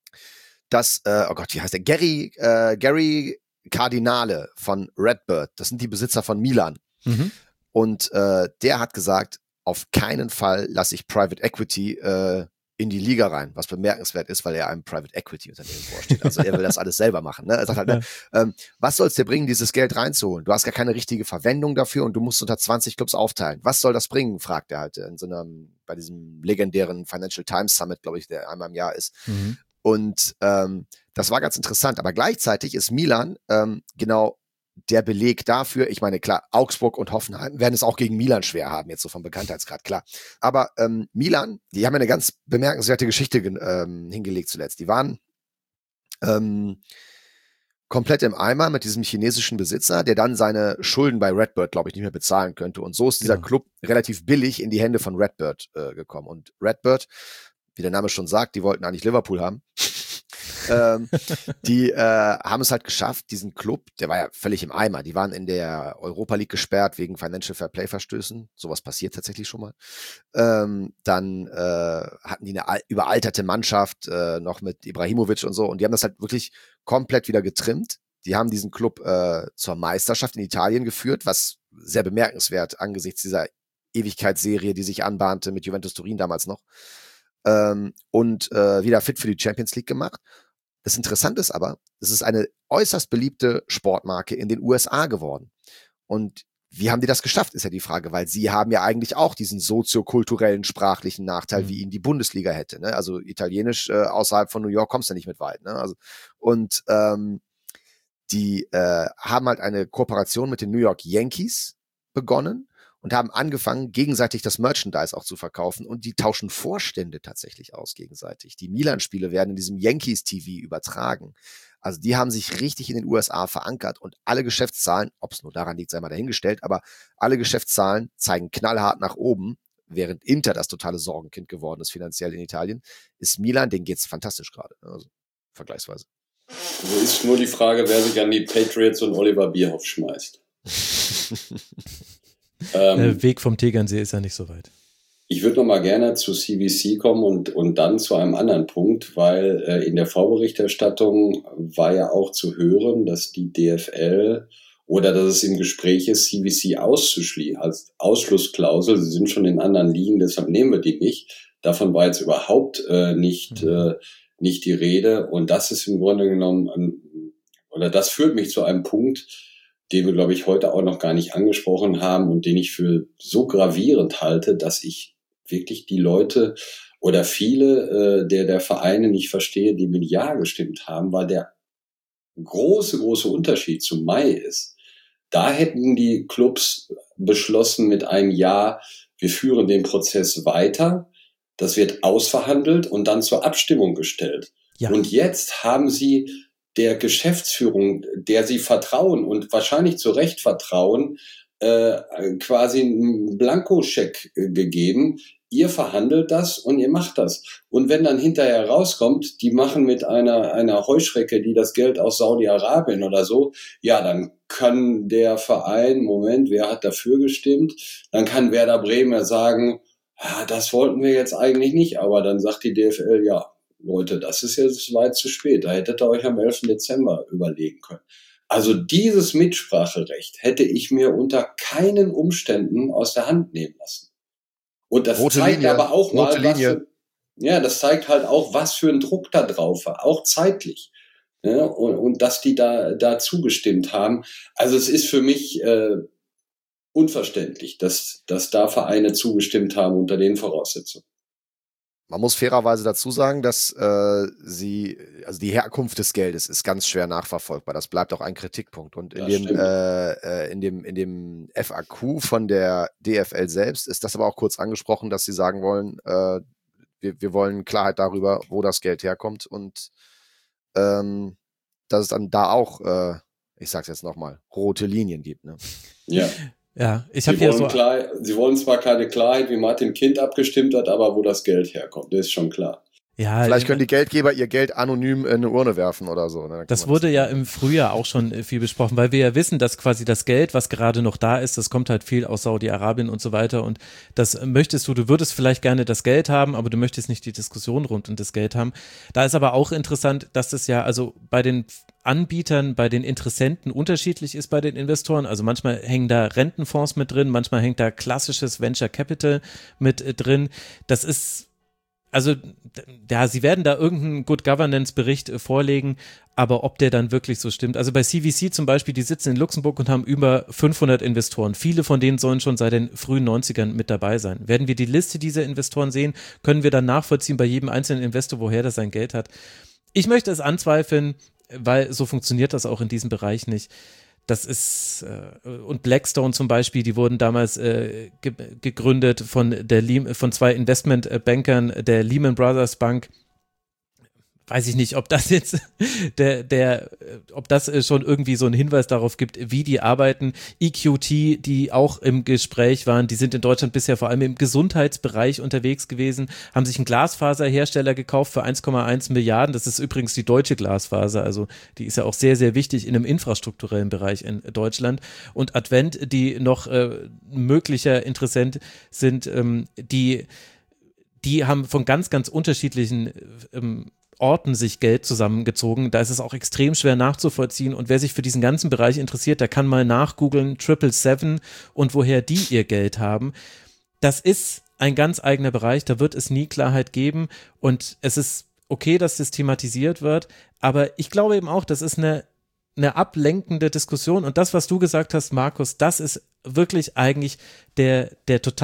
dass, äh, oh Gott, wie heißt der? Gary, äh, Gary Cardinale von Redbird, das sind die Besitzer von Milan. Mhm. Und äh, der hat gesagt, auf keinen Fall lasse ich Private Equity äh, in die Liga rein, was bemerkenswert ist, weil er einem Private Equity Unternehmen vorsteht. Also er will das alles selber machen. Ne? Er sagt halt, ne, ähm, was soll es dir bringen, dieses Geld reinzuholen? Du hast gar keine richtige Verwendung dafür und du musst unter zwanzig Clubs aufteilen. Was soll das bringen, fragt er halt in so einem, bei diesem legendären Financial Times Summit, glaube ich, der einmal im Jahr ist. Mhm. Und ähm, das war ganz interessant. Aber gleichzeitig ist Milan ähm, genau der Beleg dafür. Ich meine, klar, Augsburg und Hoffenheim werden es auch gegen Milan schwer haben, jetzt so vom Bekanntheitsgrad, klar. Aber ähm, Milan, die haben ja eine ganz bemerkenswerte Geschichte ähm, hingelegt zuletzt. Die waren ähm, komplett im Eimer mit diesem chinesischen Besitzer, der dann seine Schulden bei Redbird, glaube ich, nicht mehr bezahlen könnte. Und so ist dieser genau. Club relativ billig in die Hände von Redbird äh, gekommen. Und Redbird, wie der Name schon sagt, die wollten eigentlich Liverpool haben. ähm, die äh, haben es halt geschafft, diesen Club, der war ja völlig im Eimer, die waren in der Europa League gesperrt wegen Financial Fair Play Verstößen, sowas passiert tatsächlich schon mal. Ähm, dann äh, hatten die eine überalterte Mannschaft, äh, noch mit Ibrahimovic und so, und die haben das halt wirklich komplett wieder getrimmt. Die haben diesen Club äh, zur Meisterschaft in Italien geführt, was sehr bemerkenswert angesichts dieser Ewigkeitsserie, die sich anbahnte mit Juventus Turin damals noch. Ähm, und äh, wieder fit für die Champions League gemacht. Das Interessante ist aber, es ist eine äußerst beliebte Sportmarke in den U S A geworden. Und wie haben die das geschafft, ist ja die Frage, weil sie haben ja eigentlich auch diesen soziokulturellen, sprachlichen Nachteil, mhm. wie ihn die Bundesliga hätte. Ne? Also italienisch äh, außerhalb von New York kommst du nicht mit weit. Ne? Also, und ähm, die äh, haben halt eine Kooperation mit den New York Yankees begonnen und haben angefangen, gegenseitig das Merchandise auch zu verkaufen, und die tauschen Vorstände tatsächlich aus gegenseitig. Die Milan-Spiele werden in diesem Yankees-T V übertragen. Also die haben sich richtig in den U S A verankert, und alle Geschäftszahlen, ob es nur daran liegt, sei mal dahingestellt, aber alle Geschäftszahlen zeigen knallhart nach oben. Während Inter das totale Sorgenkind geworden ist finanziell in Italien, ist Milan, denen geht's fantastisch gerade, also vergleichsweise. Also ist nur die Frage, wer sich an die Patriots und Oliver Bierhoff schmeißt. ähm, Der Weg vom Tegernsee ist ja nicht so weit. Ich würde noch mal gerne zu C V C kommen und, und dann zu einem anderen Punkt, weil äh, in der Vorberichterstattung war ja auch zu hören, dass die D F L oder dass es im Gespräch ist, C V C auszuschließen, als Ausschlussklausel. Sie sind schon in anderen Ligen, deshalb nehmen wir die nicht. Davon war jetzt überhaupt äh, nicht, mhm. äh, nicht die Rede. Und das ist im Grunde genommen, ein, oder das führt mich zu einem Punkt, den wir, glaube ich, heute auch noch gar nicht angesprochen haben und den ich für so gravierend halte, dass ich wirklich die Leute oder viele äh, der, der Vereine nicht verstehe, die mit Ja gestimmt haben, weil der große, große Unterschied zum Mai ist. Da hätten die Clubs beschlossen mit einem Ja, wir führen den Prozess weiter, das wird ausverhandelt und dann zur Abstimmung gestellt. Ja. Und jetzt haben sie der Geschäftsführung, der sie vertrauen und wahrscheinlich zu Recht vertrauen, äh, quasi einen Blankoscheck äh, gegeben. Ihr verhandelt das und ihr macht das. Und wenn dann hinterher rauskommt, die machen mit einer, einer Heuschrecke, die das Geld aus Saudi-Arabien oder so, ja, dann kann der Verein, Moment, wer hat dafür gestimmt? Dann kann Werder Bremen sagen, ja, das wollten wir jetzt eigentlich nicht, aber dann sagt die D F L, ja, Leute, das ist jetzt weit zu spät. Da hättet ihr euch am elften Dezember überlegen können. Also dieses Mitspracherecht hätte ich mir unter keinen Umständen aus der Hand nehmen lassen. Und das Rote zeigt Linie. aber auch mal, Rote was für, ja, das zeigt halt auch, was für ein Druck da drauf war, auch zeitlich. Ja, und, und dass die da, da zugestimmt haben. Also es ist für mich äh, unverständlich, dass, dass da Vereine zugestimmt haben unter den Voraussetzungen. Man muss fairerweise dazu sagen, dass äh, sie, also die Herkunft des Geldes ist ganz schwer nachverfolgbar. Das bleibt auch ein Kritikpunkt. Und in dem, äh, in dem, in dem F A Q von der D F L selbst ist das aber auch kurz angesprochen, dass sie sagen wollen, äh, wir, wir wollen Klarheit darüber, wo das Geld herkommt, und ähm, dass es dann da auch, äh, ich sag's jetzt nochmal, rote Linien gibt. Ne? Ja. Ja, ich habe hier so. Klar, Sie wollen zwar keine Klarheit, wie Martin Kind abgestimmt hat, aber wo das Geld herkommt, das ist schon klar. Ja, vielleicht können die Geldgeber ihr Geld anonym in eine Urne werfen oder so. Ne? Das wurde das ja im Frühjahr auch schon viel besprochen, weil wir ja wissen, dass quasi das Geld, was gerade noch da ist, das kommt halt viel aus Saudi-Arabien und so weiter, und das möchtest du, du würdest vielleicht gerne das Geld haben, aber du möchtest nicht die Diskussion rund um das Geld haben. Da ist aber auch interessant, dass das ja also bei den Anbietern, bei den Interessenten unterschiedlich ist bei den Investoren. Also manchmal hängen da Rentenfonds mit drin, manchmal hängt da klassisches Venture Capital mit drin. Das ist, also ja, sie werden da irgendeinen Good Governance Bericht vorlegen, aber ob der dann wirklich so stimmt. Also bei C V C zum Beispiel, die sitzen in Luxemburg und haben über fünfhundert Investoren. Viele von denen sollen schon seit den frühen neunzigern mit dabei sein. Werden wir die Liste dieser Investoren sehen, können wir dann nachvollziehen bei jedem einzelnen Investor, woher das sein Geld hat. Ich möchte es anzweifeln, weil so funktioniert das auch in diesem Bereich nicht. Das ist, äh, und Blackstone zum Beispiel, die wurden damals äh, ge- gegründet von der Le- von zwei Investmentbankern der Lehman Brothers Bank. Weiß ich nicht, ob das jetzt der, der, ob das schon irgendwie so einen Hinweis darauf gibt, wie die arbeiten. E Q T, die auch im Gespräch waren, die sind in Deutschland bisher vor allem im Gesundheitsbereich unterwegs gewesen, haben sich einen Glasfaserhersteller gekauft für eins Komma eins Milliarden. Das ist übrigens die deutsche Glasfaser, also die ist ja auch sehr, sehr wichtig in einem infrastrukturellen Bereich in Deutschland. Und Advent, die noch äh, möglicher Interessent sind, ähm, die, die haben von ganz, ganz unterschiedlichen ähm, Orten sich Geld zusammengezogen. Da ist es auch extrem schwer nachzuvollziehen, und wer sich für diesen ganzen Bereich interessiert, der kann mal nachgoogeln, Triple Seven und woher die ihr Geld haben. Das ist ein ganz eigener Bereich, da wird es nie Klarheit geben, und es ist okay, dass das thematisiert wird, aber ich glaube eben auch, das ist eine, eine ablenkende Diskussion, und das, was du gesagt hast, Markus, das ist wirklich eigentlich der, der total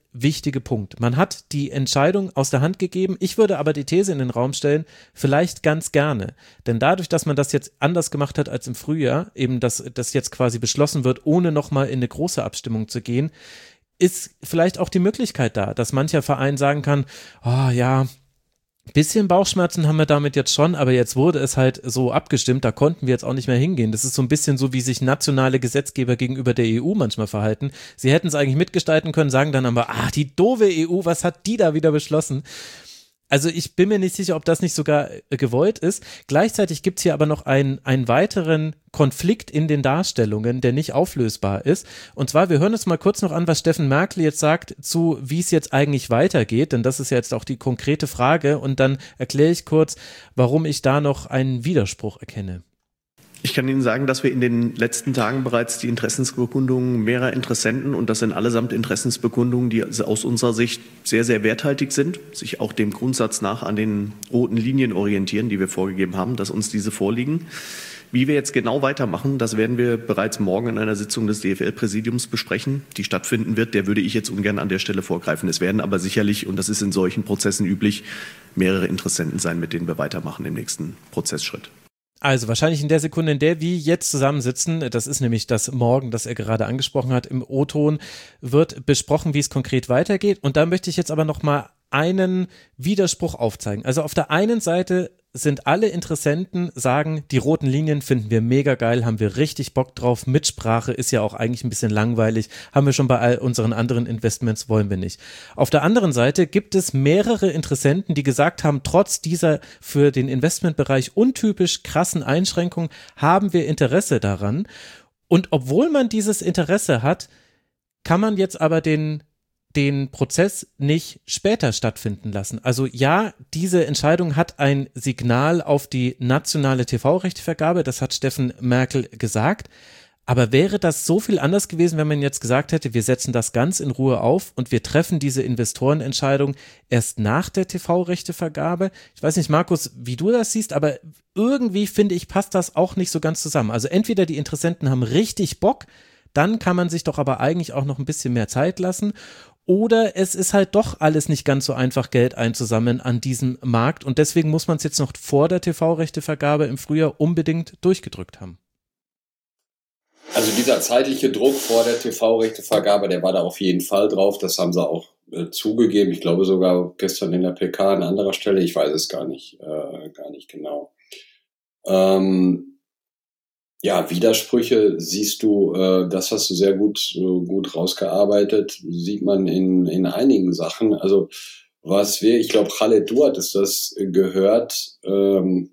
wichtige Punkt. Man hat die Entscheidung aus der Hand gegeben. Ich würde aber die These in den Raum stellen, vielleicht ganz gerne. Denn dadurch, dass man das jetzt anders gemacht hat als im Frühjahr, eben dass das jetzt quasi beschlossen wird, ohne nochmal in eine große Abstimmung zu gehen, ist vielleicht auch die Möglichkeit da, dass mancher Verein sagen kann, oh ja, bisschen Bauchschmerzen haben wir damit jetzt schon, aber jetzt wurde es halt so abgestimmt, da konnten wir jetzt auch nicht mehr hingehen. Das ist so ein bisschen so, wie sich nationale Gesetzgeber gegenüber der E U manchmal verhalten. Sie hätten es eigentlich mitgestalten können, sagen dann aber, ah, die doofe E U, was hat die da wieder beschlossen? Also ich bin mir nicht sicher, ob das nicht sogar gewollt ist. Gleichzeitig gibt es hier aber noch einen, einen weiteren Konflikt in den Darstellungen, der nicht auflösbar ist. Und zwar, wir hören uns mal kurz noch an, was Steffen Merkel jetzt sagt zu, wie es jetzt eigentlich weitergeht, denn das ist ja jetzt auch die konkrete Frage. Und dann erkläre ich kurz, warum ich da noch einen Widerspruch erkenne. Ich kann Ihnen sagen, dass wir in den letzten Tagen bereits die Interessensbekundungen mehrerer Interessenten, und das sind allesamt Interessensbekundungen, die aus unserer Sicht sehr, sehr werthaltig sind, sich auch dem Grundsatz nach an den roten Linien orientieren, die wir vorgegeben haben, dass uns diese vorliegen. Wie wir jetzt genau weitermachen, das werden wir bereits morgen in einer Sitzung des D F L-Präsidiums besprechen, die stattfinden wird. Der würde ich jetzt ungern an der Stelle vorgreifen. Es werden aber sicherlich, und das ist in solchen Prozessen üblich, mehrere Interessenten sein, mit denen wir weitermachen im nächsten Prozessschritt. Also wahrscheinlich in der Sekunde, in der wir jetzt zusammensitzen, das ist nämlich das Morgen, das er gerade angesprochen hat, im O-Ton, wird besprochen, wie es konkret weitergeht. Und da möchte ich jetzt aber nochmal einen Widerspruch aufzeigen. Also auf der einen Seite sind alle Interessenten, sagen, die roten Linien finden wir mega geil, haben wir richtig Bock drauf, Mitsprache ist ja auch eigentlich ein bisschen langweilig, haben wir schon bei all unseren anderen Investments, wollen wir nicht. Auf der anderen Seite gibt es mehrere Interessenten, die gesagt haben, trotz dieser für den Investmentbereich untypisch krassen Einschränkungen haben wir Interesse daran. Und obwohl man dieses Interesse hat, kann man jetzt aber den den Prozess nicht später stattfinden lassen. Also ja, diese Entscheidung hat ein Signal auf die nationale T V-Rechtevergabe, das hat Steffen Merkel gesagt, aber wäre das so viel anders gewesen, wenn man jetzt gesagt hätte, wir setzen das ganz in Ruhe auf und wir treffen diese Investorenentscheidung erst nach der T V-Rechtevergabe? Ich weiß nicht, Markus, wie du das siehst, aber irgendwie finde ich, passt das auch nicht so ganz zusammen. Also entweder die Interessenten haben richtig Bock, dann kann man sich doch aber eigentlich auch noch ein bisschen mehr Zeit lassen. Oder es ist halt doch alles nicht ganz so einfach, Geld einzusammeln an diesem Markt. Und deswegen muss man es jetzt noch vor der T V-Rechtevergabe im Frühjahr unbedingt durchgedrückt haben. Also dieser zeitliche Druck vor der T V-Rechtevergabe, der war da auf jeden Fall drauf. Das haben sie auch äh, zugegeben. Ich glaube sogar gestern in der P K an anderer Stelle. Ich weiß es gar nicht, äh, gar nicht genau. Ähm, Ja, Widersprüche siehst du, äh, das hast du sehr gut äh, gut rausgearbeitet, sieht man in in einigen Sachen. Also was wir, ich glaube, Khaled, du hattest das gehört, ähm,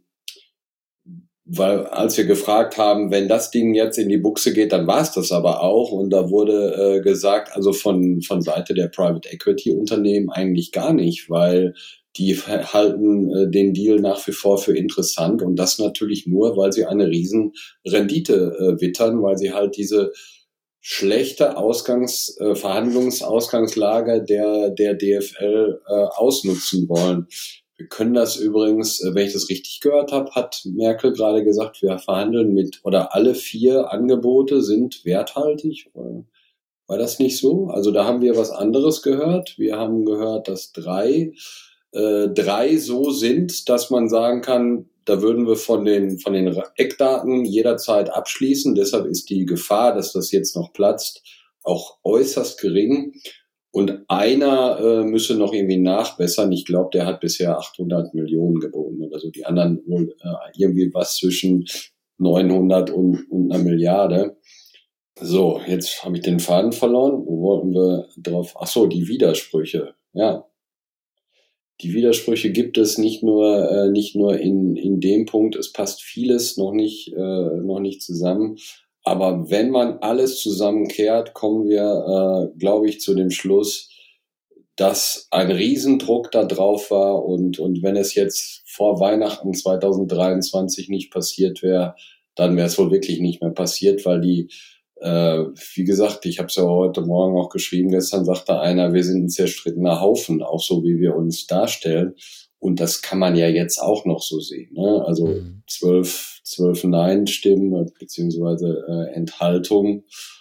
weil als wir gefragt haben, wenn das Ding jetzt in die Buchse geht, dann war es das aber auch. Und da wurde äh, gesagt, also von von Seite der Private Equity Unternehmen eigentlich gar nicht, weil die halten äh, den Deal nach wie vor für interessant, und das natürlich nur, weil sie eine riesen Rendite äh, wittern, weil sie halt diese schlechte Ausgangs äh, Verhandlungsausgangslage der der D F L äh, ausnutzen wollen. Wir können das übrigens, äh, wenn ich das richtig gehört habe, hat Merkel gerade gesagt, wir verhandeln mit, oder alle vier Angebote sind werthaltig. War das nicht so? Also da haben wir was anderes gehört. Wir haben gehört, dass drei Äh, drei so sind, dass man sagen kann, da würden wir von den von den Eckdaten jederzeit abschließen. Deshalb ist die Gefahr, dass das jetzt noch platzt, auch äußerst gering. Und einer äh, müsse noch irgendwie nachbessern. Ich glaube, der hat bisher achthundert Millionen geboten oder so. Die anderen wohl äh, irgendwie was zwischen neunhundert und, und einer Milliarde. So, jetzt habe ich den Faden verloren. Wo wollten wir drauf? Ach so, die Widersprüche. Ja. Die Widersprüche gibt es nicht nur äh, nicht nur in in dem Punkt, es passt vieles noch nicht äh, noch nicht zusammen, aber wenn man alles zusammenkehrt, kommen wir, äh, glaube ich, zu dem Schluss, dass ein Riesendruck da drauf war, und und wenn es jetzt vor Weihnachten zwanzig dreiundzwanzig nicht passiert wäre, dann wäre es wohl wirklich nicht mehr passiert, weil die Äh, wie gesagt, ich habe es ja heute Morgen auch geschrieben, gestern sagte einer, wir sind ein zerstrittener Haufen, auch so wie wir uns darstellen. Und das kann man ja jetzt auch noch so sehen. Ne? Also mhm. zwölf, zwölf Nein-Stimmen beziehungsweise äh, Enthaltung.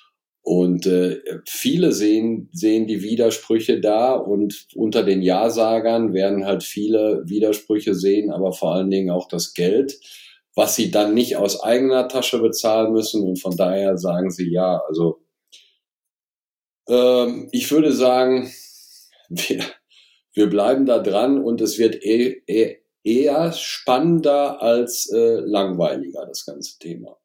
Und äh, viele sehen, sehen die Widersprüche da und unter den Ja-Sagern werden halt viele Widersprüche sehen, aber vor allen Dingen auch das Geld, was sie dann nicht aus eigener Tasche bezahlen müssen und von daher sagen sie ja. Also ähm, ich würde sagen, wir, wir bleiben da dran und es wird eh, eh, eher spannender als äh, langweiliger, das ganze Thema.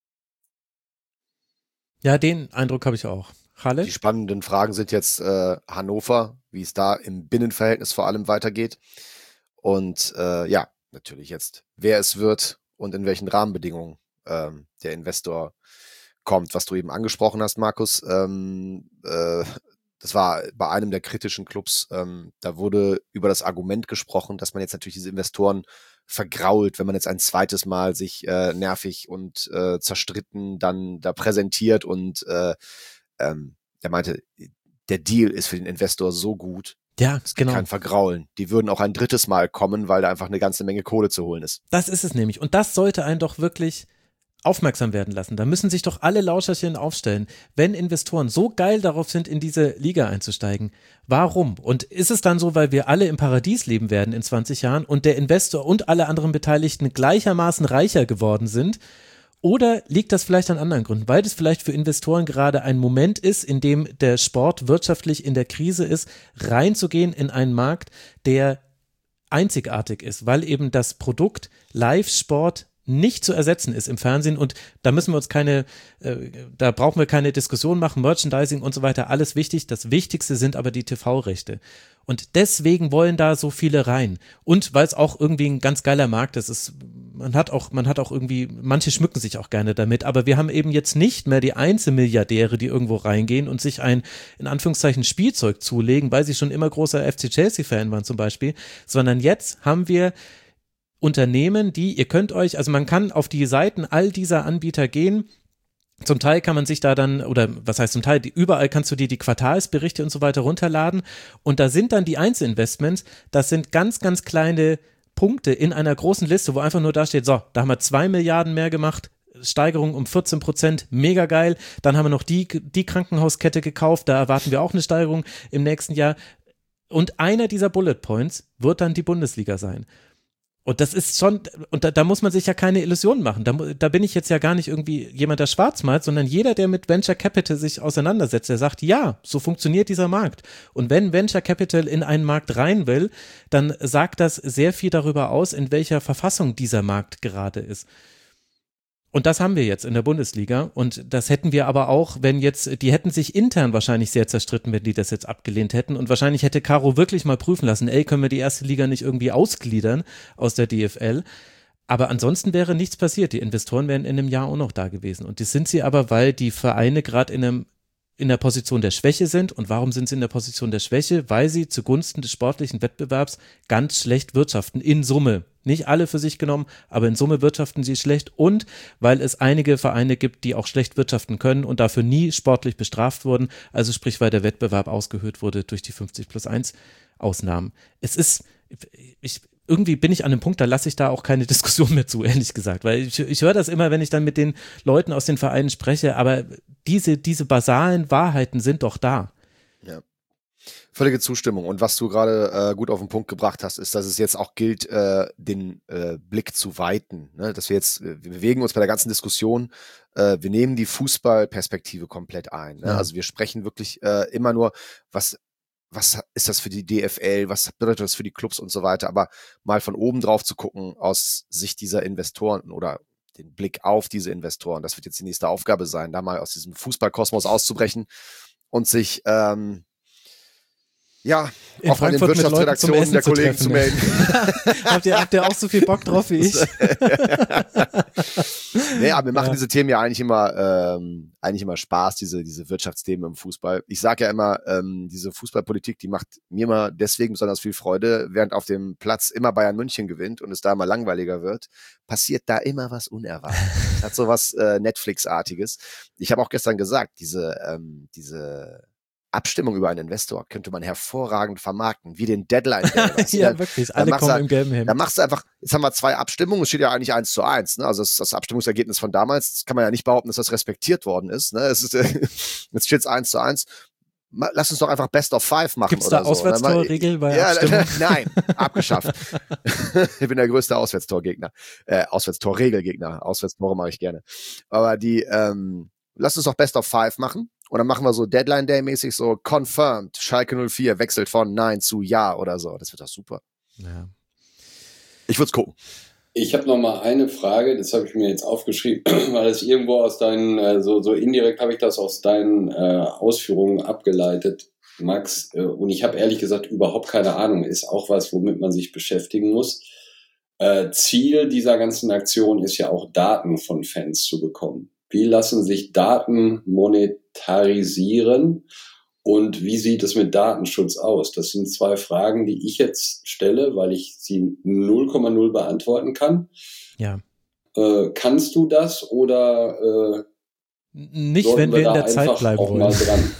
Ja, den Eindruck habe ich auch. Halle? Die spannenden Fragen sind jetzt äh, Hannover, wie es da im Binnenverhältnis vor allem weitergeht. Und äh, ja, natürlich jetzt, wer es wird und in welchen Rahmenbedingungen ähm, der Investor kommt, was du eben angesprochen hast, Markus. Ähm, äh, das war bei einem der kritischen Clubs, ähm, da wurde über das Argument gesprochen, dass man jetzt natürlich diese Investoren vergrault, wenn man jetzt ein zweites Mal sich äh, nervig und äh, zerstritten dann da präsentiert und äh, ähm, der meinte, der Deal ist für den Investor so gut, Ja, es gibt genau. kein Vergraulen. Die würden auch ein drittes Mal kommen, weil da einfach eine ganze Menge Kohle zu holen ist. Das ist es nämlich. Und das sollte einen doch wirklich aufmerksam werden lassen. Da müssen sich doch alle Lauscherchen aufstellen. Wenn Investoren so geil darauf sind, in diese Liga einzusteigen, warum? Und ist es dann so, weil wir alle im Paradies leben werden in zwanzig Jahren und der Investor und alle anderen Beteiligten gleichermaßen reicher geworden sind? Oder liegt das vielleicht an anderen Gründen? Weil das vielleicht für Investoren gerade ein Moment ist, in dem der Sport wirtschaftlich in der Krise ist, reinzugehen in einen Markt, der einzigartig ist, weil eben das Produkt Live-Sport nicht zu ersetzen ist im Fernsehen und da müssen wir uns keine, äh, da brauchen wir keine Diskussion machen, Merchandising und so weiter, alles wichtig. Das Wichtigste sind aber die T V-Rechte. Und deswegen wollen da so viele rein. Und weil es auch irgendwie ein ganz geiler Markt ist. Es, man hat auch, man hat auch irgendwie, manche schmücken sich auch gerne damit, aber wir haben eben jetzt nicht mehr die Einzelmilliardäre, die irgendwo reingehen und sich ein, in Anführungszeichen, Spielzeug zulegen, weil sie schon immer großer F C Chelsea-Fan waren zum Beispiel, sondern jetzt haben wir Unternehmen, die, ihr könnt euch, also man kann auf die Seiten all dieser Anbieter gehen, zum Teil kann man sich da dann, oder was heißt zum Teil, die, überall kannst du dir die Quartalsberichte und so weiter runterladen und da sind dann die Einzelinvestments, das sind ganz, ganz kleine Punkte in einer großen Liste, wo einfach nur da steht, so, da haben wir zwei Milliarden mehr gemacht, Steigerung um vierzehn Prozent, mega geil, dann haben wir noch die, die Krankenhauskette gekauft, da erwarten wir auch eine Steigerung im nächsten Jahr und einer dieser Bullet Points wird dann die Bundesliga sein. Und das ist schon, und da, da muss man sich ja keine Illusionen machen. Da, da bin ich jetzt ja gar nicht irgendwie jemand, der schwarz malt, sondern jeder, der mit Venture Capital sich auseinandersetzt, der sagt, ja, so funktioniert dieser Markt. Und wenn Venture Capital in einen Markt rein will, dann sagt das sehr viel darüber aus, in welcher Verfassung dieser Markt gerade ist. Und das haben wir jetzt in der Bundesliga und das hätten wir aber auch, wenn jetzt, die hätten sich intern wahrscheinlich sehr zerstritten, wenn die das jetzt abgelehnt hätten und wahrscheinlich hätte Caro wirklich mal prüfen lassen, ey, können wir die erste Liga nicht irgendwie ausgliedern aus der D F L, aber ansonsten wäre nichts passiert, die Investoren wären in einem Jahr auch noch da gewesen und das sind sie aber, weil die Vereine gerade in einem in der Position der Schwäche sind. Und warum sind sie in der Position der Schwäche? Weil sie zugunsten des sportlichen Wettbewerbs ganz schlecht wirtschaften, in Summe. Nicht alle für sich genommen, aber in Summe wirtschaften sie schlecht und weil es einige Vereine gibt, die auch schlecht wirtschaften können und dafür nie sportlich bestraft wurden, also sprich, weil der Wettbewerb ausgehöhlt wurde durch die fünfzig plus eins Ausnahmen. Es ist, ich, irgendwie bin ich an einem Punkt, da lasse ich da auch keine Diskussion mehr zu, ehrlich gesagt, weil ich, ich höre das immer, wenn ich dann mit den Leuten aus den Vereinen spreche, aber diese, diese basalen Wahrheiten sind doch da. Ja. Völlige Zustimmung. Und was du gerade äh, gut auf den Punkt gebracht hast, ist, dass es jetzt auch gilt, äh, den äh, Blick zu weiten. Ne? Dass wir jetzt, wir bewegen uns bei der ganzen Diskussion, äh, wir nehmen die Fußballperspektive komplett ein. Ne? Ja. Also wir sprechen wirklich äh, immer nur, was was ist das für die D F L, was bedeutet das für die Clubs und so weiter, aber mal von oben drauf zu gucken aus Sicht dieser Investoren oder den Blick auf diese Investoren, das wird jetzt die nächste Aufgabe sein, da mal aus diesem Fußballkosmos auszubrechen und sich ähm, ja, in auch an den Frankfurt Wirtschaftsredaktionen der Kollegen zu, zu melden. habt, ihr, habt ihr auch so viel Bock drauf wie ich? Nee, aber wir machen ja. diese Themen ja eigentlich immer ähm, eigentlich immer Spaß, diese diese Wirtschaftsthemen im Fußball. Ich sage ja immer, ähm, diese Fußballpolitik, die macht mir immer deswegen besonders viel Freude, während auf dem Platz immer Bayern München gewinnt und es da immer langweiliger wird, passiert da immer was Unerwartetes. Hat so was äh, Netflix-artiges. Ich habe auch gestern gesagt, diese ähm, diese Abstimmung über einen Investor könnte man hervorragend vermarkten, wie den Deadline Day. Ja, dann, wirklich, alle kommen halt, im gelben Hemd. Dann machst du einfach, jetzt haben wir zwei Abstimmungen, es steht ja eigentlich eins zu eins, ne? Also das, das Abstimmungsergebnis von damals, das kann man ja nicht behaupten, dass das respektiert worden ist, ne? Es ist, jetzt steht es eins zu eins. Lass uns doch einfach Best of Five machen. Gibt's da oder so. Auswärtstorregel bei ja, Abstimmung? Nein, abgeschafft. Ich bin der größte Auswärtstorgegner. Äh, Auswärtstorregelgegner. Auswärtstore mache ich gerne. Aber die, ähm, lass uns doch Best of Five machen. Und dann machen wir so Deadline Day mäßig so confirmed. Schalke null vier wechselt von Nein zu Ja oder so. Das wird doch super. Ja. Ich würde es gucken. Ich habe noch mal eine Frage, das habe ich mir jetzt aufgeschrieben, weil es irgendwo aus deinen, äh, so, so indirekt habe ich das aus deinen äh, Ausführungen abgeleitet, Max. Äh, und ich habe ehrlich gesagt überhaupt keine Ahnung. Ist auch was, womit man sich beschäftigen muss. Äh, Ziel dieser ganzen Aktion ist ja auch Daten von Fans zu bekommen. Wie lassen sich Daten monetarisieren? Und wie sieht es mit Datenschutz aus? Das sind zwei Fragen, die ich jetzt stelle, weil ich sie null Komma null beantworten kann. Ja. Äh, kannst du das oder äh, nicht, wenn wir, wir in der Zeit bleiben wollen.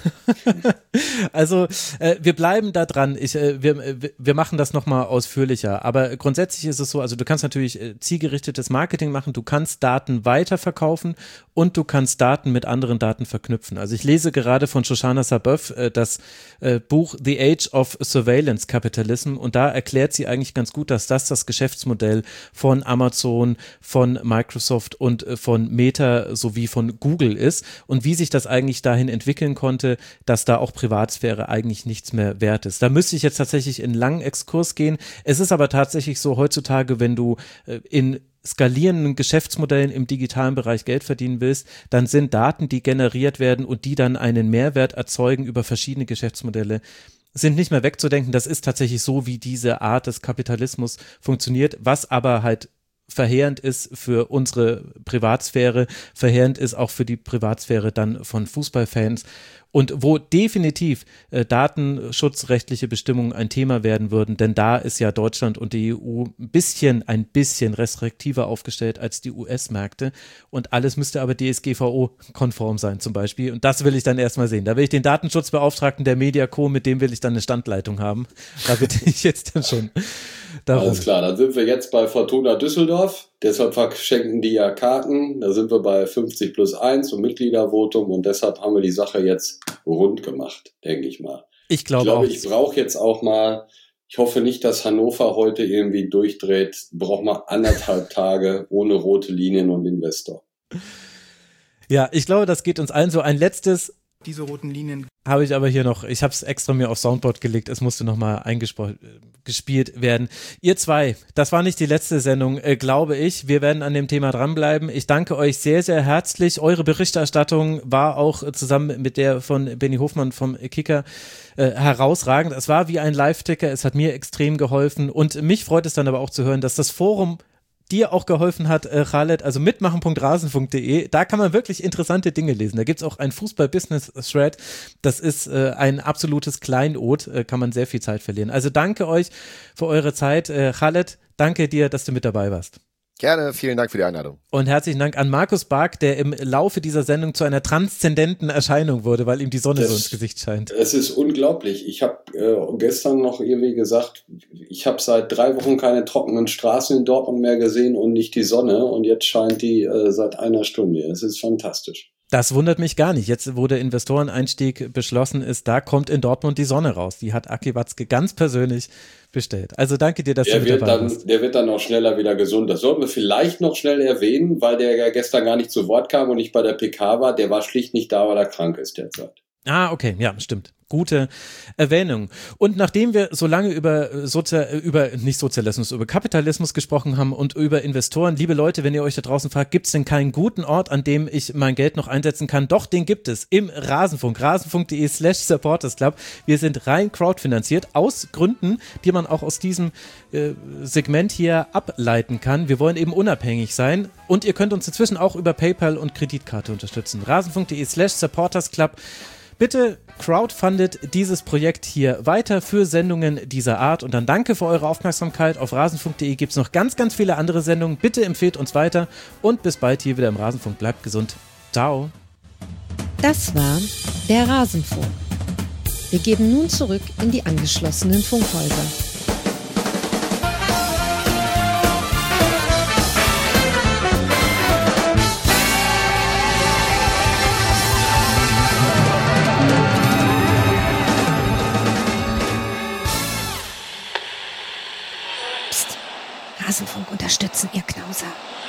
Also äh, wir bleiben da dran. Ich, äh, wir, wir machen das nochmal ausführlicher. Aber grundsätzlich ist es so, also du kannst natürlich äh, zielgerichtetes Marketing machen, du kannst Daten weiterverkaufen und du kannst Daten mit anderen Daten verknüpfen. Also ich lese gerade von Shoshana Zuboff äh, das äh, Buch The Age of Surveillance Capitalism und da erklärt sie eigentlich ganz gut, dass das das Geschäftsmodell von Amazon, von Microsoft und äh, von Meta sowie von Google ist und wie sich das eigentlich dahin entwickeln konnte, dass da auch Privatsphäre eigentlich nichts mehr wert ist. Da müsste ich jetzt tatsächlich in einen langen Exkurs gehen. Es ist aber tatsächlich so heutzutage, wenn du äh, in skalierenden Geschäftsmodellen im digitalen Bereich Geld verdienen willst, dann sind Daten, die generiert werden und die dann einen Mehrwert erzeugen über verschiedene Geschäftsmodelle, sind nicht mehr wegzudenken. Das ist tatsächlich so, wie diese Art des Kapitalismus funktioniert, was aber halt verheerend ist für unsere Privatsphäre, verheerend ist auch für die Privatsphäre dann von Fußballfans und wo definitiv äh, datenschutzrechtliche Bestimmungen ein Thema werden würden, denn da ist ja Deutschland und die E U ein bisschen, ein bisschen restriktiver aufgestellt als die U S-Märkte und alles müsste aber D S G V O-konform sein zum Beispiel und das will ich dann erstmal sehen. Da will ich den Datenschutzbeauftragten der Mediaco, mit dem will ich dann eine Standleitung haben. Da bitte ich jetzt dann schon darum. Alles klar, dann sind wir jetzt bei Fortuna Düsseldorf, deshalb verschenken die ja Karten, da sind wir bei fünfzig plus eins und Mitgliedervotum und deshalb haben wir die Sache jetzt rund gemacht, denke ich mal. Ich glaube, ich, glaube, auch. ich brauche jetzt auch mal, ich hoffe nicht, dass Hannover heute irgendwie durchdreht, braucht mal anderthalb Tage ohne rote Linien und Investor. Ja, ich glaube, das geht uns allen so. Ein letztes Diese roten Linien habe ich aber hier noch, ich habe es extra mir auf Soundboard gelegt, es musste nochmal eingespielt werden. Ihr zwei, das war nicht die letzte Sendung, äh, glaube ich. Wir werden an dem Thema dranbleiben. Ich danke euch sehr, sehr herzlich. Eure Berichterstattung war auch äh, zusammen mit der von Benny Hofmann vom Kicker äh, herausragend. Es war wie ein Live-Ticker, es hat mir extrem geholfen und mich freut es dann aber auch zu hören, dass das Forum dir auch geholfen hat, äh, Khaled, also mitmachen punkt rasenfunk punkt de, da kann man wirklich interessante Dinge lesen. Da gibt's auch ein Fußball-Business-Thread, das ist äh, ein absolutes Kleinod, äh, kann man sehr viel Zeit verlieren. Also danke euch für eure Zeit. Äh, Khaled, danke dir, dass du mit dabei warst. Gerne, vielen Dank für die Einladung. Und herzlichen Dank an Markus Bark, der im Laufe dieser Sendung zu einer transzendenten Erscheinung wurde, weil ihm die Sonne das, so ins Gesicht scheint. Es ist unglaublich. Ich habe äh, gestern noch irgendwie gesagt, ich habe seit drei Wochen keine trockenen Straßen in Dortmund mehr gesehen und nicht die Sonne und jetzt scheint die äh, seit einer Stunde. Es ist fantastisch. Das wundert mich gar nicht. Jetzt, wo der Investoreneinstieg beschlossen ist, da kommt in Dortmund die Sonne raus. Die hat Aki Watzke ganz persönlich bestellt. Also danke dir, dass der du mit dabei bist. Der wird dann auch schneller wieder gesund. Das sollten wir vielleicht noch schnell erwähnen, weil der ja gestern gar nicht zu Wort kam und nicht bei der P K war. Der war schlicht nicht da, weil er krank ist derzeit. Ah, okay, ja, stimmt. Gute Erwähnung. Und nachdem wir so lange über Sozial, über nicht Sozialismus, über Kapitalismus gesprochen haben und über Investoren, liebe Leute, wenn ihr euch da draußen fragt, gibt es denn keinen guten Ort, an dem ich mein Geld noch einsetzen kann? Doch, den gibt es im Rasenfunk, rasenfunk.de slash supportersclub. Wir sind rein crowdfinanziert aus Gründen, die man auch aus diesem äh, Segment hier ableiten kann. Wir wollen eben unabhängig sein und ihr könnt uns inzwischen auch über PayPal und Kreditkarte unterstützen. rasenfunk.de slash supportersclub. Bitte crowdfundet dieses Projekt hier weiter für Sendungen dieser Art und dann danke für eure Aufmerksamkeit. Auf rasenfunk punkt de gibt es noch ganz, ganz viele andere Sendungen. Bitte empfehlt uns weiter und bis bald hier wieder im Rasenfunk. Bleibt gesund. Ciao. Das war der Rasenfunk. Wir geben nun zurück in die angeschlossenen Funkhäuser. Rasenfunk unterstützen, ihr Knauser.